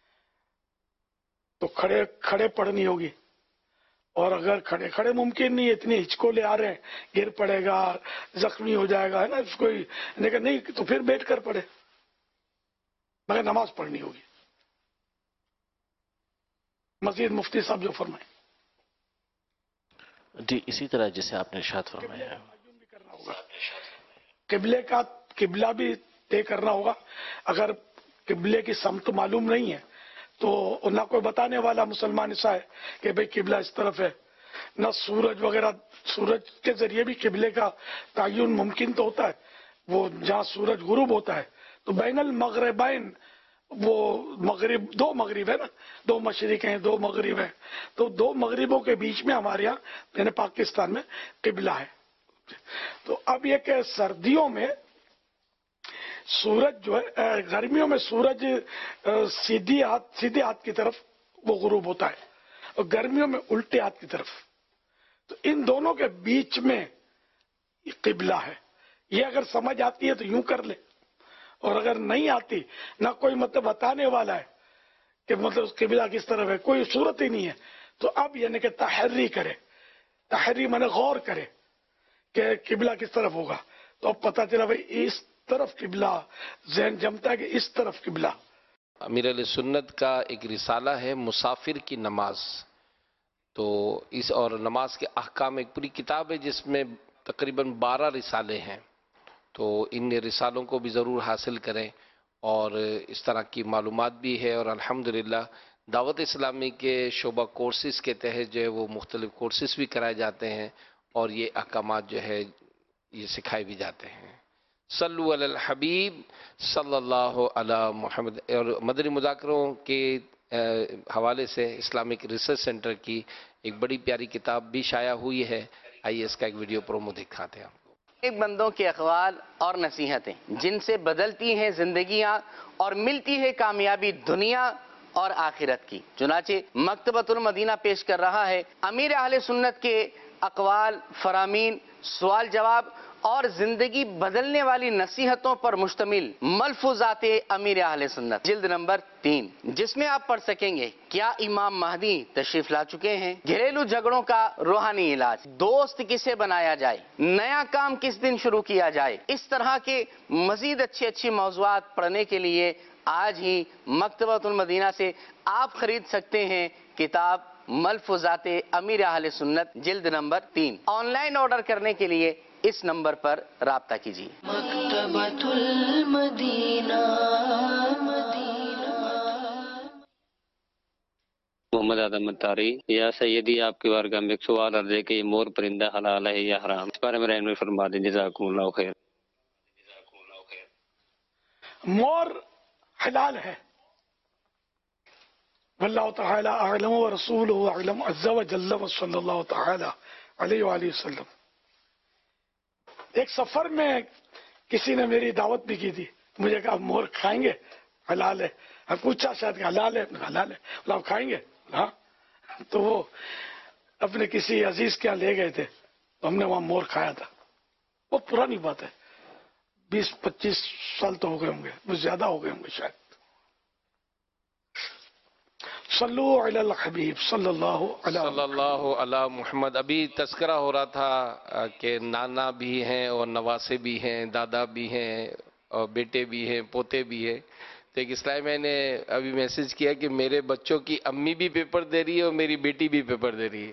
تو کھڑے کھڑے پڑھنی ہوگی، اور اگر کھڑے کھڑے ممکن نہیں، اتنی ہچکولے آ رہے ہیں گر پڑے گا زخمی ہو جائے گا ہے نا اس کو، لیکن نہیں تو پھر بیٹھ کر پڑھے مگر نماز پڑھنی ہوگی. مزید مفتی صاحب جو فرمائیں. جی اسی طرح جیسے آپ نے ارشاد فرمایا قبلے کا قبلہ بھی طے کرنا ہوگا. اگر قبلے کی سمت معلوم نہیں ہے تو نہ کوئی بتانے والا مسلمان ایسا ہے کہ بھئی قبلہ اس طرف ہے، نہ سورج وغیرہ، سورج کے ذریعے بھی قبلے کا تعین ممکن تو ہوتا ہے، وہ جہاں سورج غروب ہوتا ہے تو بین المغربین وہ مغرب دو مغرب ہے نا، دو مشرق ہیں دو مغرب ہیں، تو دو مغربوں کے بیچ میں ہمارے یہاں یعنی پاکستان میں قبلہ ہے. تو اب یہ کہ سردیوں میں سورج جو ہے، گرمیوں میں سورج سیدھی ہاتھ سیدھے ہاتھ کی طرف وہ غروب ہوتا ہے اور گرمیوں میں الٹے ہاتھ کی طرف. تو ان دونوں کے بیچ میں قبلہ ہے. یہ اگر سمجھ آتی ہے تو یوں کر لے، اور اگر نہیں آتی، نہ کوئی مطلب بتانے والا ہے کہ مطلب اس قبلہ کس طرف ہے، کوئی صورت ہی نہیں ہے، تو اب یعنی کہ تحری کرے. تحری مانے غور کرے کہ قبلہ کس طرف ہوگا. تو اب پتہ چلا بھائی اس طرف قبلہ، ذہن جمتا ہے کہ اس طرف قبلہ. امیر علیہ سنت کا ایک رسالہ ہے مسافر کی نماز، تو اس اور نماز کے احکام ایک پوری کتاب ہے جس میں تقریباً بارہ رسالے ہیں. تو ان رسالوں کو بھی ضرور حاصل کریں، اور اس طرح کی معلومات بھی ہے. اور الحمدللہ دعوت اسلامی کے شعبہ کورسز کے تحت جو ہے وہ مختلف کورسز بھی کرائے جاتے ہیں، اور یہ احکامات جو ہے یہ سکھائے بھی جاتے ہیں. صلو علی الحبیب صلی اللہ علی محمد. اور مدنی مذاکروں کے حوالے سے اسلامک ریسرچ سینٹر کی ایک بڑی پیاری کتاب بھی شائع ہوئی ہے. آئیے اس کا ایک ویڈیو پرومو دکھاتے ہیں آپ کو. ایک بندوں کے اقوال اور نصیحتیں جن سے بدلتی ہیں زندگیاں اور ملتی ہے کامیابی دنیا اور آخرت کی. چنانچہ مکتبۃ المدینہ پیش کر رہا ہے امیر اہل سنت کے اقوال، فرامین، سوال جواب اور زندگی بدلنے والی نصیحتوں پر مشتمل ملفوظات امیر اہل سنت، جلد نمبر تین، جس میں آپ پڑھ سکیں گے کیا امام مہدی تشریف لا چکے ہیں، گھریلو جھگڑوں کا روحانی علاج، دوست کسے بنایا جائے، نیا کام کس دن شروع کیا جائے. اس طرح کے مزید اچھے اچھے موضوعات پڑھنے کے لیے آج ہی مکتبۃ المدینہ سے آپ خرید سکتے ہیں کتاب ملفوظات امیر اہل سنت، جلد نمبر تین. آن لائن آرڈر کرنے کے لیے اس نمبر پر رابطہ کیجیے. مکتبۃ المدینہ. محمد اعظم اتاری. یا سیدی آپ کی بارگاہ میں ایک سوال عرض ہے کہ یہ مور پرندہ حلال ہے یا حرام، اس بارے میں رہنمائی فرما دیں. جزاکم اللہ خیر. مور حلال ہے، واللہ تعالی اعلم ورسولہ اعلم عز وجل وصلی اللہ تعالی علیہ وآلہ وسلم. ایک سفر میں کسی نے میری دعوت بھی کی تھی، مجھے کہا مور کھائیں گے؟ حلال ہے. پوچھا شاید کہ حلال ہے، حلال ہے، آپ کھائیں گے؟ ہاں. تو وہ اپنے کسی عزیز کے یہاں لے گئے تھے، تو ہم نے وہاں مور کھایا تھا. بہت پرانی بات ہے، بیس پچیس سال تو ہو گئے ہوں گے، بہت زیادہ ہو گئے ہوں گے شاید. صلو علی الحبیب صلی اللہ علیہ صلی اللہ علی محمد. ابھی تذکرہ ہو رہا تھا کہ نانا بھی ہیں اور نواسے بھی ہیں، دادا بھی ہیں اور بیٹے بھی ہیں، پوتے بھی ہیں. تو ایک اسلامی میں نے ابھی میسج کیا کہ میرے بچوں کی امی بھی پیپر دے رہی ہے اور میری بیٹی بھی پیپر دے رہی ہے.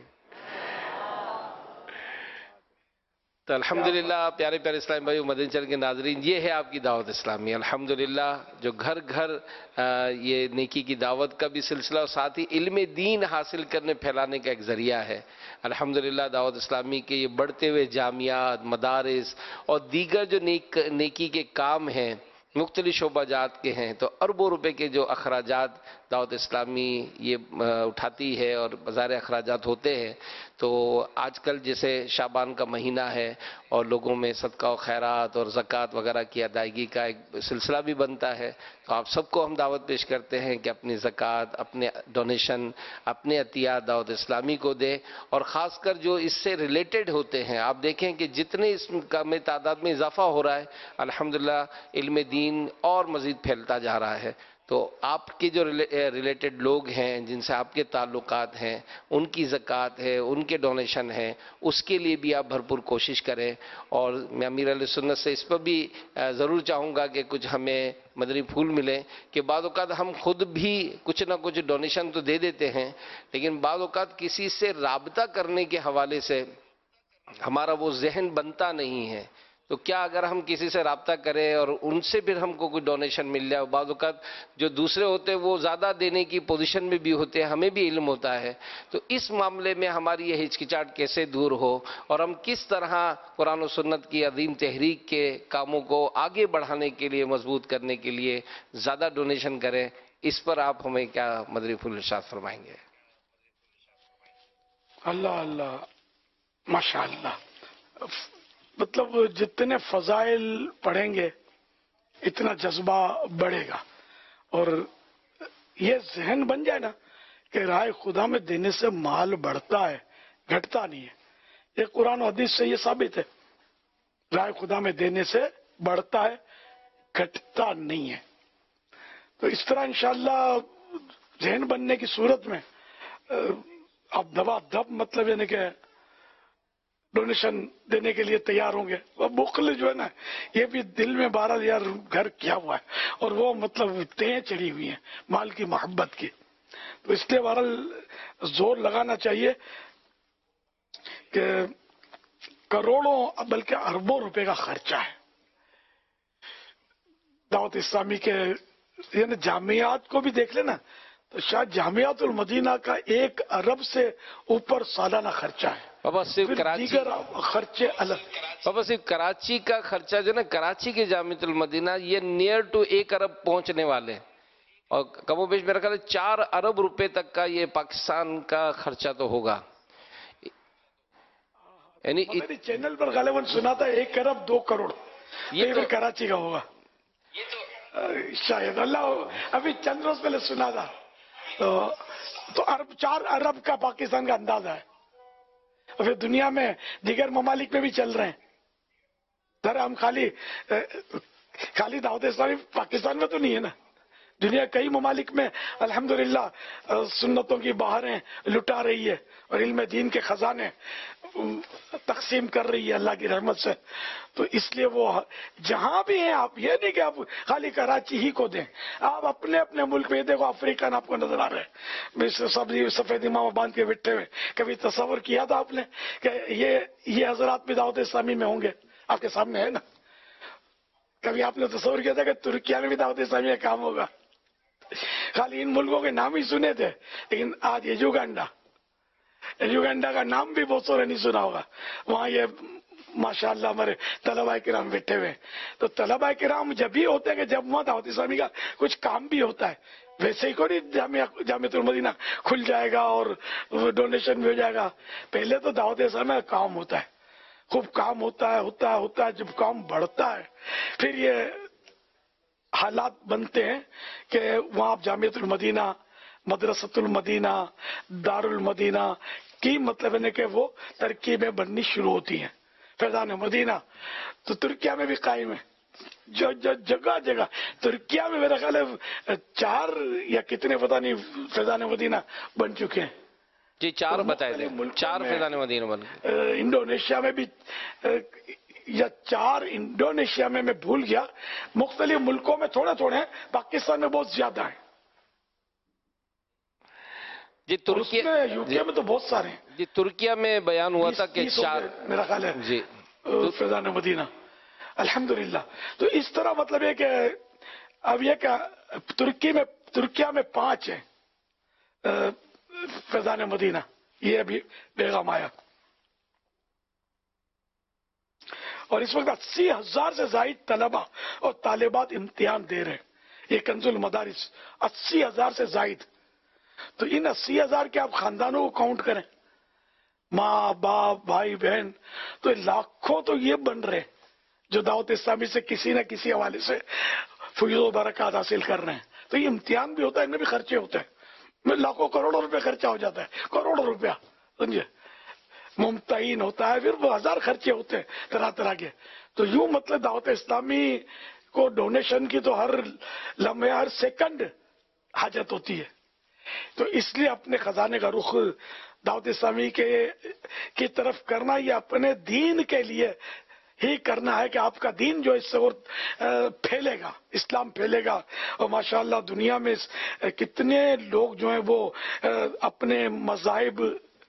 تو الحمدللہ پیارے پیارے اسلامی بھائی مدنی چینل کے ناظرین، یہ ہے آپ کی دعوت اسلامی. الحمدللہ جو گھر گھر یہ نیکی کی دعوت کا بھی سلسلہ اور ساتھ ہی علم دین حاصل کرنے پھیلانے کا ایک ذریعہ ہے. الحمدللہ دعوت اسلامی کے یہ بڑھتے ہوئے جامعات، مدارس اور دیگر جو نیک نیکی کے کام ہیں مختلف شعبہ جات کے ہیں، تو اربوں روپے کے جو اخراجات دعوت اسلامی یہ اٹھاتی ہے اور بظاہر اخراجات ہوتے ہیں. تو آج کل جیسے شعبان کا مہینہ ہے اور لوگوں میں صدقہ و خیرات اور زکوٰۃ وغیرہ کی ادائیگی کا ایک سلسلہ بھی بنتا ہے، تو آپ سب کو ہم دعوت پیش کرتے ہیں کہ اپنی زکوٰۃ، اپنے ڈونیشن، اپنے عطیات دعوت اسلامی کو دیں. اور خاص کر جو اس سے ریلیٹڈ ہوتے ہیں، آپ دیکھیں کہ جتنے اس کا میں تعداد میں اضافہ ہو رہا ہے، الحمدللہ علم دین اور مزید پھیلتا جا رہا ہے. تو آپ کے جو ریلیٹڈ لوگ ہیں، جن سے آپ کے تعلقات ہیں، ان کی زکوٰۃ ہے، ان کے ڈونیشن ہیں، اس کے لیے بھی آپ بھرپور کوشش کریں. اور میں امیر علیہ سنت سے اس پر بھی ضرور چاہوں گا کہ کچھ ہمیں مدنی پھول ملیں، کہ بعض اوقات ہم خود بھی کچھ نہ کچھ ڈونیشن تو دے دیتے ہیں، لیکن بعض اوقات کسی سے رابطہ کرنے کے حوالے سے ہمارا وہ ذہن بنتا نہیں ہے. تو کیا اگر ہم کسی سے رابطہ کریں اور ان سے پھر ہم کو کوئی ڈونیشن مل جائے، بعض اوقات جو دوسرے ہوتے ہیں وہ زیادہ دینے کی پوزیشن میں بھی ہوتے ہیں، ہمیں بھی علم ہوتا ہے، تو اس معاملے میں ہماری یہ ہچکچاہٹ کیسے دور ہو اور ہم کس طرح قرآن و سنت کی عظیم تحریک کے کاموں کو آگے بڑھانے کے لیے، مضبوط کرنے کے لیے زیادہ ڈونیشن کریں، اس پر آپ ہمیں کیا مدنی پھول ارشاد فرمائیں گے؟ اللہ اللہ، ماشاء اللہ، مطلب جتنے فضائل پڑھیں گے اتنا جذبہ بڑھے گا، اور یہ ذہن بن جائے نا کہ راہ خدا میں دینے سے مال بڑھتا ہے، گھٹتا نہیں ہے۔ یہ قرآن و حدیث سے یہ ثابت ہے، راہ خدا میں دینے سے بڑھتا ہے، گھٹتا نہیں ہے۔ تو اس طرح انشاءاللہ ذہن بننے کی صورت میں آپ دبا دب مطلب یعنی کہ ڈونیشن دینے کے لیے تیار ہوں گے۔ وہ بخل جو ہے نا، یہ بھی دل میں بارہ یار گھر کیا ہوا ہے، اور وہ مطلب تہیں چڑھی ہوئی ہیں مال کی محبت کی۔ تو اس لیے بہرحال زور لگانا چاہیے کہ کروڑوں بلکہ اربوں روپے کا خرچہ ہے دعوت اسلامی کے، یعنی جامعات کو بھی دیکھ لینا تو شاید جامعات المدینہ کا ایک ارب سے اوپر سالانہ خرچہ ہے، بابا صرف کراچی دیگر خرچے الگ۔ بابا صرف کراچی کا خرچہ جو نا، کراچی کے جامعۃ المدینہ یہ نیئر ٹو ایک ارب پہنچنے والے ہیں، اور کم و بیش میرا خیال ہے چار ارب روپے تک کا یہ پاکستان کا خرچہ تو ہوگا۔ یعنی میری چینل پر غالباً سنا تھا ایک ارب دو کروڑ، یہ تو کراچی کا ہوگا شاید، اللہ ابھی چند روز پہلے سنا تھا۔ تو تو ارب چار ارب کا پاکستان کا اندازہ ہے، اور پھر دنیا میں دیگر ممالک میں بھی چل رہے ہیں۔ ذرا ہم خالی خالی دعوت اسلامی پاکستان میں تو نہیں ہے نا، دنیا کئی ممالک میں الحمدللہ سنتوں کی بہاریں لٹا رہی ہے اور علم دین کے خزانے تقسیم کر رہی ہے اللہ کی رحمت سے۔ تو اس لیے وہ جہاں بھی ہیں، آپ یہ نہیں کہ آپ خالی کراچی ہی کو دیں، آپ اپنے اپنے ملک میں دیکھو، افریقن آپ کو نظر آ رہے ہیں سب سفید امام باندھ کے بیٹھے ہوئے۔ کبھی تصور کیا تھا آپ نے کہ یہ یہ حضرات بھی دعوت اسلامی میں ہوں گے؟ آپ کے سامنے ہے نا۔ کبھی آپ نے تصور کیا تھا کہ ترکیہ میں بھی دعوت اسلامی کا کام ہوگا؟ خالی ان ملکوں کے نام ہی سنے تھے، لیکن آج یہ یوگنڈا یوگنڈا کا نام بھی بہت سارے نہیں سنا ہوگا، وہاں یہ ماشاءاللہ ہمارے طلباء کرام بیٹھے ہوئے۔ تو طلباء کرام جب بھی ہوتے ہیں کہ جب وہاں دعوت اسلامی کا کچھ کام بھی ہوتا ہے، ویسے ہی کوئی جامعہ جامعۃ المدینہ کھل جائے گا اور ڈونیشن بھی ہو جائے گا۔ پہلے تو دعوت اسلامی کا کام ہوتا ہے، خوب کام ہوتا ہے ہوتا ہے ہوتا ہے جب کام بڑھتا ہے پھر یہ حالات بنتے ہیں کہ وہاں آپ جامعۃ المدینہ، مدرسۃ المدینہ، دار المدینہ کی مطلب ہے کہ وہ ترکیبیں بننی شروع ہوتی ہیں۔ فیضان مدینہ تو ترکیہ میں بھی قائم ہے، جو جو جگہ جگہ ترکیہ میں میرا خیال ہے چار یا کتنے پتہ نہیں فیضان مدینہ بن چکے ہیں۔ جی چار بتائے دیں، چار فیضان مدینہ بن گئے۔ انڈونیشیا میں بھی یا چار، انڈونیشیا میں میں بھول گیا، مختلف ملکوں میں تھوڑے تھوڑے ہیں، پاکستان میں بہت زیادہ ہیں۔ جی ترکیہ یوکے میں تو بہت سارے ہیں۔ جی ترکیہ میں بیان ہوا تھا کہ چار، میرا خیال ہے جی فیضان مدینہ الحمدللہ۔ تو اس طرح مطلب ہے کہ اب یہ کہ ترکی میں ترکیہ میں پانچ ہیں فیضان مدینہ، یہ ابھی پیغام آیا، اور اس وقت اسی ہزار سے زائد طلبہ اور طالبات امتحان دے رہے ہیں۔ یہ کنز المدارس اسی ہزار سے زائد، تو ان اسی ہزار کے آپ خاندانوں کو کاؤنٹ کریں، ماں باپ بھائی بہن، تو لاکھوں تو یہ بن رہے جو دعوت اسلامی سے کسی نہ کسی حوالے سے فیض و برکات حاصل کر رہے ہیں۔ تو یہ امتحان بھی ہوتا ہے، ان میں بھی خرچے ہوتے ہیں، لاکھوں کروڑوں روپے خرچہ ہو جاتا ہے، کروڑوں روپیہ سمجھے، ممتحن ہوتا ہے، پھر وہ ہزار خرچے ہوتے ہیں طرح طرح کے۔ تو یوں مطلب دعوت اسلامی کو ڈونیشن کی تو ہر لمحے ہر سیکنڈ حاجت ہوتی ہے۔ تو اس لیے اپنے خزانے کا رخ دعوت اسلامی کے کی طرف کرنا، یہ اپنے دین کے لیے ہی کرنا ہے کہ آپ کا دین جو اس سے اور پھیلے گا، اسلام پھیلے گا۔ اور ماشاءاللہ دنیا میں کتنے لوگ جو ہیں وہ اپنے مذاہب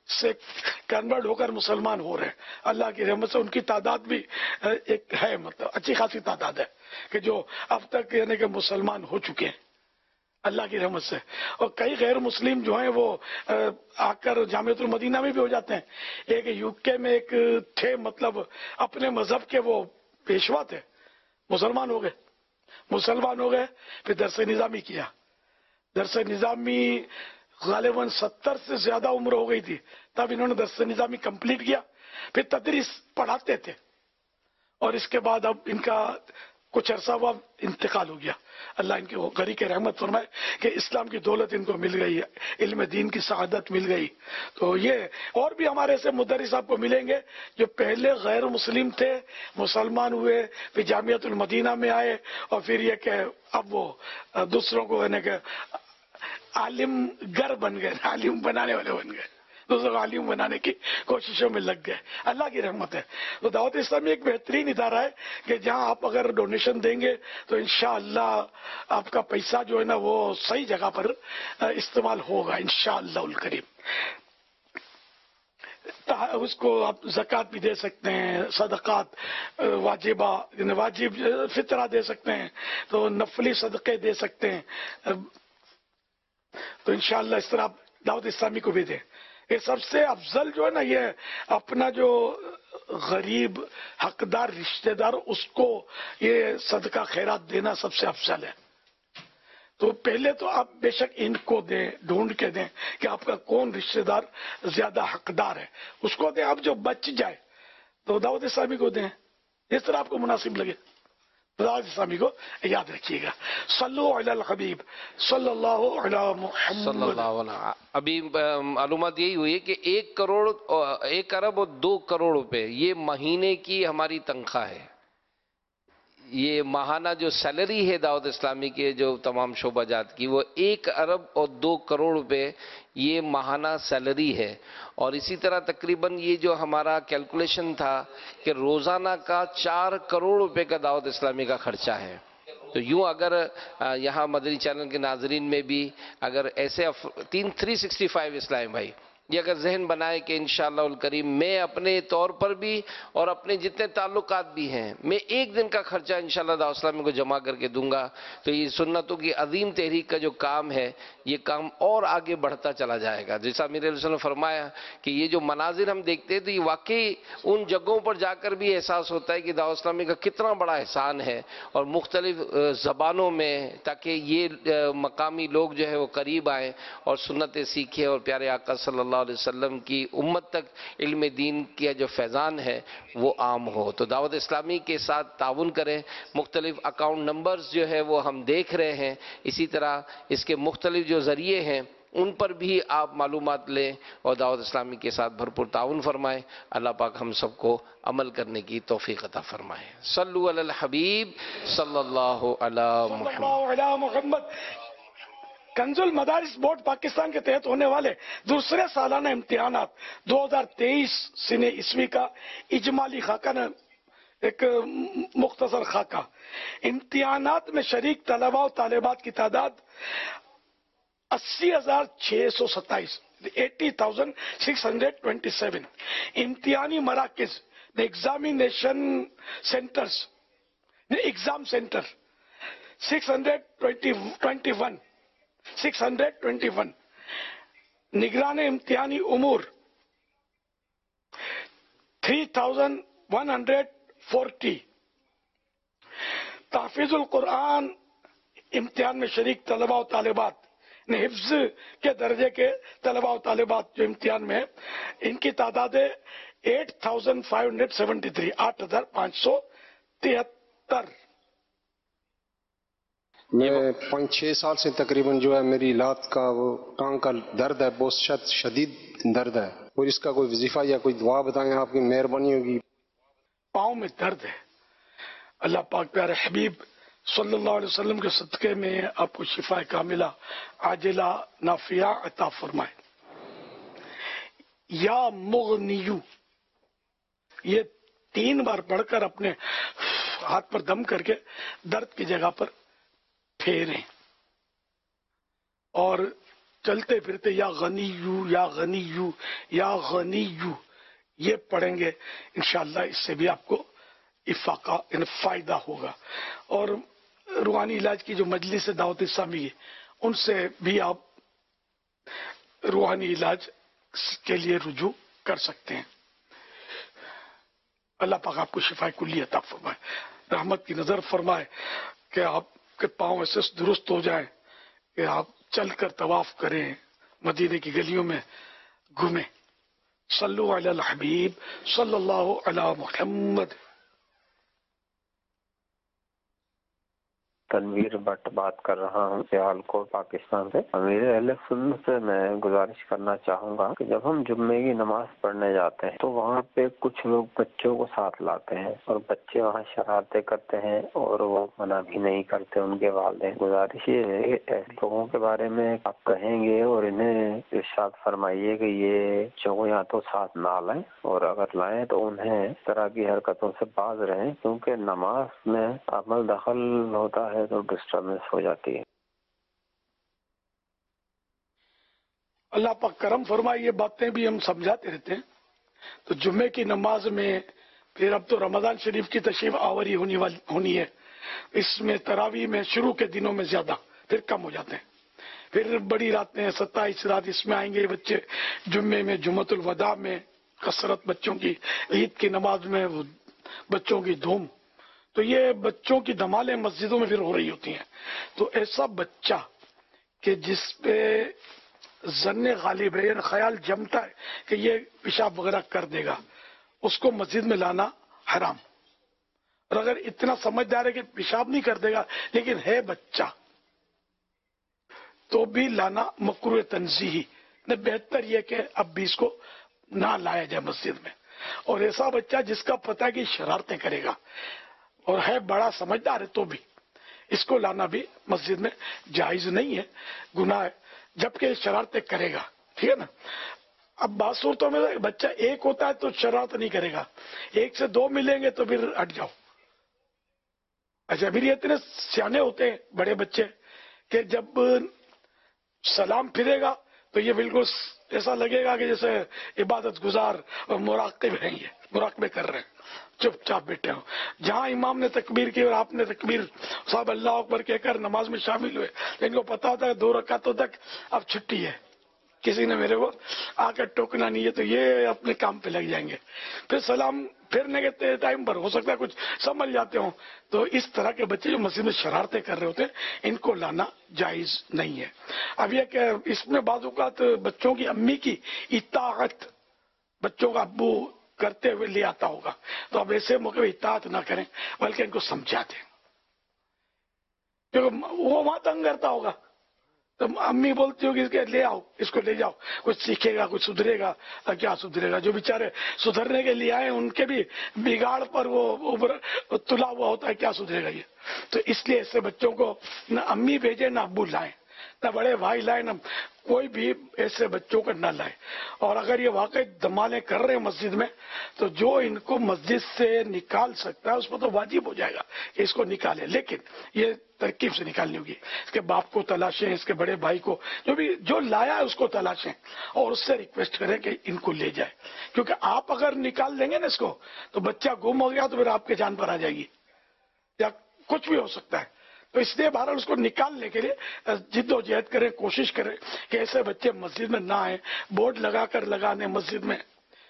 سے کنورٹ ہو کر مسلمان ہو رہے ہیں. اللہ کی رحمت سے ان کی تعداد بھی ایک ہے، مطلب اچھی خاصی تعداد ہے کہ جو اب تک یعنی کہ مسلمان ہو چکے ہیں اللہ کی رحمت سے. اور کئی غیر مسلم جو ہیں وہ آ کر جامعۃ المدینہ میں بھی ہو جاتے ہیں. ایک یو کے میں ایک تھے مطلب اپنے مذہب کے وہ پیشوا تھے، مسلمان ہو گئے مسلمان ہو گئے پھر درس نظامی کیا. درس نظامی غالباً ستر سے زیادہ عمر ہو گئی تھی تب انہوں نے درس نظامی کمپلیٹ کیا. پھر تدریس پڑھاتے تھے اور اس کے بعد اب ان کا کچھ عرصہ ہوا انتقال ہو گیا. اللہ ان کی غری کے رحمت فرمائے کہ اسلام کی دولت ان کو مل گئی، علم دین کی سعادت مل گئی. تو یہ اور بھی ہمارے ایسے مدرس آپ کو ملیں گے جو پہلے غیر مسلم تھے، مسلمان ہوئے، پھر جامعۃ المدینہ میں آئے اور پھر یہ کہ اب وہ دوسروں کو یعنی کہ عالم گر بن گئے، عالم بنانے والے بن گئے، دوسروں کو عالم بنانے کی کوششوں میں لگ گئے. اللہ کی رحمت ہے. تو دعوت اسلامی ایک بہترین ادارہ ہے کہ جہاں آپ اگر ڈونیشن دیں گے تو انشاءاللہ آپ کا پیسہ جو ہے نا وہ صحیح جگہ پر استعمال ہوگا انشاءاللہ الکریم. اس کو آپ زکوٰۃ بھی دے سکتے ہیں، صدقات واجبہ یعنی واجب فطرہ دے سکتے ہیں، تو نفلی صدقے دے سکتے ہیں. تو انشاءاللہ اس طرح آپ دعوت اسلامی کو بھی دیں. یہ سب سے افضل جو ہے نا یہ اپنا جو غریب حقدار رشتہ دار اس کو یہ صدقہ خیرات دینا سب سے افضل ہے. تو پہلے تو آپ بے شک ان کو دیں، ڈھونڈ کے دیں کہ آپ کا کون رشتہ دار زیادہ حقدار ہے، اس کو دیں. آپ جو بچ جائے تو دعوت اسلامی کو دیں، اس طرح آپ کو مناسب لگے. دعوت اسلامی کو یاد رکھیے گا. صلو علی الحبیب صلی اللہ علی محمد صلی اللہ علیہ. ابھی معلومات یہی ہوئی ہے کہ ایک کروڑ ایک ارب اور دو کروڑ روپے یہ مہینے کی ہماری تنخواہ ہے. یہ ماہانہ جو سیلری ہے دعوت اسلامی کے جو تمام شعبہ جات کی وہ ایک ارب اور دو کروڑ روپے یہ ماہانہ سیلری ہے. اور اسی طرح تقریباً یہ جو ہمارا کیلکولیشن تھا کہ روزانہ کا چار کروڑ روپے کا دعوت اسلامی کا خرچہ ہے. تو یوں اگر یہاں مدنی چینل کے ناظرین میں بھی اگر ایسے تین تھری سکسٹی فائیو اسلام بھائی یہ اگر ذہن بنائے کہ انشاءاللہ الکریم میں اپنے طور پر بھی اور اپنے جتنے تعلقات بھی ہیں میں ایک دن کا خرچہ انشاءاللہ دعوت اسلامی کو جمع کر کے دوں گا تو یہ سنتوں کی عظیم تحریک کا جو کام ہے یہ کام اور آگے بڑھتا چلا جائے گا. جیسا میرے رسول نے فرمایا کہ یہ جو مناظر ہم دیکھتے ہیں تو یہ واقعی ان جگہوں پر جا کر بھی احساس ہوتا ہے کہ دعوت اسلامی کا کتنا بڑا احسان ہے. اور مختلف زبانوں میں تاکہ یہ مقامی لوگ جو ہے وہ قریب آئیں اور سنتیں سیکھیں اور پیارے آقا صلی اللہ علیہ وسلم کی امت تک علم دین کا جو فیضان ہے وہ عام ہو. تو دعوت اسلامی کے ساتھ تعاون کریں. مختلف اکاؤنٹ نمبرز جو ہے وہ ہم دیکھ رہے ہیں، اسی طرح اس کے مختلف جو ذریعے ہیں ان پر بھی آپ معلومات لیں اور دعوت اسلامی کے ساتھ بھرپور تعاون فرمائیں. اللہ پاک ہم سب کو عمل کرنے کی توفیق عطا فرمائے. صلو علی الحبیب صلی اللہ علی محمد. کنز المدارس بورڈ پاکستان کے تحت ہونے والے دوسرے سالانہ امتحانات دو ہزار تیئیس سنے عیسوی کا اجمالی خاکہ نے ایک مختصر خاکہ. امتحانات میں شریک طلباء و طالبات کی تعداد اسی ہزار چھ سو ستائیس eighty thousand six hundred twenty seven. امتحانی مراکز examination centres exam centre six hundred twenty one six hundred twenty one. نگران امتحانی امور three thousand one hundred forty. تحفیظ القرآن امتحان میں شریک طلباء و طالبات حفظ کے درجے کے طلباء و طالبات جو امتحان میں ان کی تعداد ہے eight thousand five hundred seventy three آٹھ ہزار پانچ سو تہتر. میں پانچ چھ سال سے تقریباً جو ہے میری لات کا وہ ٹانگ کا درد ہے، بہت شدید درد ہے، اور اس کا کوئی وظیفہ یا کوئی دعا بتائیں، آپ کی مہربانی ہوگی. پاؤں میں درد ہے، اللہ پاک پیارے حبیب صلی اللہ علیہ وسلم کے صدقے میں آپ کو شفا کاملہ عاجلہ نافعہ عطا فرمائے. یا مغنیو یہ تین بار پڑھ کر اپنے ہاتھ پر دم کر کے درد کی جگہ پر پھیریں اور چلتے پھرتے یا غنیو یا غنیو یا غنیو یہ پڑھیں گے انشاءاللہ اس سے بھی آپ کو افاقہ یعنی فائدہ ہوگا. اور روحانی علاج کی جو مجلس دعوت اسلامی ہے ان سے بھی آپ روحانی علاج کے لیے رجوع کر سکتے ہیں. اللہ پاک آپ کو شفا کلی عطا فرمائے, رحمت کی نظر فرمائے کہ آپ کے پاؤں ایسے درست ہو جائیں کہ آپ چل کر طواف کریں, مدینے کی گلیوں میں گھومیں. صلو علی الحبیب صلی اللہ علی محمد. تنویر بٹ بات کر رہا ہوں سیال کوٹ پاکستان سے. امیر اہل سنت سے میں گزارش کرنا چاہوں گا کہ جب ہم جمعے کی نماز پڑھنے جاتے ہیں تو وہاں پہ کچھ لوگ بچوں کو ساتھ لاتے ہیں اور بچے وہاں شرارتیں کرتے ہیں اور وہ منع بھی نہیں کرتے ان کے والدین. گزارش یہ ہے کہ ایسے لوگوں کے بارے میں آپ کہیں گے اور انہیں ارشاد فرمائیے کہ یہ بچوں کو یا تو ساتھ نہ لائیں اور اگر لائیں تو انہیں اس طرح کی حرکتوں سے باز رہیں, کیونکہ نماز میں عمل دخل ہوتا ہے تو ڈسٹربنس ہو جاتی ہے. اللہ پاک کرم فرمائے, یہ باتیں بھی ہم سمجھاتے رہتے ہیں. تو جمعے کی نماز میں پھر اب تو رمضان شریف کی تشریف آوری ہونی والی ہونی ہے, اس میں تراویح میں شروع کے دنوں میں زیادہ پھر کم ہو جاتے ہیں. پھر بڑی راتیں ستائیس رات اس میں آئیں گے بچے, جمعے میں جمعۃ الوداع میں کثرت بچوں کی, عید کی نماز میں بچوں کی دھوم. تو یہ بچوں کی دھمالیں مسجدوں میں پھر ہو رہی ہوتی ہیں. تو ایسا بچہ کہ جس پہ ظن غالب ہے یعنی خیال جمتا ہے کہ یہ پیشاب وغیرہ کر دے گا, اس کو مسجد میں لانا حرام. اور اگر اتنا سمجھدار ہے کہ پیشاب نہیں کر دے گا لیکن ہے بچہ تو بھی لانا مکروہ تنزیہی, بہتر یہ کہ اب بھی اس کو نہ لایا جائے مسجد میں. اور ایسا بچہ جس کا پتہ ہے کہ شرارتیں کرے گا اور ہے بڑا سمجھدار ہے تو بھی اس کو لانا بھی مسجد میں جائز نہیں ہے, گناہ ہے, جبکہ شرارتیں کرے گا. ٹھیک ہے نا. اب بعض صورتوں میں بچہ ایک ہوتا ہے تو شرارت نہیں کرے گا, ایک سے دو ملیں گے تو پھر ہٹ جاؤ. اچھا پھر یہ اتنے سیانے ہوتے ہیں بڑے بچے کہ جب سلام پھرے گا تو یہ بالکل ایسا لگے گا کہ جیسے عبادت گزار اور مراقب ہیں, یہ مراقبے کر رہے ہیں, چپ چاپ بیٹھے ہوں. جہاں امام نے تکبیر کی اور آپ نے تکبیر صاحب اللہ اکبر کہہ کر نماز میں شامل ہوئے, ان کو پتا ہوتا ہے دو رکعتوں تک اب چھٹی ہے, کسی نے میرے کو آ کر ٹوکنا نہیں ہے, تو یہ اپنے کام پہ لگ جائیں گے. پھر سلام پھرنے کے ٹائم پر ہو سکتا ہے کچھ سمجھ جاتے ہوں. تو اس طرح کے بچے جو مسجد میں شرارتیں کر رہے ہوتے ہیں ان کو لانا جائز نہیں ہے. اب یہ کہ اس میں بعض اوقات بچوں کی امی کی اطاعت بچوں کا ابو کرتے ہوئے لے آتا ہوگا, تو اب ایسے موقع پہ اطاعت نہ کریں بلکہ ان کو سمجھا دیں, کیونکہ وہ وہاں تنگ کرتا ہوگا. تو امی بولتی ہوگی کہ لے آؤ, اس کو لے جاؤ, کچھ سیکھے گا, کچھ سدھرے گا. کیا سدھرے گا؟ جو بیچارے سدھرنے کے لیے آئے ان کے بھی بگاڑ پر وہ تلا ہوا ہوتا ہے, کیا سدھرے گا یہ؟ تو اس لیے ایسے بچوں کو نہ امی بھیجے نہ ابو لائیں, نہ بڑے بھائی لائیں, نہ کوئی بھی ایسے بچوں کو نہ لائے. اور اگر یہ واقعی دمالیں کر رہے ہیں مسجد میں تو جو ان کو مسجد سے نکال سکتا ہے اس پر تو واجب ہو جائے گا کہ اس کو نکالے, لیکن یہ ترکیب سے نکالنی ہوگی. اس کے باپ کو تلاشیں, اس کے بڑے بھائی کو, جو بھی جو لایا ہے اس کو تلاشیں اور اس سے ریکویسٹ کریں کہ ان کو لے جائے. کیونکہ آپ اگر نکال دیں گے نا اس کو تو بچہ گم ہو گیا تو پھر آپ کے جان پر آ جائے گی یا کچھ بھی ہو سکتا ہے. تو اس لیے بہرحال اس کو نکالنے کے لیے جد و جہد کریں, کوشش کریں کہ ایسے بچے مسجد میں نہ آئیں. بورڈ لگا کر لگانے مسجد میں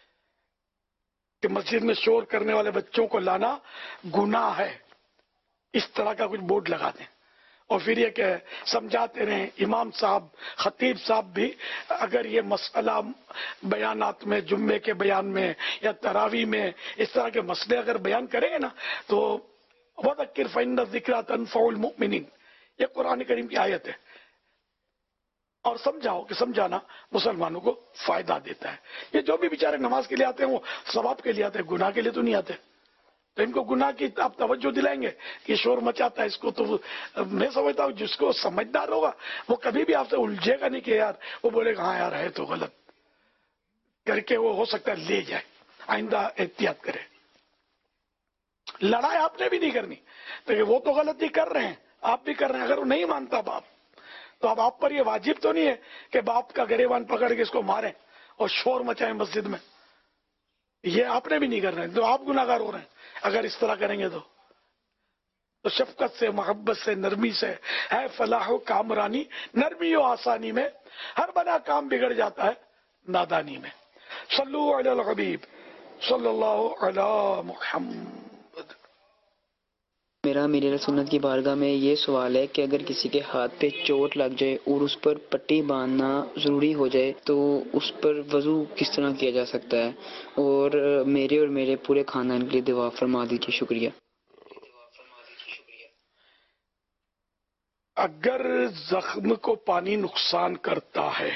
کہ مسجد میں شور کرنے والے بچوں کو لانا گناہ ہے, اس طرح کا کچھ بورڈ لگا دیں. اور پھر یہ کہ سمجھاتے رہیں. امام صاحب خطیب صاحب بھی اگر یہ مسئلہ بیانات میں, جمعے کے بیان میں یا تراویح میں اس طرح کے مسئلے اگر بیان کریں گے نا تو وَذَكِّرْ فَإِنَّ الذِّكْرَىٰ تَنفَعُ الْمُؤْمِنِينَ, یہ قرآن کریم کی آیت ہے. اور سمجھاؤ کہ سمجھانا مسلمانوں کو فائدہ دیتا ہے. یہ جو بھی بیچارے نماز کے لیے آتے ہیں وہ ثواب کے لیے آتے ہیں, گناہ کے لیے تو نہیں آتے. تو ان کو گناہ کی آپ توجہ دلائیں گے کہ شور مچاتا ہے اس کو, تو میں سمجھتا ہوں جس کو سمجھدار ہوگا وہ کبھی بھی آپ سے الجھے گا نہیں کہ یار, وہ بولے گا ہاں یار ہے تو غلط کر کے وہ ہو سکتا ہے لے جائے. آئندہ احتیاط کرے. لڑائی آپ نے بھی نہیں کرنی, تو وہ تو غلطی کر رہے ہیں, آپ بھی کر رہے ہیں. اگر وہ نہیں مانتا باپ تو اب آپ پر یہ واجب تو نہیں ہے کہ باپ کا گریبان پکڑ کے اس کو ماریں اور شور مچائیں مسجد میں. یہ آپ نے بھی نہیں کرنا ہے تو آپ گناہگار ہو رہے ہیں اگر اس طرح کریں گے. تو تو شفقت سے، محبت سے، نرمی سے ہے فلاح و کامرانی. نرمی و آسانی میں ہر بڑا کام بگڑ جاتا ہے نادانی میں. صلو علی الحبیب صلی اللہ علی محمد. میرا میرے سنت کی بارگاہ میں یہ سوال ہے کہ اگر کسی کے ہاتھ پہ چوٹ لگ جائے اور اس پر پٹی باندھنا ضروری ہو جائے تو اس پر وضو کس طرح کیا جا سکتا ہے؟ اور میرے اور میرے پورے خاندان کے لیے دعا فرما دیجیے. شکریہ. اگر زخم کو پانی نقصان کرتا ہے،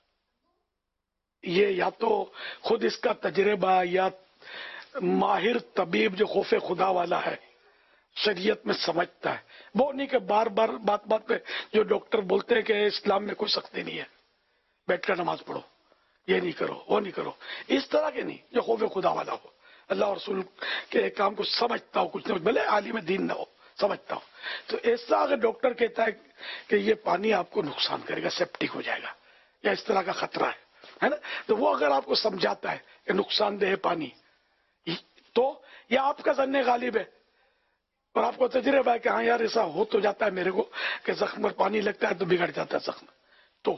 یہ یا تو خود اس کا تجربہ یا ماہر طبیب جو خوف خدا والا ہے شریعت میں سمجھتا ہے. وہ نہیں کہ بار بار بات بات پہ جو ڈاکٹر بولتے ہیں کہ اسلام میں کوئی سختی نہیں ہے، بیٹھ کر نماز پڑھو، یہ نہیں کرو، وہ نہیں کرو، اس طرح کے نہیں. جو خوف خدا والا ہو، اللہ اور رسول کے کام کو سمجھتا ہو، کچھ نہیں بھلے عالم دین نہ ہو، سمجھتا ہو. تو ایسا اگر ڈاکٹر کہتا ہے کہ یہ پانی آپ کو نقصان کرے گا، سیپٹک ہو جائے گا یا اس طرح کا خطرہ ہے ہے نا، تو وہ اگر آپ کو سمجھاتا ہے کہ نقصان دہ ہے پانی، تو یہ آپ کا ظن غالب ہے اور آپ کو تجربہ ہے کہ ہاں یار ایسا ہو تو جاتا ہے میرے کو کہ زخم پر پانی لگتا ہے تو بگڑ جاتا ہے زخم، تو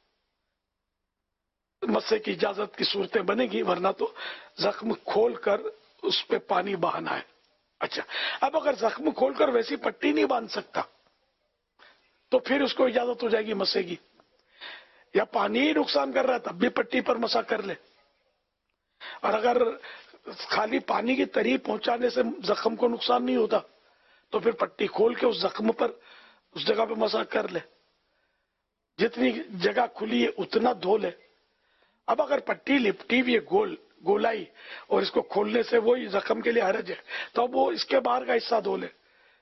مسے کی اجازت کی صورتیں بنے گی، ورنہ تو زخم کھول کر اس پہ پانی بہانا ہے. اچھا، اب اگر زخم کھول کر ویسی پٹی نہیں باندھ سکتا تو پھر اس کو اجازت ہو جائے گی مسے کی، یا پانی ہی نقصان کر رہا ہے تب بھی پٹی پر مسا کر لے. اور اگر خالی پانی کی تری پہنچانے سے زخم کو نقصان نہیں ہوتا تو پھر پٹی کھول کے اس زخم پر اس جگہ پہ مسا کر لے، جتنی جگہ کھلی ہے اتنا دھو لے. اب اگر پٹی لپٹی ہوئی ہے گول گولائی اور اس کو کھولنے سے وہی زخم کے لیے حرج ہے تو اب وہ اس کے باہر کا حصہ دھو لے،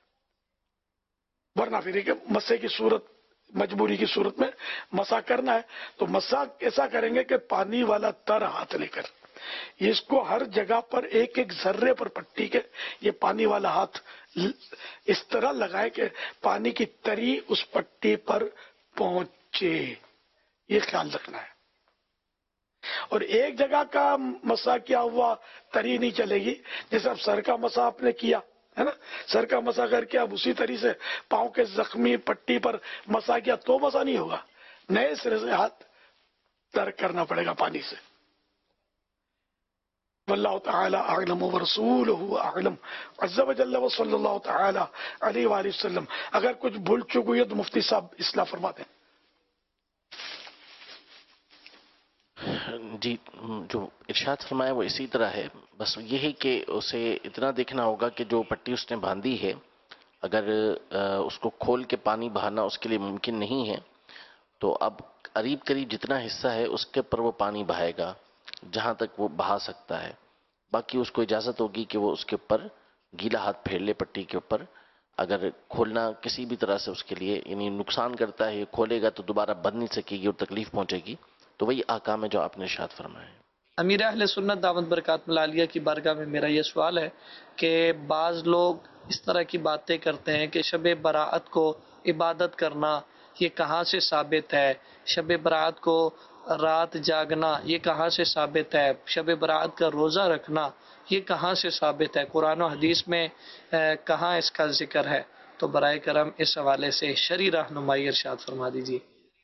ورنہ پھر کہ مسے کی صورت مجبوری کی صورت میں مسا کرنا ہے تو مسا ایسا کریں گے کہ پانی والا تر ہاتھ لے کر اس کو ہر جگہ پر ایک ایک ذرے پر پٹی کے یہ پانی والا ہاتھ اس طرح لگائے کہ پانی کی تری اس پٹی پر پہنچے، یہ خیال رکھنا ہے. اور ایک جگہ کا مسا کیا ہوا تری نہیں چلے گی. جیسے اب سر کا مسا آپ نے کیا ہے نا، سر کا مسا کر کے اب اسی طریقے سے پاؤں کے زخمی پٹی پر مسا کیا تو مسا نہیں ہوگا، نئے سرے سے ہاتھ تر کرنا پڑے گا پانی سے. واللہ تعالی اعلم ورسولہ اعلم عز وجل وصلی اللہ تعالی علیہ وآلہ وسلم. اگر کچھ بھول چک ہوئی ہے تو مفتی صاحب اصلاح فرما دیں. جی، جو ارشاد فرمایا وہ اسی طرح ہے، بس یہ ہے کہ اسے اتنا دیکھنا ہوگا کہ جو پٹی اس نے باندھی ہے اگر اس کو کھول کے پانی بہانا اس کے لیے ممکن نہیں ہے تو اب قریب قریب جتنا حصہ ہے اس کے پر وہ پانی بہائے گا جہاں تک وہ بہا سکتا ہے. باقی اس کو اجازت ہوگی کہ وہ اس کے اوپر گیلا ہاتھ پھیر لے پٹی کے اوپر. اگر کھولنا کسی بھی طرح سے اس کے لیے یعنی نقصان کرتا ہے، کھولے گا تو دوبارہ بند نہیں سکے گی اور تکلیف پہنچے گی، تو وہی احکام ہے جو آپ نے ارشاد فرمایا ہے. امیر اہل سنت دعوت برکات ملالیہ کی بارگاہ میں میرا یہ سوال ہے کہ بعض لوگ اس طرح کی باتیں کرتے ہیں کہ شب براءت کو عبادت کرنا یہ کہاں سے ثابت ہے، شب براءت کو رات جاگنا یہ کہاں سے ثابت ہے، شب براءت کا روزہ رکھنا یہ کہاں سے ثابت ہے، قرآن و حدیث میں کہاں اس کا ذکر ہے؟ تو برائے کرم اس حوالے سے شرعی رہنمائی ارشاد فرما دیجیے.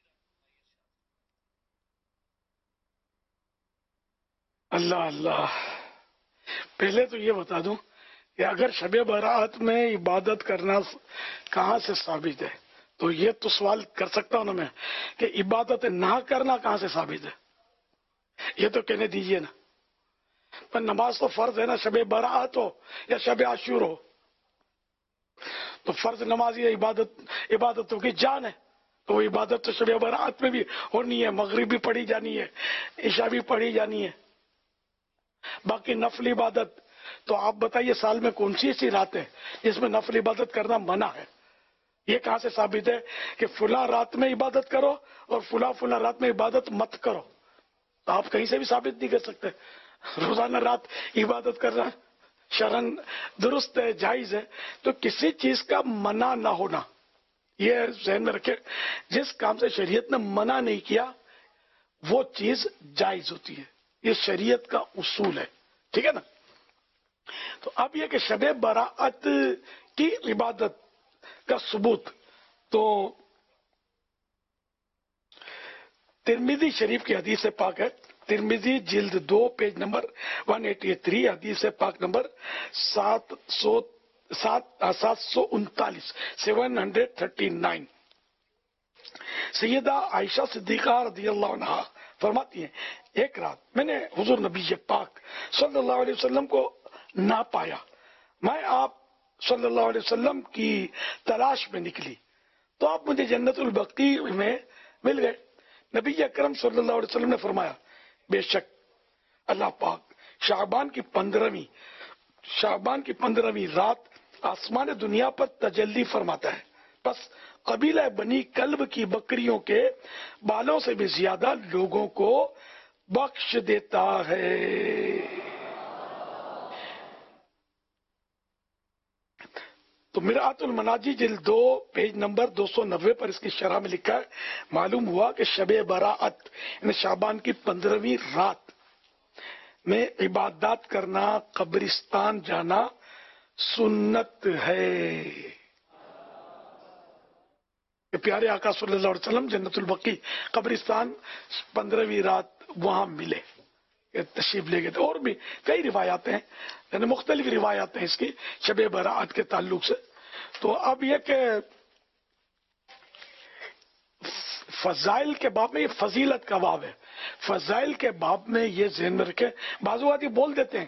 اللہ اللہ، پہلے تو یہ بتا دوں کہ اگر شب برات میں عبادت کرنا کہاں سے ثابت ہے تو یہ تو سوال کر سکتا ہوں نا میں کہ عبادت نہ کرنا کہاں سے ثابت ہے، یہ تو کہنے دیجئے نا. پر نماز تو فرض ہے نا، شب برات ہو یا شب عاشور ہو تو فرض نماز یہ عبادت عبادتوں کی جان ہے، تو وہ عبادت تو شب برات میں بھی ہونی ہے، مغرب بھی پڑھی جانی ہے، عشاء بھی پڑھی جانی ہے. باقی نفل عبادت تو آپ بتائیے سال میں کون سی ایسی رات ہے جس میں نفل عبادت کرنا منع ہے؟ یہ کہاں سے ثابت ہے کہ فلاں رات میں عبادت کرو اور فلاں فلاں رات میں عبادت مت کرو؟ تو آپ کہیں سے بھی ثابت نہیں کر سکتے. روزانہ رات عبادت کرنا شرعاً درست ہے، جائز ہے. تو کسی چیز کا منع نہ ہونا یہ ذہن میں رکھے، جس کام سے شریعت نے منع نہیں کیا وہ چیز جائز ہوتی ہے، یہ شریعت کا اصول ہے، ٹھیک ہے نا؟ تو اب یہ کہ شب براءت کی عبادت کا ثبوت، تو ترمذی شریف کی حدیث پاک ہے، ترمذی جلد دو پیج نمبر ایک سو تراسی، حدیث پاک نمبر سات سو سات سات سو انتالیس seven hundred thirty nine. Syeda Aisha Siddiqa رضی اللہ عنہا فرماتی ہیں، ایک رات میں نے حضور نبی پاک صلی اللہ علیہ وسلم کو نہ پایا، میں آپ صلی اللہ علیہ وسلم کی تلاش میں نکلی تو آپ مجھے جنت البقیع میں مل گئے۔ نبی اکرم صلی اللہ علیہ وسلم نے فرمایا، بے شک اللہ پاک شعبان کی پندرہویں شعبان کی پندرہویں رات آسمان دنیا پر تجلی فرماتا ہے، بس قبیلہ بنی کلب کی بکریوں کے بالوں سے بھی زیادہ لوگوں کو بخش دیتا ہے۔ تو مرآت المناجی جلد دو پیج نمبر دو سو نوے پر اس کی شرح میں لکھا ہے، معلوم ہوا کہ شب براءت یعنی شعبان کی پندرہویں رات میں عبادات کرنا، قبرستان جانا سنت ہے کہ پیارے آقا صلی اللہ علیہ وسلم جنت البقیع قبرستان پندرہویں رات وہاں ملے، تشریف لے گئے تھے۔ اور بھی کئی روایات ہیں، یعنی مختلف روایات ہیں اس کی شب براءت کے تعلق سے۔ تو اب یہ کہ فضائل کے باب میں، یہ فضیلت کا باب ہے، فضائل کے باب میں یہ ذہن میں رکھے، بعض اوقات یہ بول دیتے ہیں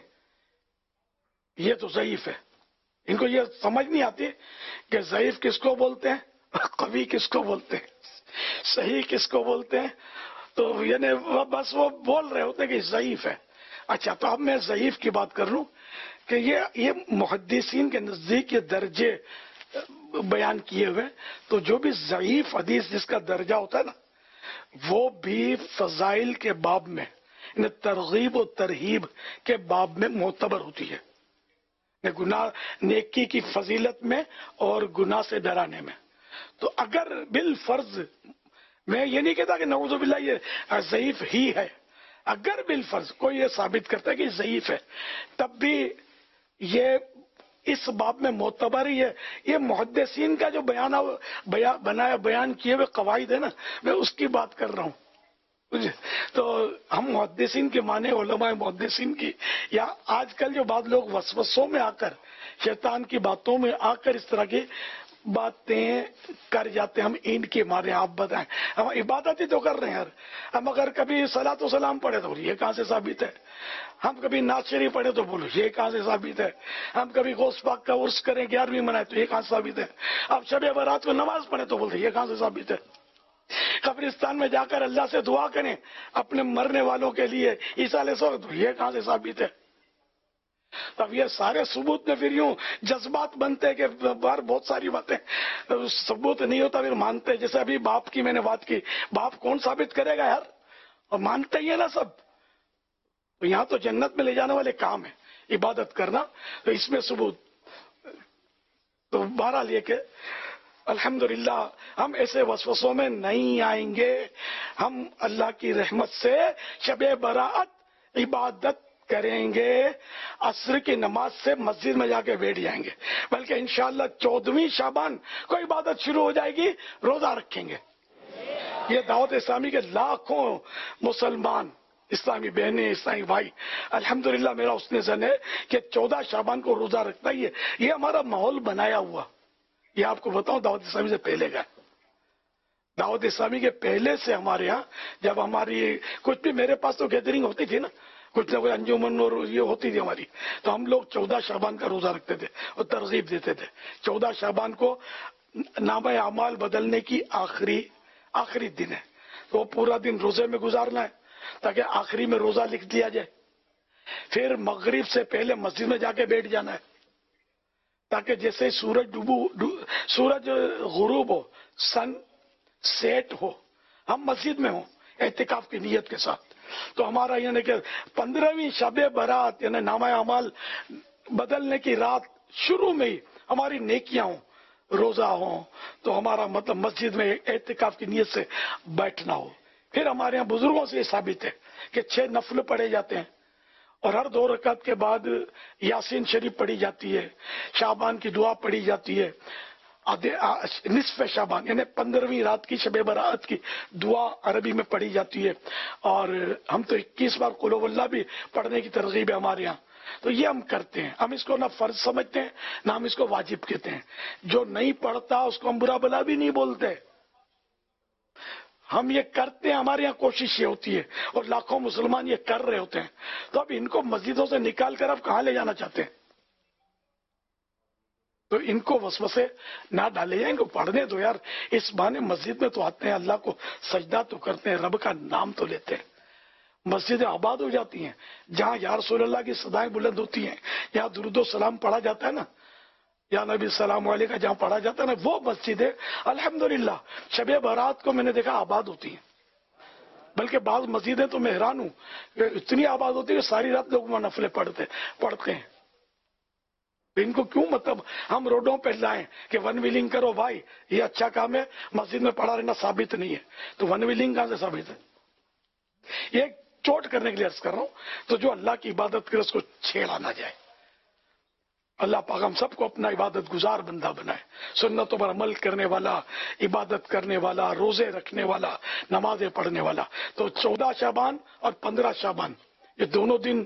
یہ تو ضعیف ہے، ان کو یہ سمجھ نہیں آتی کہ ضعیف کس کو بولتے ہیں، قوی کس کو بولتے ہیں، صحیح کس کو بولتے ہیں، تو یعنی بس وہ بول رہے ہوتے ہیں کہ ضعیف ہے۔ اچھا، تو اب میں ضعیف کی بات کر لوں کہ یہ یہ محدثین کے نزدیک یہ درجے بیان کیے ہوئے، تو جو بھی ضعیف حدیث جس کا درجہ ہوتا ہے نا، وہ بھی فضائل کے باب میں، یعنی ترغیب و ترہیب کے باب میں معتبر ہوتی ہے، گناہ نیکی کی فضیلت میں اور گناہ سے ڈرانے میں۔ تو اگر بالفرض، میں یہ نہیں کہتا کہ نعوذ باللہ یہ ضعیف ہی ہے، اگر بالفرض کوئی یہ ثابت کرتا ہے کہ ضعیف ہے، تب بھی یہ اس باب میں معتبر ہی ہے۔ یہ محدثین کا جو بیان بنایا بیان کیے ہوئے قواعد ہے نا، میں اس کی بات کر رہا ہوں۔ تو ہم محدثین کے معنی علماء محدثین کی، یا آج کل جو بعض لوگ وسوسوں میں آ کر، شیطان کی باتوں میں آ کر اس طرح کی باتیں کر جاتے ہیں، ہم ان کے مارے آپ بتائیں، ہم عبادت ہی تو کر رہے ہیں، ہم اگر کبھی صلاۃ و سلام پڑھے تو یہ کہاں سے ثابت ہے، ہم کبھی نعت شریف پڑھے تو بولو یہ کہاں سے ثابت ہے، ہم کبھی غوث پاک کا عرس کریں گیارہویں منائے تو یہ کہاں سے ثابت ہے، اب شب برات کو نماز پڑھے تو بولتے یہ کہاں سے ثابت ہے، قبرستان میں جا کر اللہ سے دعا کریں اپنے مرنے والوں کے لیے عیسیٰ سو تو یہ کہاں سے ثابت ہے۔ تب یہ سارے ثبوت میں پھر یوں جذبات بنتے ہیں کہ بار بہت ساری باتیں ثبوت نہیں ہوتا پھر مانتے، جیسے ابھی باپ کی میں نے بات کی، باپ کون ثابت کرے گا یار، اور مانتے ہی ہے نا سب، تو یہاں تو جنت میں لے جانے والے کام ہے عبادت کرنا، تو اس میں ثبوت۔ تو بہرحال یہ کہ الحمدللہ ہم ایسے وسوسوں میں نہیں آئیں گے، ہم اللہ کی رحمت سے شب براءت عبادت کریں گے، عصر کی نماز سے مسجد میں جا کے بیٹھ جائیں گے، بلکہ انشاءاللہ چودہویں شعبان کو عبادت شروع ہو جائے گی، روزہ رکھیں گے۔ یہ دعوت اسلامی کے لاکھوں مسلمان، اسلامی بہنیں، اسلامی بھائی، الحمدللہ میرا اس نے زن ہے کہ چودہ شعبان کو روزہ رکھتا ہی ہے، یہ ہمارا ماحول بنایا ہوا، یہ آپ کو بتاؤں دعوت اسلامی سے پہلے کا، دعوت اسلامی کے پہلے سے ہمارے ہاں جب ہماری کچھ بھی، میرے پاس تو گیدرنگ ہوتی تھی نا، کچھ نہ کوئی انجمن اور یہ ہوتی تھی ہماری، تو ہم لوگ چودہ شعبان کا روزہ رکھتے تھے اور ترغیب دیتے تھے۔ چودہ شعبان کو نامہ اعمال بدلنے کی آخری آخری دن ہے، تو وہ پورا دن روزے میں گزارنا ہے تاکہ آخری میں روزہ لکھ دیا جائے، پھر مغرب سے پہلے مسجد میں جا کے بیٹھ جانا ہے تاکہ جیسے سورج ڈوبو سورج غروب ہو، سن سیٹ ہو، ہم مسجد میں ہوں اعتکاف کی نیت کے ساتھ۔ تو ہمارا یعنی کہ پندرہویں شب برات یعنی نامہ اعمال بدلنے کی رات شروع میں ہی ہماری نیکیاں ہوں، روزہ ہو تو ہمارا مطلب مسجد میں اعتکاف کی نیت سے بیٹھنا ہو. پھر ہمارے یہاں بزرگوں سے یہ ثابت ہے کہ چھ نفل پڑھے جاتے ہیں اور ہر دو رکعت کے بعد یاسین شریف پڑھی جاتی ہے، شعبان کی دعا پڑھی جاتی ہے، نصف شعبان یعنی پندرہویں رات کی شب برات کی دعا عربی میں پڑھی جاتی ہے، اور ہم تو اکیس بار قل هو اللہ بھی پڑھنے کی ترغیب ہے ہمارے یہاں. تو یہ ہم کرتے ہیں. ہم اس کو نہ فرض سمجھتے ہیں نہ ہم اس کو واجب کہتے ہیں. جو نہیں پڑھتا اس کو ہم برا بلا بھی نہیں بولتے، ہم یہ کرتے ہیں. ہمارے یہاں کوشش یہ ہوتی ہے اور لاکھوں مسلمان یہ کر رہے ہوتے ہیں. تو اب ان کو مسجدوں سے نکال کر اب کہاں لے جانا چاہتے ہیں؟ تو ان کو وسوسے نہ ڈالے جائیں، ان کو پڑھنے دو یار. اس بہانے مسجد میں تو آتے ہیں، اللہ کو سجدہ تو کرتے ہیں، رب کا نام تو لیتے ہیں، مسجدیں آباد ہو جاتی ہیں. جہاں یا رسول اللہ کی صدائیں بلند ہوتی ہیں، جہاں درود و سلام پڑھا جاتا ہے نا، یا نبی السلام علیہ کا جہاں پڑھا جاتا ہے نا، وہ مسجدیں الحمدللہ شب برات کو میں نے دیکھا آباد ہوتی ہیں. بلکہ بعض مسجدیں تو میں حیران ہوں کہ اتنی آباد ہوتی ہے کہ ساری رات لوگ وہاں نفلیں پڑھتے پڑھتے ہیں. ان کو کیوں مطلب ہم روڈوں پہ لائیں کہ ون ویلنگ کرو بھائی، یہ اچھا کام ہے، مسجد میں پڑھا رہنا ثابت نہیں ہے. تو ون ویلنگ کہاں سے ثابت ہے؟ یہ چوٹ کرنے کے لیے عرض کر رہا ہوں. تو جو اللہ کی عبادت کرے اس کو چھیڑا نہ جائے. اللہ پاک ہم سب کو اپنا عبادت گزار بندہ بنائے، سنتوں پر عمل کرنے والا، عبادت کرنے والا، روزے رکھنے والا، نمازیں پڑھنے والا. تو چودہ شعبان اور پندرہ شعبان یہ دونوں دن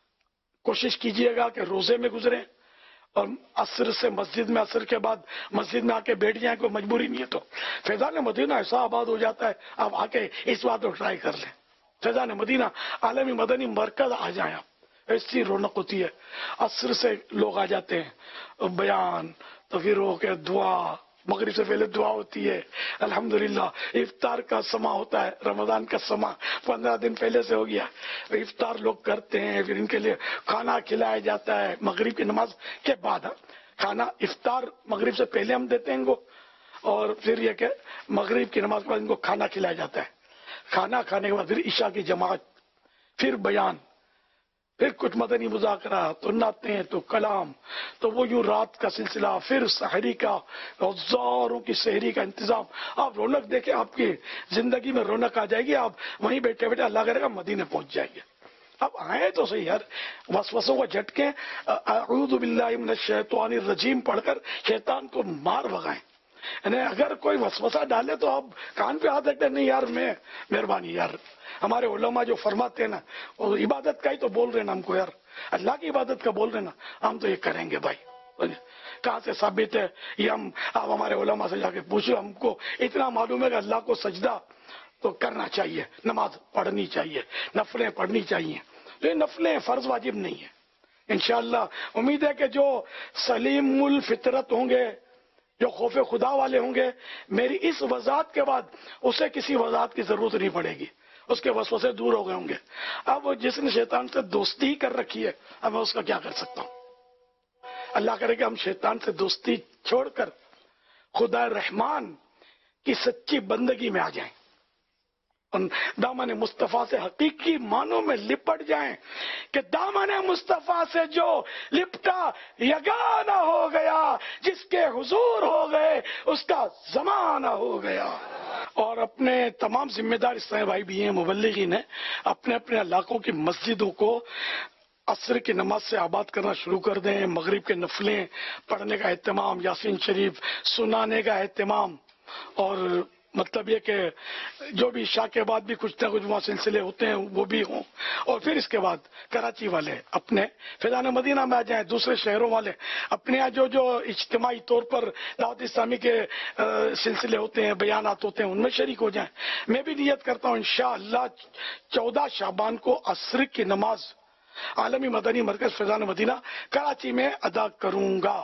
کوشش کیجئے گا کہ روزے میں گزریں، اور عصر سے مسجد میں، عصر کے بعد مسجد میں آ کے بیٹھ جائیں. کوئی مجبوری نہیں ہے تو فیضان مدینہ ایسا آباد ہو جاتا ہے. آپ آ کے اس بات کو ٹرائی کر لیں. فیضان مدینہ عالمی مدنی مرکز آ جائیں آپ، ایسی رونق ہوتی ہے. عصر سے لوگ آ جاتے ہیں، بیان تو پھر ہو کے دعا، مغرب سے پہلے دعا ہوتی ہے الحمدللہ. افطار کا سما ہوتا ہے، رمضان کا سما پندرہ دن پہلے سے ہو گیا. افطار لوگ کرتے ہیں، پھر ان کے لیے کھانا کھلایا جاتا ہے مغرب کی نماز کے بعد. کھانا افطار مغرب سے پہلے ہم دیتے ہیں ان کو، اور پھر یہ کہ مغرب کی نماز کے بعد ان کو کھانا کھلایا جاتا ہے. کھانا کھانے کے بعد پھر عشاء کی جماعت، پھر بیان، پھر کچھ مدنی مذاکرہ، تو نعتیں، تو کلام، تو وہ یوں رات کا سلسلہ، پھر سحری کا، ہزاروں کی سحری کا انتظام. آپ رونق دیکھیں، آپ کی زندگی میں رونق آ جائے گی. آپ وہیں بیٹھے بیٹھے اللہ کرے گا مدینے پہنچ جائیں گے. اب آئے تو صحیح یار، وسوسوں کو جھٹکیں، اعوذ باللہ من الشیطان الرجیم پڑھ کر شیطان کو مار بھگائیں. یعنی اگر کوئی وسوسہ ڈالے تو آپ کان پہ ہاتھ رکھتے ہیں، نہیں یار میں مہربانی یار. ہمارے علماء جو فرماتے ہیں نا، وہ عبادت کا ہی تو بول رہے نا ہم کو یار، اللہ کی عبادت کا بول رہے نا، ہم تو یہ کریں گے بھائی. کہاں سے ثابت ہے یہ؟ ہم آپ ہمارے علماء سے جا کے پوچھو. ہم کو اتنا معلوم ہے کہ اللہ کو سجدہ تو کرنا چاہیے، نماز پڑھنی چاہیے، نفلیں پڑھنی چاہیے. تو یہ نفلیں فرض واجب نہیں ہے. انشاءاللہ امید ہے کہ جو سلیم الفطرت ہوں گے، جو خوف خدا والے ہوں گے، میری اس وضاحت کے بعد اسے کسی وضاحت کی ضرورت نہیں پڑے گی، اس کے وسوسے دور ہو گئے ہوں گے. اب جس نے شیطان سے دوستی ہی کر رکھی ہے، اب میں اس کا کیا کر سکتا ہوں؟ اللہ کرے کہ ہم شیطان سے دوستی چھوڑ کر خدا رحمان کی سچی بندگی میں آ جائیں، ان دامن مصطفیٰ سے حقیقی معنوں میں لپٹ جائیں کہ دامن مصطفیٰ سے جو لپٹا یگانہ ہو گیا، جس کے حضور ہو گئے اس کا زمانہ ہو گیا. اور اپنے تمام ذمہ دار اسلامی بھائی بھی ہیں، مبلغین ہیں، اپنے اپنے علاقوں کی مسجدوں کو عصر کی نماز سے آباد کرنا شروع کر دیں. مغرب کے نفلیں پڑھنے کا اہتمام، یاسین شریف سنانے کا اہتمام، اور مطلب یہ کہ جو بھی عشاء کے بعد بھی کچھ نہ کچھ وہاں سلسلے ہوتے ہیں وہ بھی ہوں. اور پھر اس کے بعد کراچی والے اپنے فیضان مدینہ میں آ جائیں، دوسرے شہروں والے اپنے یہاں جو جو اجتماعی طور پر دعوت اسلامی کے سلسلے ہوتے ہیں، بیانات ہوتے ہیں، ان میں شریک ہو جائیں. میں بھی نیت کرتا ہوں انشاءاللہ چودہ شعبان کو عصر کی نماز عالمی مدنی مرکز فیضان مدینہ کراچی میں ادا کروں گا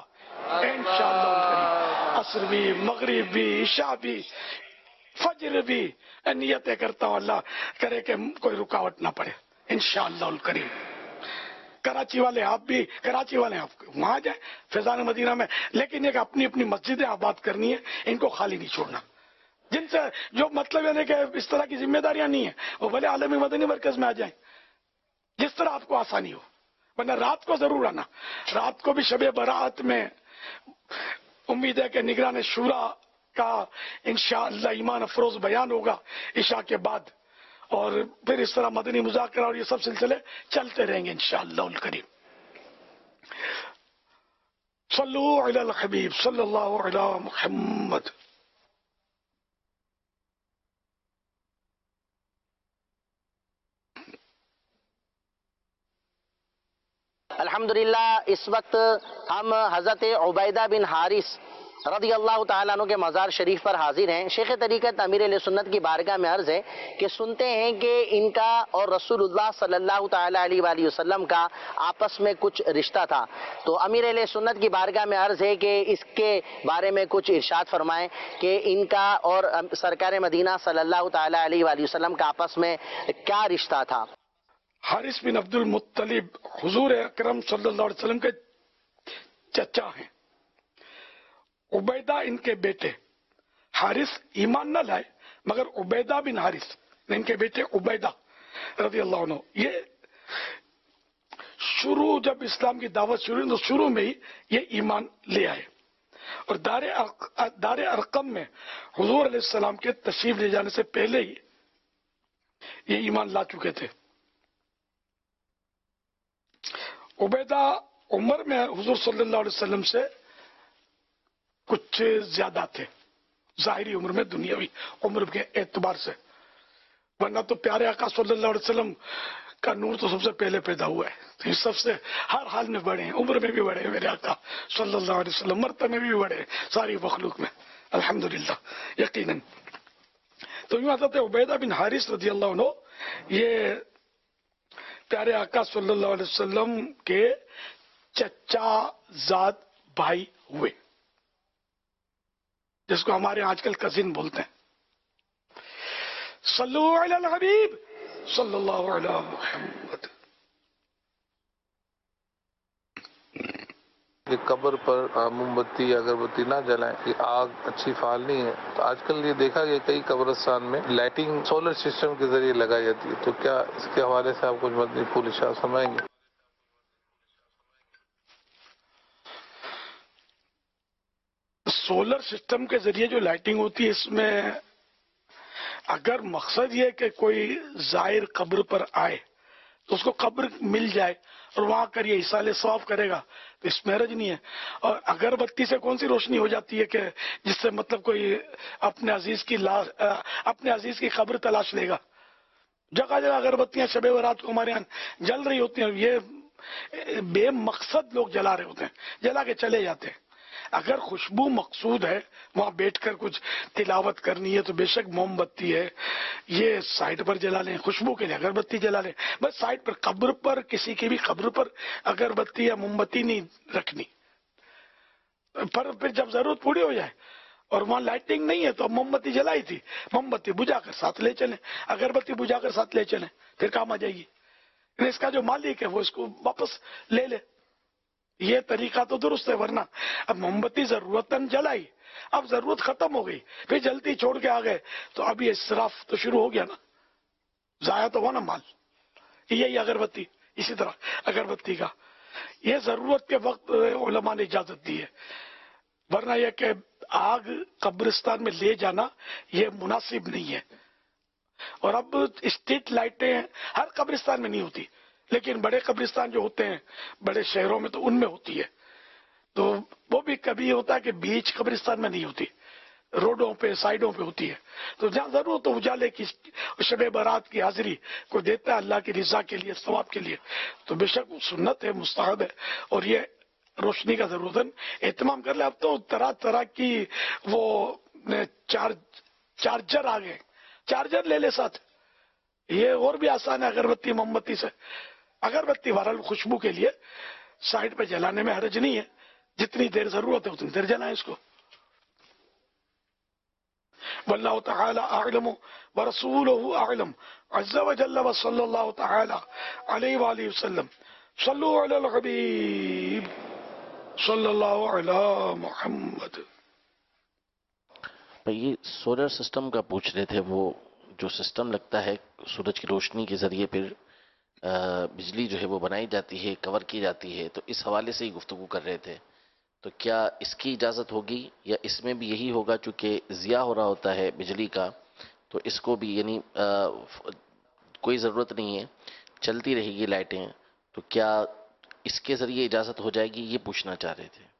انشاءاللہ. عصر بھی، مغرب بھی، عشاء بھی، فجر بھی نیتیں کرتا ہوں. اللہ کرے کہ کوئی رکاوٹ نہ پڑے انشاءاللہ الکریم. کراچی والے آپ بھی، کراچی والے آپ وہاں جائیں فیضان مدینہ میں، لیکن ایک اپنی اپنی مسجدیں آباد کرنی ہے، ان کو خالی نہیں چھوڑنا. جن سے جو مطلب ہے کہ اس طرح کی ذمہ داریاں نہیں ہیں، وہ بھلے عالمی مدنی مرکز میں آ جائیں جس طرح آپ کو آسانی ہو. ورنہ رات کو ضرور آنا. رات کو بھی شب برات میں उम्मीद है कि निगरान शूरा का इंशाअल्लाह ईमान अफरोज बयान होगा इशा के बाद, और फिर इस तरह मदनी मुज़ाकरा और ये सब सिलसिले चलते रहेंगे इंशाअल्लाह करीम। सल्लु अलल हबीब सल्लल्लाहु अला मुहम्मद। अल्हम्दुलिल्लाह इस वक्त हम हज़रत उबैदा बिन हारिस रज़ी अल्लाह तआला अन्हु के मज़ार शरीफ पर हाजिर हैं। शेख तरीक़त अमीर अहले सुन्नत की बारगाह में अर्ज़ है कि सुनते हैं कि इनका और रसूलुल्लाह सल्लल्लाहु तआला अलैहि वसल्लम का आपस में कुछ रिश्ता था। तो अमीर अहले सुन्नत की बारगाह में अर्ज़ है कि इसके बारे में कुछ इरशाद फरमाएं कि इनका और सरकार मदीना सल्लल्लाहु तआला अलैहि वसल्लम का आपस में क्या रिश्ता था। हारिस बिन अब्दुल मुत्तलिब हुजूर अकरम सल्लल्लाहु अलैहि वसल्लम के चचा हैं। उबैदा इनके बेटे। हारिस ईमान न लाए मगर उबैदा बिन हारिस इनके बेटे उबैदा रज़ी अल्लाह अन्हु, ये शुरू जब इस्लाम की दावत शुरू तो शुरू में ही ये ईमान ले आए और दारे दारे अरकम में हुजूर अलैहिस्सलाम के तशरीफ ले जाने से पहले ही ये ईमान ला चुके थे। उबैदा उम्र में हुजूर सल्लल्लाहु अलैहि वसल्लम से कुछ ज्यादा थे, जाहिरी उम्र में, दुनियावी उम्र के एतबार से, वरना तो प्यारे आका सल्लल्लाहु अलैहि वसल्लम का नूर तो सबसे पहले पैदा हुआ है, तो सबसे हर हाल में बड़े हैं, उम्र में भी बड़े हैं मेरे आका सल्लल्लाहु अलैहि वसल्लम, मर्तबे में भी बड़े हैं सारी मखलूक में अल्हम्दुलिल्लाह यकीनन। तो यूं हज़रत उबैदा बिन हारिस रज़ी अल्लाह अन्हु ये प्यारे आका सल्लल्लाहु अलैहि वसल्लम के चचा जाद भाई हुए, जिसको हमारे आजकल कजिन बोलते हैं। सल्लु अलल हबीब सल्लल्लाहु अलैहि मुहम्मद। ये कब्र पर मोमबत्ती अगरबत्ती ना जलाएं, ये आग अच्छी फाल नहीं है। तो आजकल ये देखा गया कई कब्रिस्तान में लाइटिंग सोलर सिस्टम के जरिए लगाई जाती है, तो क्या इसके हवाले से आप कुछ मदनी फूल इरशाद फरमाएंगे? सोलर सिस्टम के जरिए जो लाइटिंग होती है, इसमें अगर मकसद ये कि कोई जाहिर कब्र पर आए तो उसको कब्र मिल जाए और वहां कर ये इसाले सवाब करेगा तो इसमें हरज नहीं है। और अगरबत्ती से कौन सी रोशनी हो जाती है कि जिससे मतलब कोई अपने अजीज की लाश अपने अजीज की कब्र तलाश लेगा। जगह जगह अगरबत्तियां शबे बरात को हमारे यहाँ जल रही होती हैं, ये बेमकसद लोग जला रहे होते हैं, जला के चले जाते हैं। अगर खुशबू मकसूद है, वहां बैठकर कुछ तिलावत करनी है, तो बेशक मोमबत्ती है ये साइड पर जला लें, खुशबू के लिए अगरबत्ती जला लें, बस साइड पर। कब्र पर, किसी की भी कब्र पर अगरबत्ती या मोमबत्ती नहीं रखनी। पर फिर जब जरूरत पूरी हो जाए और वहां लाइटिंग नहीं है तो मोमबत्ती जलाई थी, मोमबत्ती बुझाकर साथ ले चले, अगरबत्ती बुझाकर साथ ले चले, फिर काम आ जाएगी। इसका जो मालिक है वो इसको वापस ले ले, ये तरीका तो दुरुस्त है। वरना अब मोमबत्ती जरूरतन जलाई, अब जरूरत खत्म हो गई, फिर जल्दी छोड़ के आ गए तो अब ये इसराफ तो शुरू हो गया ना, जाया तो हुआ ना माल। यही अगरबत्ती, इसी तरह अगरबत्ती का ये जरूरत के वक्त उलमा ने इजाजत दी है, वरना यह कि आग कब्रिस्तान में ले जाना ये मुनासिब नहीं है। और अब स्ट्रीट लाइटें हर कब्रिस्तान में नहीं होती, लेकिन बड़े कब्रिस्तान जो होते हैं बड़े शहरों में तो उनमें होती है। तो वो भी कभी होता है कि बीच कब्रिस्तान में नहीं होती, रोडों पे साइडों पे होती है। तो जहाँ जरूरत तो उजाले की शबे बारात की हाजिरी को देता है अल्लाह की रिजा के लिए, सवाब के लिए, तो बेशक सुन्नत है, मुस्तहब है। और ये रोशनी का जरूरत एहतमाम कर ले। अब तो तरह तरह की वो चार्ज चार्जर आ गए, चार्जर ले ले साथ, ये और भी आसान है अगरबत्ती मोमबत्ती से। अगरबत्ती बहरहाल खुशबू के लिए साइड पे जलाने में हर्ज नहीं है, जितनी देर जरूरत है उतनी देर जलाएं इसको। वल्लाहु तआला अअलम व रसूलुहु अअलम अज़्ज़ा व जल्ल व सल्लल्लाहु तआला अलैहि व आलिहि वसल्लम। सल्लु अलल हबीब सल्लल्लाहु अला मुहम्मद। ये सोलर सिस्टम का पूछ रहे थे, वो जो सिस्टम लगता है सूरज की रोशनी के जरिए फिर बिजली जो है वो बनाई जाती है, कवर की जाती है, तो इस हवाले से ही गुफ्तगू कर रहे थे تو کیا اس کی اجازت ہوگی یا اس میں بھی یہی ہوگا چونکہ ضیاع ہو رہا ہوتا ہے بجلی کا تو اس کو بھی یعنی کوئی ضرورت نہیں ہے چلتی رہے گی لائٹیں تو کیا اس کے ذریعے اجازت ہو جائے گی یہ پوچھنا چاہ رہے تھے.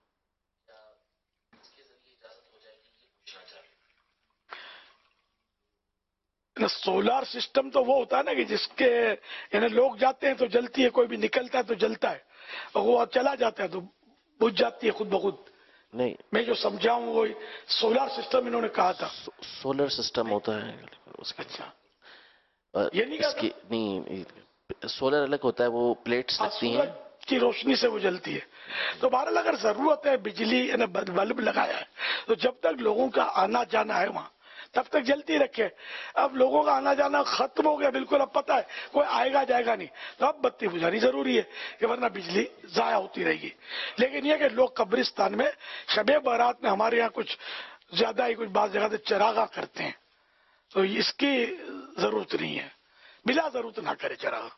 سولار سسٹم تو وہ ہوتا ہے نا کہ جس کے یعنی لوگ جاتے ہیں تو جلتی ہے, کوئی بھی نکلتا ہے تو جلتا ہے, اور وہ چلا جاتا ہے تو بجھ جاتی ہے خود بخود. نہیں میں جو سمجھا ہوں وہ سولار سسٹم انہوں نے کہا تھا. سولر سسٹم ہوتا ہے اس کا. اچھا یہ نہیں اس کی نہیں سولر الگ ہوتا ہے, وہ پلیٹس لگتی ہیں کی روشنی سے وہ جلتی ہے. تو بہرحال اگر ضرورت ہے بجلی یعنی بلب لگایا ہے تو جب تک لوگوں کا آنا جانا ہے وہاں تب تک جلتی رکھے. اب لوگوں کا آنا جانا ختم ہو گیا بالکل, اب پتہ ہے کوئی آئے گا جائے گا نہیں, تو اب بتی بجھانی ضروری ہے کہ ورنہ بجلی ضائع ہوتی رہے گی. لیکن یہ کہ لوگ قبرستان میں شب برات میں ہمارے یہاں کچھ زیادہ ہی کچھ بعض جگہ سے چراغا کرتے ہیں تو اس کی ضرورت نہیں ہے, بلا ضرورت نہ کرے چراغا.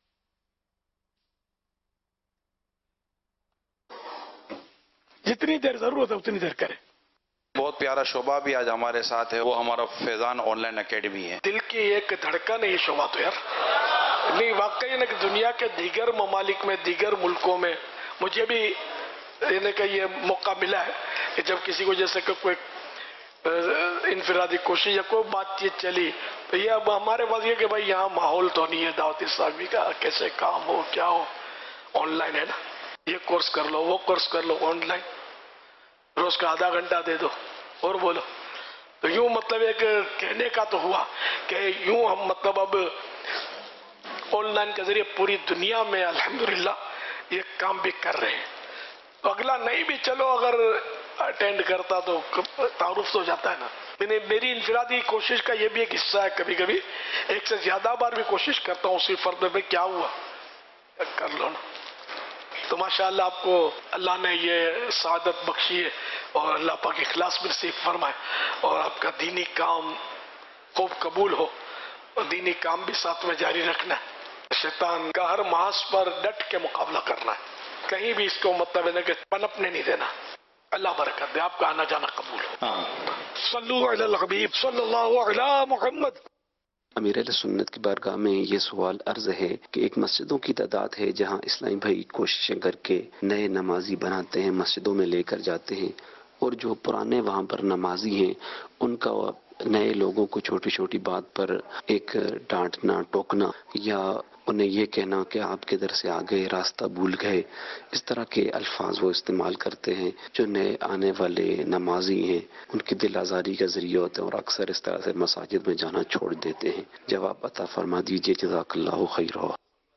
جتنی دیر ضرورت ہے اتنی دیر کرے. بہت پیارا شعبہ بھی آج ہمارے ساتھ ہے, وہ ہمارا فیضان آن لائن اکیڈمی ہے. دل کی ایک دھڑکن ہے یہ شعبہ تو یار. نہیں واقعی نا کہ دنیا کے دیگر ممالک میں دیگر ملکوں میں مجھے بھی یعنی کہ یہ موقع ملا ہے کہ جب کسی کو جیسے کہ کوئی انفرادی کوشش یا کوئی بات چیت چلی تو یہ اب ہمارے پاس یہ کہ بھائی یہاں ماحول تو نہیں ہے دعوت اسلامی کا, کیسے کام ہو کیا ہو, آن لائن ہے نا, یہ کورس کر لو وہ کورس کر لو آن لائن, روز کا آدھا گھنٹہ دے دو اور بولو. تو یوں مطلب ایک کہنے کا تو ہوا کہ یوں ہم مطلب اب آن لائن کے ذریعے پوری دنیا میں الحمدللہ یہ کام بھی کر رہے ہیں. تو اگلا نہیں بھی چلو اگر اٹینڈ کرتا تو تعارف تو جاتا ہے نا. میری انفرادی کوشش کا یہ بھی ایک حصہ ہے, کبھی کبھی ایک سے زیادہ بار بھی کوشش کرتا ہوں اسی فرد میں کیا ہوا کر لو نا. تو ماشاءاللہ آپ کو اللہ نے یہ سعادت بخشی ہے اور اللہ پاک اخلاص بھی نصیب فرمائے اور آپ کا دینی کام خوب قبول ہو اور دینی کام بھی ساتھ میں جاری رکھنا ہے. شیطان کا ہر محاذ پر ڈٹ کے مقابلہ کرنا ہے, کہیں بھی اس کو مطلب ہے کہ پنپنے نہیں دینا. اللہ برکت دے, آپ کا آنا جانا قبول ہو. صلو علی الحبیب صلی اللہ علی محمد. امیر اہل سنت کی بارگاہ میں یہ سوال عرض ہے کہ ایک مسجدوں کی تعداد ہے جہاں اسلامی بھائی کوششیں کر کے نئے نمازی بناتے ہیں, مسجدوں میں لے کر جاتے ہیں, اور جو پرانے وہاں پر نمازی ہیں ان کا نئے لوگوں کو چھوٹی چھوٹی بات پر ایک ڈانٹنا ٹوکنا یا انہیں یہ کہنا کہ آپ کے در سے آ گئے راستہ بھول گئے, اس طرح کے الفاظ وہ استعمال کرتے ہیں جو نئے آنے والے نمازی ہیں ان کی دل آزاری کا ذریعہ ہوتے ہیں اور اکثر اس طرح سے مساجد میں جانا چھوڑ دیتے ہیں. جواب عطا فرما دیجئے جزاک اللہ خیر. ہو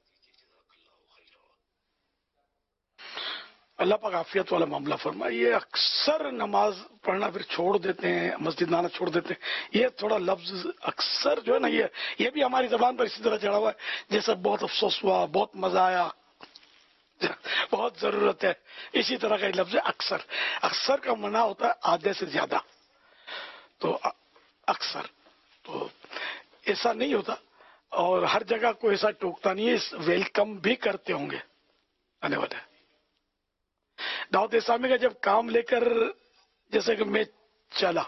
اللہ پاک عافیت والا معاملہ فرمائے. یہ اکثر نماز پڑھنا پھر چھوڑ دیتے ہیں, مسجد میں آنا چھوڑ دیتے ہیں. یہ تھوڑا لفظ اکثر جو ہے نا یہ یہ بھی ہماری زبان پر اسی طرح چڑھا ہوا ہے جیسے بہت افسوس ہوا, بہت مزہ آیا, بہت ضرورت ہے, اسی طرح کا یہ لفظ ہے اکثر. اکثر کا منع ہوتا ہے آدھے سے زیادہ, تو اکثر تو ایسا نہیں ہوتا اور ہر جگہ کوئی ایسا ٹوکتا نہیں ہے. ویلکم بھی کرتے ہوں گے آنے والے. دعوت اسلامی کا جب کام لے کر جیسے کہ میں چلا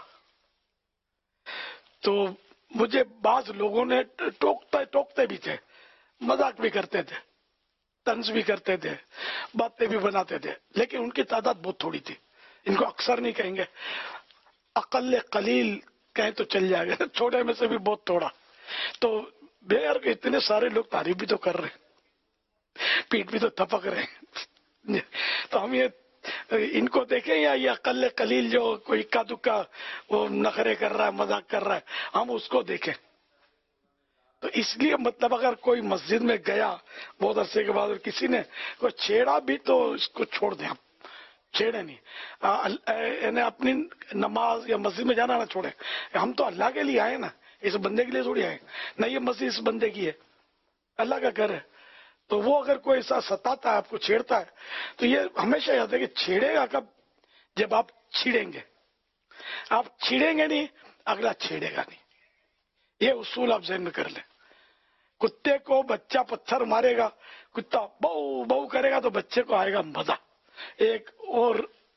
تو مجھے بعض لوگوں نے ٹوکتے ٹوکتے بھی تھے, مذاق بھی کرتے تھے, طنز بھی کرتے تھے, باتیں بھی بناتے تھے, لیکن ان کی تعداد بہت تھوڑی تھی. ان کو اکثر نہیں کہیں گے, اقل قلیل کہیں تو چل جائے گا, چھوڑے میں سے بھی بہت تھوڑا. تو بے یار کہ اتنے سارے لوگ تعریف بھی تو کر رہے ہیں, پیٹ بھی تو تھپک رہے ہیں, تو ہم یہ ان کو دیکھیں یا یہ اقل قلیل جو کوئی اکا دکا وہ نخرے کر رہا ہے, مذاق کر رہا ہے, ہم اس کو دیکھیں. تو اس لیے مطلب اگر کوئی مسجد میں گیا بہت عرصے کے بعد اور کسی نے کوئی چھیڑا بھی تو اس کو چھوڑ دیں, ہم چھیڑے نہیں, یعنی اپنی نماز یا مسجد میں جانا نہ چھوڑیں. ہم تو اللہ کے لیے آئے نا, اس بندے کے لیے تھوڑی آئے نہ, یہ مسجد اس بندے کی ہے, اللہ کا گھر ہے. تو وہ اگر کوئی ایسا ستاتا ہے, آپ کو چھیڑتا ہے, تو یہ ہمیشہ یاد ہے کہ چھیڑے گا کب, جب آپ چھیڑیں گے. آپ چھیڑیں گے نہیں, اگلا چھیڑے گا نہیں. یہ اصول آپ ذہن میں کر لیں. کتے کو بچہ پتھر مارے گا, کتا بہو بہو کرے گا تو بچے کو آئے گا مزہ. ایک اور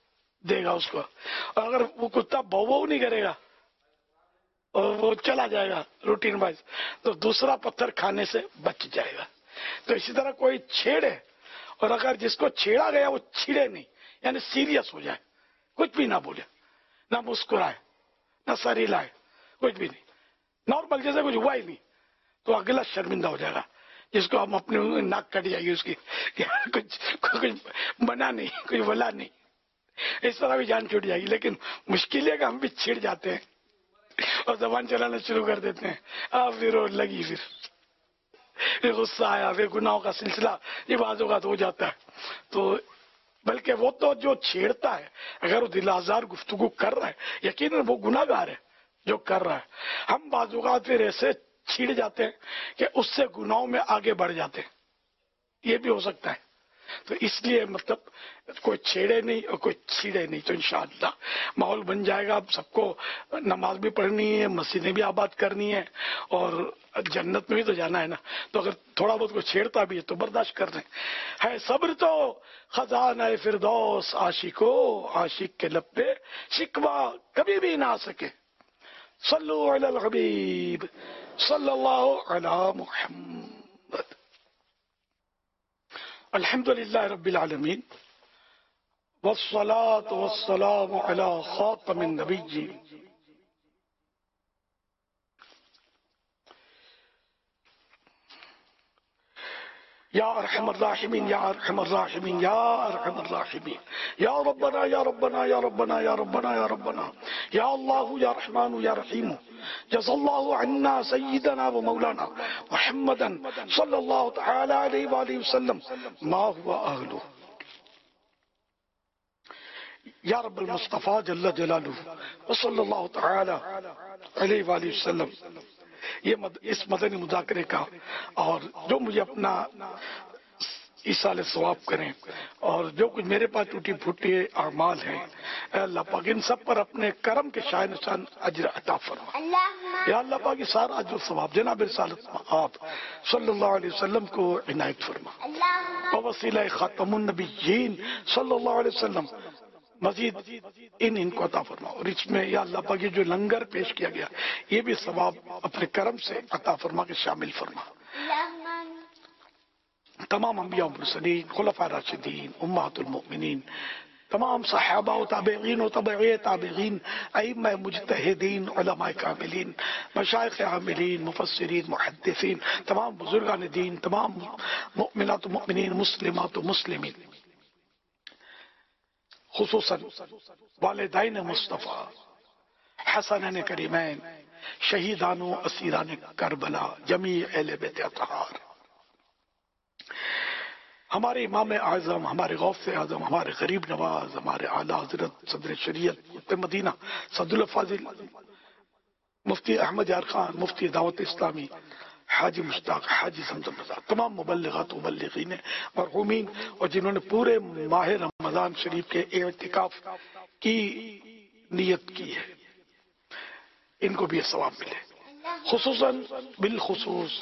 دے گا اس کو. اور اگر وہ کتا بھو بھو نہیں کرے گا اور وہ چلا جائے گا روٹین وائز تو دوسرا پتھر کھانے سے بچ جائے گا. تو اسی طرح کوئی چھیڑے اور اگر جس کو چھیڑا گیا وہ چھیڑے نہیں، یعنی سیریس ہو جائے، کچھ بھی نہ بولے، نہ مسکرائے، نہ سر ہلائے، کچھ بھی نہیں، نارمل جیسے کچھ ہوا ہی نہیں، تو اگلا شرمندہ ہو جائے گا، جس کو ہم اپنے ناک کٹ جائے گی اس کی، کچھ کچھ بنا نہیں، کچھ بلا نہیں، اس طرح بھی جان چھوٹ جائے گی. لیکن مشکل ہے کہ ہم بھی چھڑ جاتے ہیں اور زبان چلانا شروع کر دیتے ہیں. اب پھر وہ لگی، پھر پھر غصہ آیا، پھر گناہوں کا سلسلہ یہ بعض اوقات ہو جاتا ہے. تو بلکہ وہ تو جو چھیڑتا ہے اگر وہ دل آزار گفتگو کر رہا ہے یقیناً وہ گناہ گار ہے جو کر رہا ہے. ہم بعض اوقات پھر ایسے چھیڑ جاتے ہیں کہ اس سے گناہوں میں آگے بڑھ جاتے ہیں، یہ بھی ہو سکتا ہے. تو اس لیے مطلب کوئی چھیڑے نہیں اور کوئی چھیڑے نہیں. تو انشاءاللہ ماحول بن جائے گا. اب سب کو نماز بھی پڑھنی ہے، مسجدیں بھی آباد کرنی ہے اور جنت میں بھی تو جانا ہے نا. تو اگر تھوڑا بہت کوئی چھیڑتا بھی ہے تو برداشت کر رہے ہیں. ہے صبر تو خزانہ فردوس عاشقو، عاشق کے لب پہ شکوہ کبھی بھی نہ آ سکے. صلو علی الحبیب صلی اللہ علی محمد. الحمدللہ رب العالمین والصلاة والسلام علی خاتم النبیین. یا ارحم الراحمین یا ارحم الراحمین یا ارحم الراحمین. یا ربنا یا ربنا یا ربنا یا ربنا یا ربنا یا اللہ یا رحمان یا رحیم. جزا اللہ عنا سیدنا و مولانا محمدا صلی اللہ تعالی علیہ وآلہ وسلم ما هو اہلہ. یا رب المصطفیٰ جل جلالہ وصلی اللہ تعالی علیہ وآلہ وسلم. یہ مد... اس مدنی مذاکرے کا اور جو مجھے اپنا ایصال ثواب کریں اور جو کچھ میرے پاس ٹوٹی پھوٹی اعمال ہیں اے اللہ پاک ان سب پر اپنے کرم کے شاہ نشان اجر عطا فرما. یا اللہ پاک یہ سارا اجر ثواب جناب رسالت آپ صلی اللہ علیہ وسلم کو عنایت فرما. وسیلہ خاتم النبیین صلی اللہ علیہ وسلم مزید ان ان کو عطا فرما. اور اس میں یا اللہ پاک یہ جو لنگر پیش کیا گیا یہ بھی ثواب اپنے کرم سے عطا فرما کے شامل فرما. تمام انبیاء و مرسلین، خلفاء راشدین، امہات المؤمنین، تمام صحابہ و تابعین و تابعی تابعین، ائمہ مجتہدین، علماء کاملین، مشائخ عاملین، مفسرین، محدثین، تمام بزرگان دین، تمام مؤمنات و مؤمنین، مسلمات و مسلمین، خصوصاً والدین مصطفیٰ، حسنین کریمین، شہیدان و اسیران کربلا، جمیع اہل بیت اطہار، ہمارے امام اعظم، ہمارے غوث اعظم، ہمارے غریب نواز، ہمارے اعلیٰ حضرت صدر شریعت مفتی مدینہ صدر الفاضل مفتی احمد یار خان، مفتی دعوت اسلامی حاجی مشتاق، حاجی زمزم رضا، تمام مبلغات و مبلغین مرحومین اور جنہوں نے پورے ماہ رمضان شریف کے اعتکاف کی نیت کی ہے ان کو بھی یہ ثواب ملے. خصوصاً بالخصوص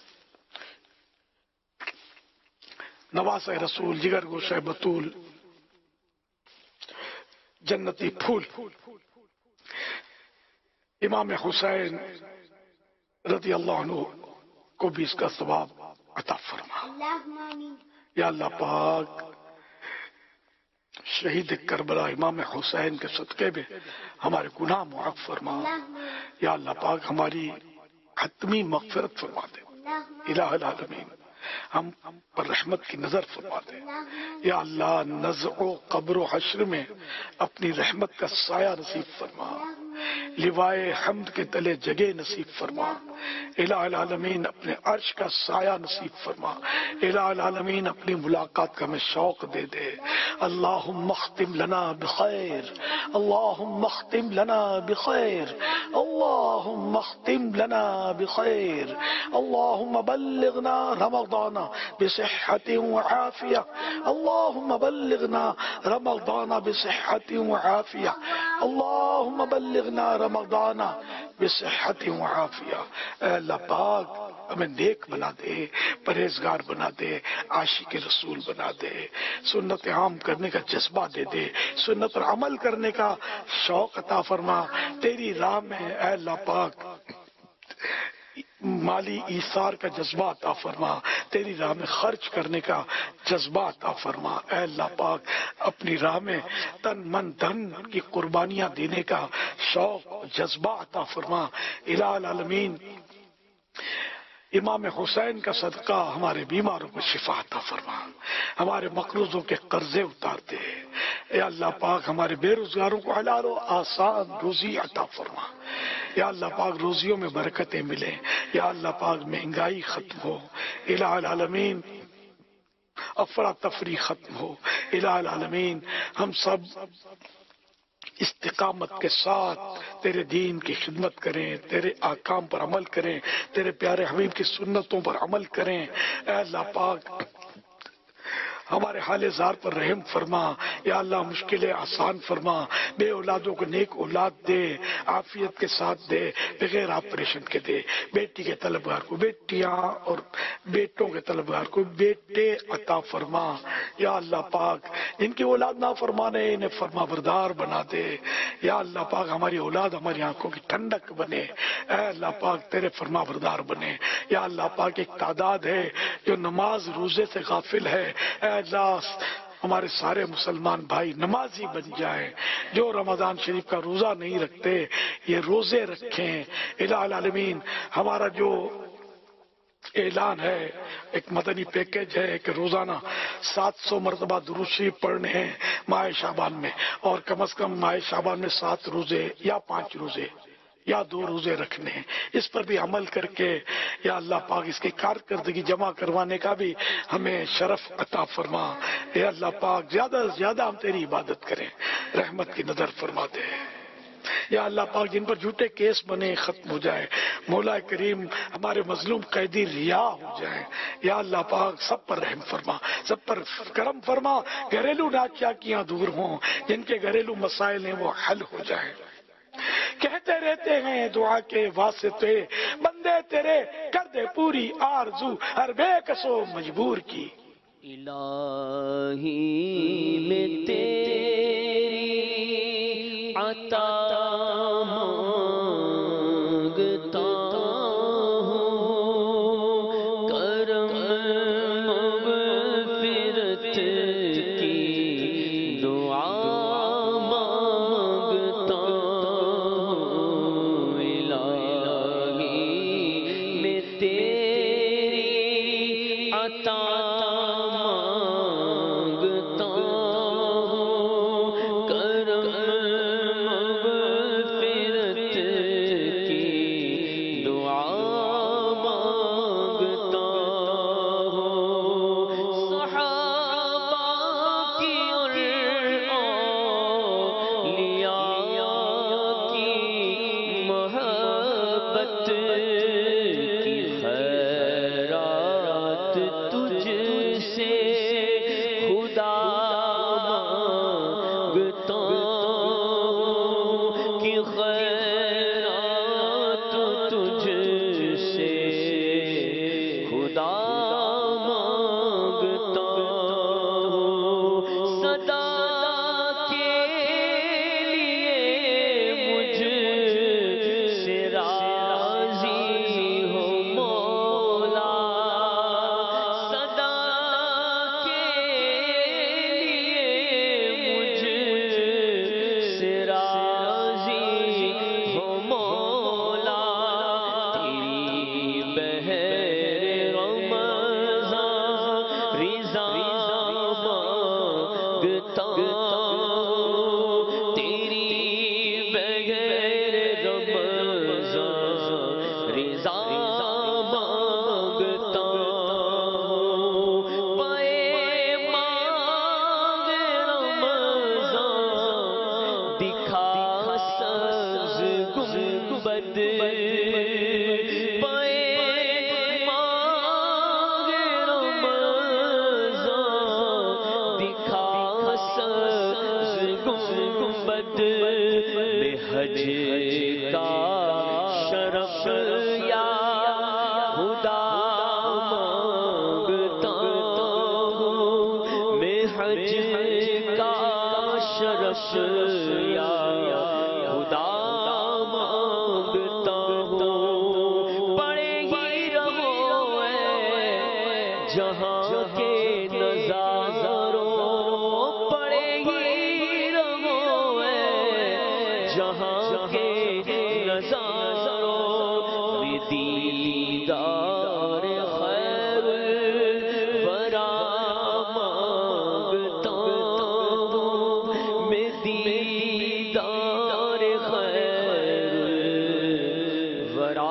نواز رسول، جگر گوشہ بطول، جنتی پھول، امام حسین رضی اللہ عنہ کو بھی اس کا ثواب عطا فرما. یا اللہ پاک شہید کربلا امام حسین کے صدقے میں ہمارے گناہ معاف فرما. یا اللہ پاک ہماری حتمی مغفرت فرما دے. الہ العالمین ہم پر رحمت کی نظر فرما دے. یا اللہ نزع و قبر و حشر میں اپنی رحمت کا سایہ نصیب فرما. لوائے حمد کے تلے جگہ نصیب فرما. الہ العالمین اپنے عرش کا سایہ نصیب فرما. الہ العالمین اپنی ملاقات کا ہمیں شوق دے دے. اللہم اختم لنا بخیر، اللہم اختم لنا بخیر، اللہم اختم لنا بخیر، اللہم بلغنا رمضان بصحت وعافیہ، اللہم بلغنا رمضان بصحت وعافیہ، اللہم بلغنا رمضان بصحت وعافیہ. اے اللہ پاک ہمیں نیک بنا دے، پرہیزگار بنا دے، عاشق رسول بنا دے، سنت عام کرنے کا جذبہ دے دے، سنت پر عمل کرنے کا شوق عطا فرما۔ تیری راہ میں اے اللہ پاک مالی ایثار کا جذبہ عطا فرما، تیری راہ میں خرچ کرنے کا جذبہ عطا فرما۔ اے اللہ پاک اپنی راہ میں تن من دھن کی قربانیاں دینے کا شوق جذبہ عطا فرما۔ الہ العالمین امام حسین کا صدقہ ہمارے بیماروں کو شفا عطا فرما، ہمارے مقروضوں کے قرضے اتار دے۔ اے اللہ پاک ہمارے بے روزگاروں کو حلال و آسان روزی عطا فرما۔ یا اللہ پاک روزیوں میں برکتیں ملیں، یا اللہ پاک مہنگائی ختم ہو، الہ العالمین افراتفری ختم ہو۔ الہ العالمین ہم سب استقامت کے ساتھ تیرے دین کی خدمت کریں، تیرے احکام پر عمل کریں، تیرے پیارے حبیب کی سنتوں پر عمل کریں۔ اے اللہ پاک ہمارے حال زار پر رحم فرما، یا اللہ مشکلیں آسان فرما، بے اولادوں کو نیک اولاد دے، عافیت کے ساتھ دے، بغیر آپریشن کے دے، بیٹی کے طلبگار کو بیٹیاں اور بیٹوں کے طلبگار کو بیٹے عطا فرما۔ یا اللہ پاک جن کی اولاد نہ فرمانے انہیں فرما بردار بنا دے۔ یا اللہ پاک ہماری اولاد ہماری آنکھوں کی ٹھنڈک بنے، اے اللہ پاک تیرے فرما بردار بنے۔ یا اللہ پاک ایک تعداد ہے جو نماز روزے سے غافل ہے، اے اللہ ہمارے سارے مسلمان بھائی نمازی بن جائیں، جو رمضان شریف کا روزہ نہیں رکھتے یہ روزے رکھیں۔ الہ العالمین ہمارا جو اعلان ہے ایک مدنی پیکیج ہے کہ روزانہ سات سو مرتبہ درود شریف پڑھنے ہیں ماہ شعبان میں، اور کم از کم ماہ شعبان میں سات روزے یا پانچ روزے یا دو روزے رکھنے ہیں۔ اس پر بھی عمل کر کے یا اللہ پاک اس کی کارکردگی جمع کروانے کا بھی ہمیں شرف عطا فرما۔ اے اللہ پاک زیادہ سے زیادہ ہم تیری عبادت کریں، رحمت کی نظر فرما دے۔ یا اللہ پاک جن پر جھوٹے کیس بنے ختم ہو جائے، مولا کریم ہمارے مظلوم قیدی رہا ہو جائیں۔ یا اللہ پاک سب پر رحم فرما، سب پر کرم فرما، گھریلو ناچاکیاں دور ہوں، جن کے گھریلو مسائل ہیں وہ حل ہو جائیں۔ کہتے رہتے ہیں دعا کے واسطے بندے تیرے، کر دے پوری آرزو ہر بے کسو مجبور کی۔ الہی میں تیری عطا مانگتا ہوں، کرم مغفرت کی دعا حج کا شرف یا خدا جہاں کے نظاروں پڑے گی رہو ہے جہاں کے نظاروں میں دیدار خیر الورا مانگتا ہوں میں دیدار خیر الورا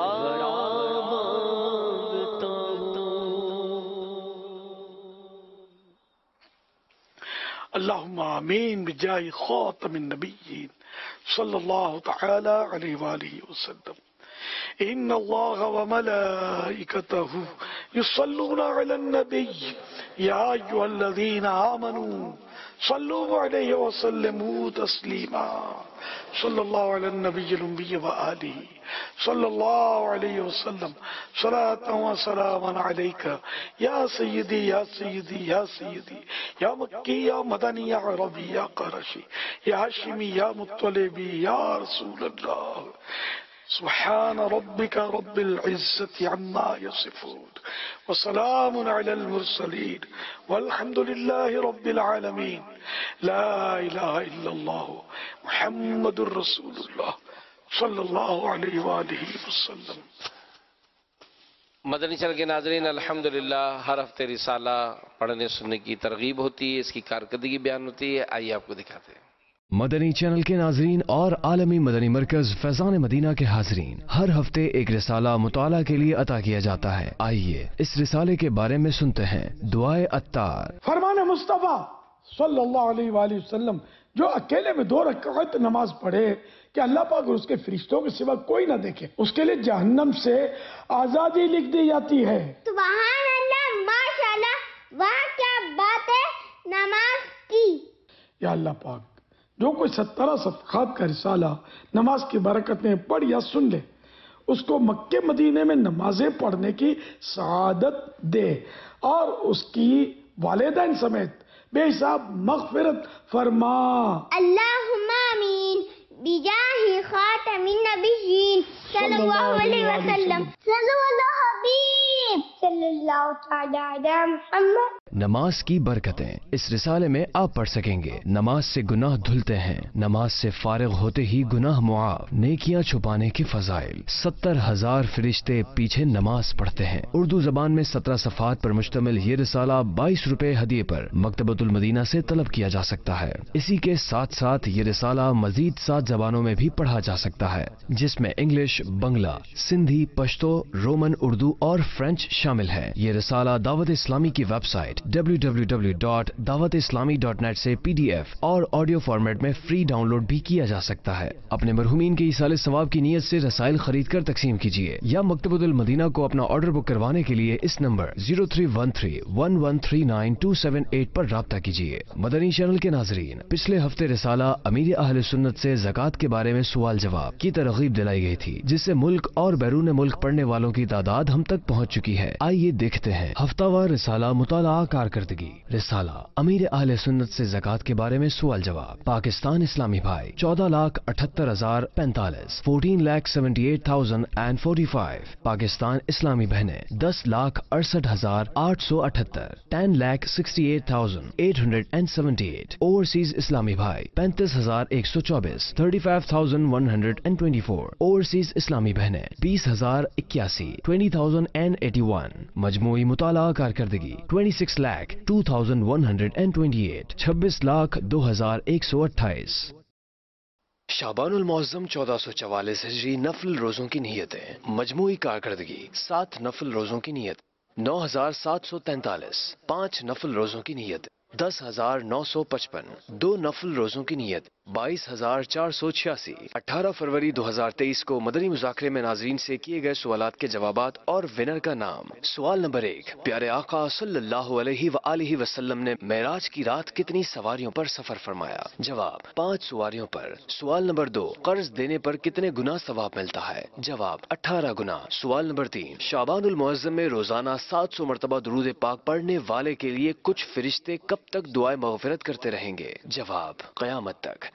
اللهم آمين بجاه خاتم النبيين صلى الله تعالى عليه وآله وسلم. إن الله وملائكته يصلون على النبي يا أيها الذين آمنوا صلوا عليه وسلموا تسليما. صلى الله على النبي الأمي وآله صلى الله عليه وسلم صلاة وسلاما عليك يا سيدي يا سيدي يا سيدي يا مكي يا مدني يا عربي يا قرشي يا هاشمي يا مطلبي يا رسول الله. سبحان ربك رب العزة عما يصفون وسلام على المرسلين والحمد لله رب العالمين. لا إله إلا الله محمد رسول الله صلی اللہ علیہ وآلہ وسلم. مدنی چینل کے ناظرین، الحمدللہ ہر ہفتے رسالہ پڑھنے سننے کی ترغیب ہوتی ہے، اس کی کارکردگی بیان ہوتی ہے. آئیے آپ کو دکھاتے ہیں. مدنی چینل کے ناظرین اور عالمی مدنی مرکز فیضان مدینہ کے حاضرین، ہر ہفتے ایک رسالہ مطالعہ کے لیے عطا کیا جاتا ہے. آئیے اس رسالے کے بارے میں سنتے ہیں. دعائے عطار. فرمان مصطفیٰ صلی اللہ علیہ وآلہ وسلم جو اکیلے میں دو رکعت نماز پڑھے کہ اللہ پاک اور اس کے فرشتوں کے سوا کوئی نہ دیکھے، اس کے لیے جہنم سے آزادی لکھ دی جاتی ہے. سبحان اللہ، ماشاءاللہ، واہ کیا بات ہے نماز کی. یا اللہ پاک، جو کوئی سترہ صفحات کا رسالہ نماز کی برکت میں پڑھ یا سن لے، اس کو مکے مدینے میں نمازیں پڑھنے کی سعادت دے اور اس کی والدین سمیت بے حساب مغفرت فرما. اللہم آمین بجاہ خاتم النبیین صلی اللہ علیہ وسلم. صلی اللہ حبیب صلی اللہ تعالی علی محمد. نماز کی برکتیں اس رسالے میں آپ پڑھ سکیں گے. نماز سے گناہ دھلتے ہیں، نماز سے فارغ ہوتے ہی گناہ معاف، نیکیاں چھپانے کے فضائل، ستر ہزار فرشتے پیچھے نماز پڑھتے ہیں. اردو زبان میں سترہ صفحات پر مشتمل یہ رسالہ بائیس روپے ہدیے پر مکتبۃ المدینہ سے طلب کیا جا سکتا ہے. اسی کے ساتھ ساتھ یہ رسالہ مزید سات زبانوں میں بھی پڑھا جا سکتا ہے، جس میں انگلش، بنگلہ، سندھی، پشتو، رومن، اردو اور فرینچ شامل ہے. یہ رسالہ دعوت اسلامی کی website W W W dot Dawat Islami dot net سے پی ڈی ایف اور آڈیو فارمیٹ میں فری ڈاؤن لوڈ بھی کیا جا سکتا ہے. اپنے مرحومین کے ایصال ثواب کی نیت سے رسائل خرید کر تقسیم کیجیے یا مکتبۃ المدینہ کو اپنا آرڈر بک کروانے کے لیے اس نمبر zero three one three one one three nine two seven eight پر رابطہ کیجیے. مدنی چینل کے ناظرین، پچھلے ہفتے رسالہ امیر اہل سنت سے زکوٰۃ کے بارے میں سوال جواب کی ترغیب دلائی گئی تھی، جس سے ملک اور بیرون ملک پڑھنے والوں کی تعداد ہم تک پہنچ چکی ہے. آئیے دیکھتے ہیں ہفتہ وار رسالہ مطالعہ کارکردگی. رسالہ امیر اہل سنت سے زکوٰۃ کے بارے میں سوال جواب. پاکستان اسلامی بھائی چودہ لاکھ اٹھہتر ہزار پینتالیس fourteen lakh seventy eight thousand and forty five. Pakistan اسلامی بہنیں دس لاکھ اڑسٹھ ہزار آٹھ سو اٹھہتر ten lakh sixty eight thousand eight hundred and seventy eight. Overseas اسلامی بھائی پینتیس ہزار ایک سو چوبیس thirty five thousand one hundred and twenty four. Overseas اسلامی بہنیں بیس ہزار اکیاسی twenty thousand and eighty one. مجموعی مطالعہ کارکردگی twenty six lakh two thousand one hundred and twenty eight. چھبیس لاکھ دو ہزار ایک سو اٹھائیس. شعبان المعظم چودہ سو چوالیس ہجری نفل روزوں کی نیتیں. مجموعی کارکردگی سات نفل روزوں کی نیت نو ہزار سات سو تینتالیس. پانچ نفل روزوں کی نیت دس ہزار نو سو پچپن. دو نفل روزوں کی نیت بائیس ہزار چار سو چھیاسی. اٹھارہ فروری دو ہزار تیئیس کو مدنی مذاکرے میں ناظرین سے کیے گئے سوالات کے جوابات اور ونر کا نام. سوال نمبر ایک، پیارے آقا صلی اللہ علیہ وآلہ وسلم نے معراج کی رات کتنی سواریوں پر سفر فرمایا؟ جواب پانچ سواریوں پر. سوال نمبر دو، قرض دینے پر کتنے گنا ثواب ملتا ہے؟ جواب اٹھارہ گنا. سوال نمبر تین، شعبان المعظم میں روزانہ سات سو مرتبہ درود پاک پڑھنے والے کے لیے کچھ فرشتے کب تک دعائیں مغفرت کرتے رہیں گے؟ جواب قیامت تک.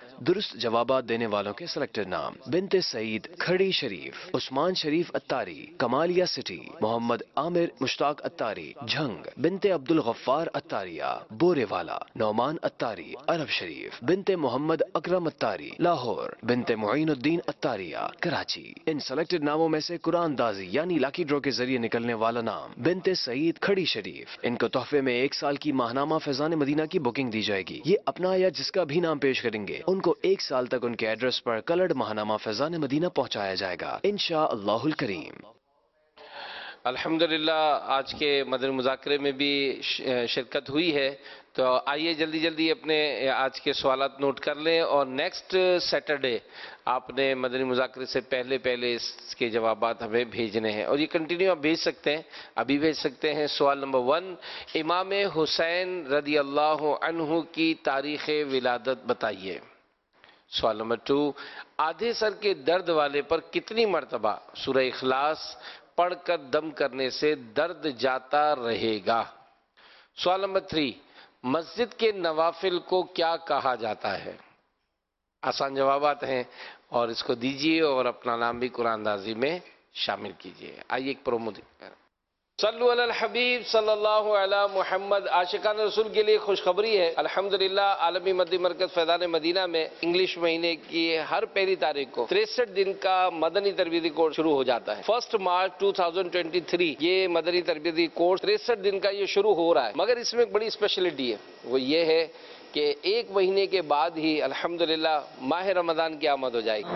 درست جوابات دینے والوں کے سلیکٹڈ نام: بنت سعید کھڑی شریف، عثمان شریف اتاری کمالیہ سٹی، محمد عامر مشتاق اتاری جھنگ، بنت عبد الغفار اتاریہ بورے والا، نعمان اتاری عرب شریف، بنت محمد اکرم اتاری لاہور، بنت معین الدین اتاریہ کراچی۔ ان سلیکٹڈ ناموں میں سے قرآن دازی یعنی لاکی ڈرا کے ذریعے نکلنے والا نام بنت سعید کھڑی شریف، ان کو تحفے میں ایک سال کی ماہنامہ فیضان مدینہ کی بکنگ دی جائے گی۔ یہ اپنا یا جس کا بھی نام پیش کریں گے ان کو ایک سال تک ان کے ایڈریس پر کلرڈ ماہنامہ فیضان مدینہ پہنچایا جائے گا انشاء اللہ الکریم۔ الحمدللہ آج کے مدنی مذاکرے میں بھی شرکت ہوئی ہے، تو آئیے جلدی جلدی اپنے آج کے سوالات نوٹ کر لیں، اور نیکسٹ سیٹرڈے آپ نے مدنی مذاکرے سے پہلے پہلے اس کے جوابات ہمیں بھیجنے ہیں، اور یہ کنٹینیو آپ بھیج سکتے ہیں، ابھی بھیج سکتے ہیں۔ سوال نمبر ون، امام حسین رضی اللہ عنہ کی تاریخ ولادت بتائیے۔ سوال نمبر ٹو، آدھے سر کے درد والے پر کتنی مرتبہ سورہ اخلاص پڑھ کر دم کرنے سے درد جاتا رہے گا؟ سوال نمبر تھری، مسجد کے نوافل کو کیا کہا جاتا ہے؟ آسان جوابات ہیں، اور اس کو دیجئے اور اپنا نام بھی قرآن اندازی میں شامل کیجئے۔ آئیے ایک پرومو دیکھتے ہیں۔ صلو علی الحبیب صلی اللہ علی محمد۔ عاشقان رسول کے لیے خوشخبری ہے، الحمدللہ عالمی مدنی مرکز فیضان مدینہ میں انگلش مہینے کی ہر پہلی تاریخ کو تریسٹھ دن کا مدنی تربیتی کورس شروع ہو جاتا ہے۔ فرسٹ مارچ دو ہزار تیئیس یہ مدنی تربیتی کورس تریسٹھ دن کا یہ شروع ہو رہا ہے، مگر اس میں ایک بڑی اسپیشلٹی ہے، وہ یہ ہے کہ ایک مہینے کے بعد ہی الحمدللہ ماہ رمضان کی آمد ہو جائے گی۔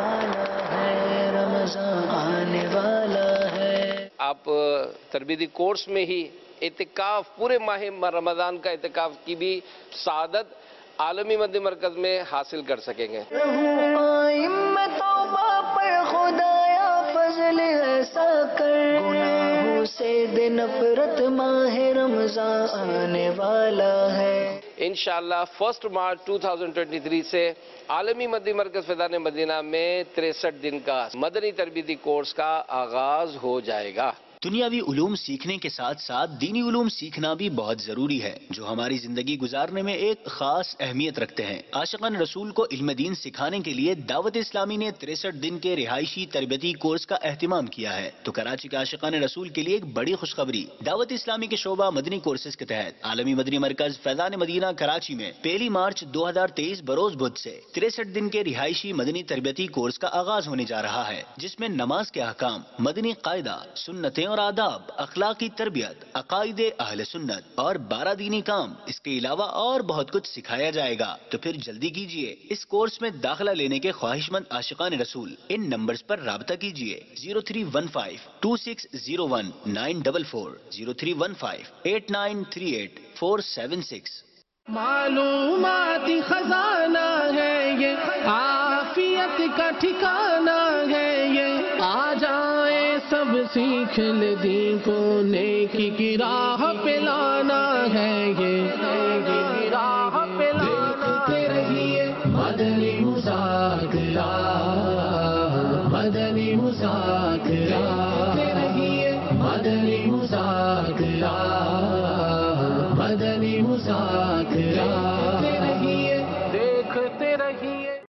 آپ تربیتی کورس میں ہی اعتکاف، پورے ماہ رمضان کا اعتکاف کی بھی سعادت عالمی مدنی مرکز میں حاصل کر سکیں گے۔ نفرت ماہ رمضان آنے والا ہے انشاءاللہ۔ فرسٹ مارچ دو ہزار تیئیس سے عالمی مدنی مرکز فیضان مدینہ میں تریسٹھ دن کا مدنی تربیتی کورس کا آغاز ہو جائے گا۔ دنیاوی علوم سیکھنے کے ساتھ ساتھ دینی علوم سیکھنا بھی بہت ضروری ہے، جو ہماری زندگی گزارنے میں ایک خاص اہمیت رکھتے ہیں۔ عاشقان رسول کو علم دین سکھانے کے لیے دعوت اسلامی نے تریسٹھ دن کے رہائشی تربیتی کورس کا اہتمام کیا ہے، تو کراچی کے عاشقان رسول کے لیے ایک بڑی خوشخبری۔ دعوت اسلامی کے شعبہ مدنی کورسز کے تحت عالمی مدنی مرکز فیضان مدینہ کراچی میں پہلی مارچ دو ہزار تیئیس بروز بدھ سے تریسٹھ دن کے رہائشی مدنی تربیتی کورس کا آغاز ہونے جا رہا ہے، جس میں نماز کے احکام، مدنی قاعدہ، سنتیں اور آداب، اخلاقی تربیت، عقائد اہل سنت اور بارہ دینی کام، اس کے علاوہ اور بہت کچھ سکھایا جائے گا۔ تو پھر جلدی کیجیے، اس کورس میں داخلہ لینے کے خواہش مند عاشقان رسول ان نمبرز پر رابطہ کیجیے: zero three one five two six zero one nine double four, zero three one five eight nine three eight four seven six. معلومات خزانہ ہے یہ، عافیت کا ٹھکانہ ہے یہ، آ جائے سب سیکھ لے دین کو، نیکی کی راہ پہ لانا ہے یہ، نیکی کی راہ پہ دیکھتے رہیے مدنی مذاکرہ، مدنی مذاکرہ، دیکھتے رہیے مدنی مذاکرہ، مدنی مذاکرہ۔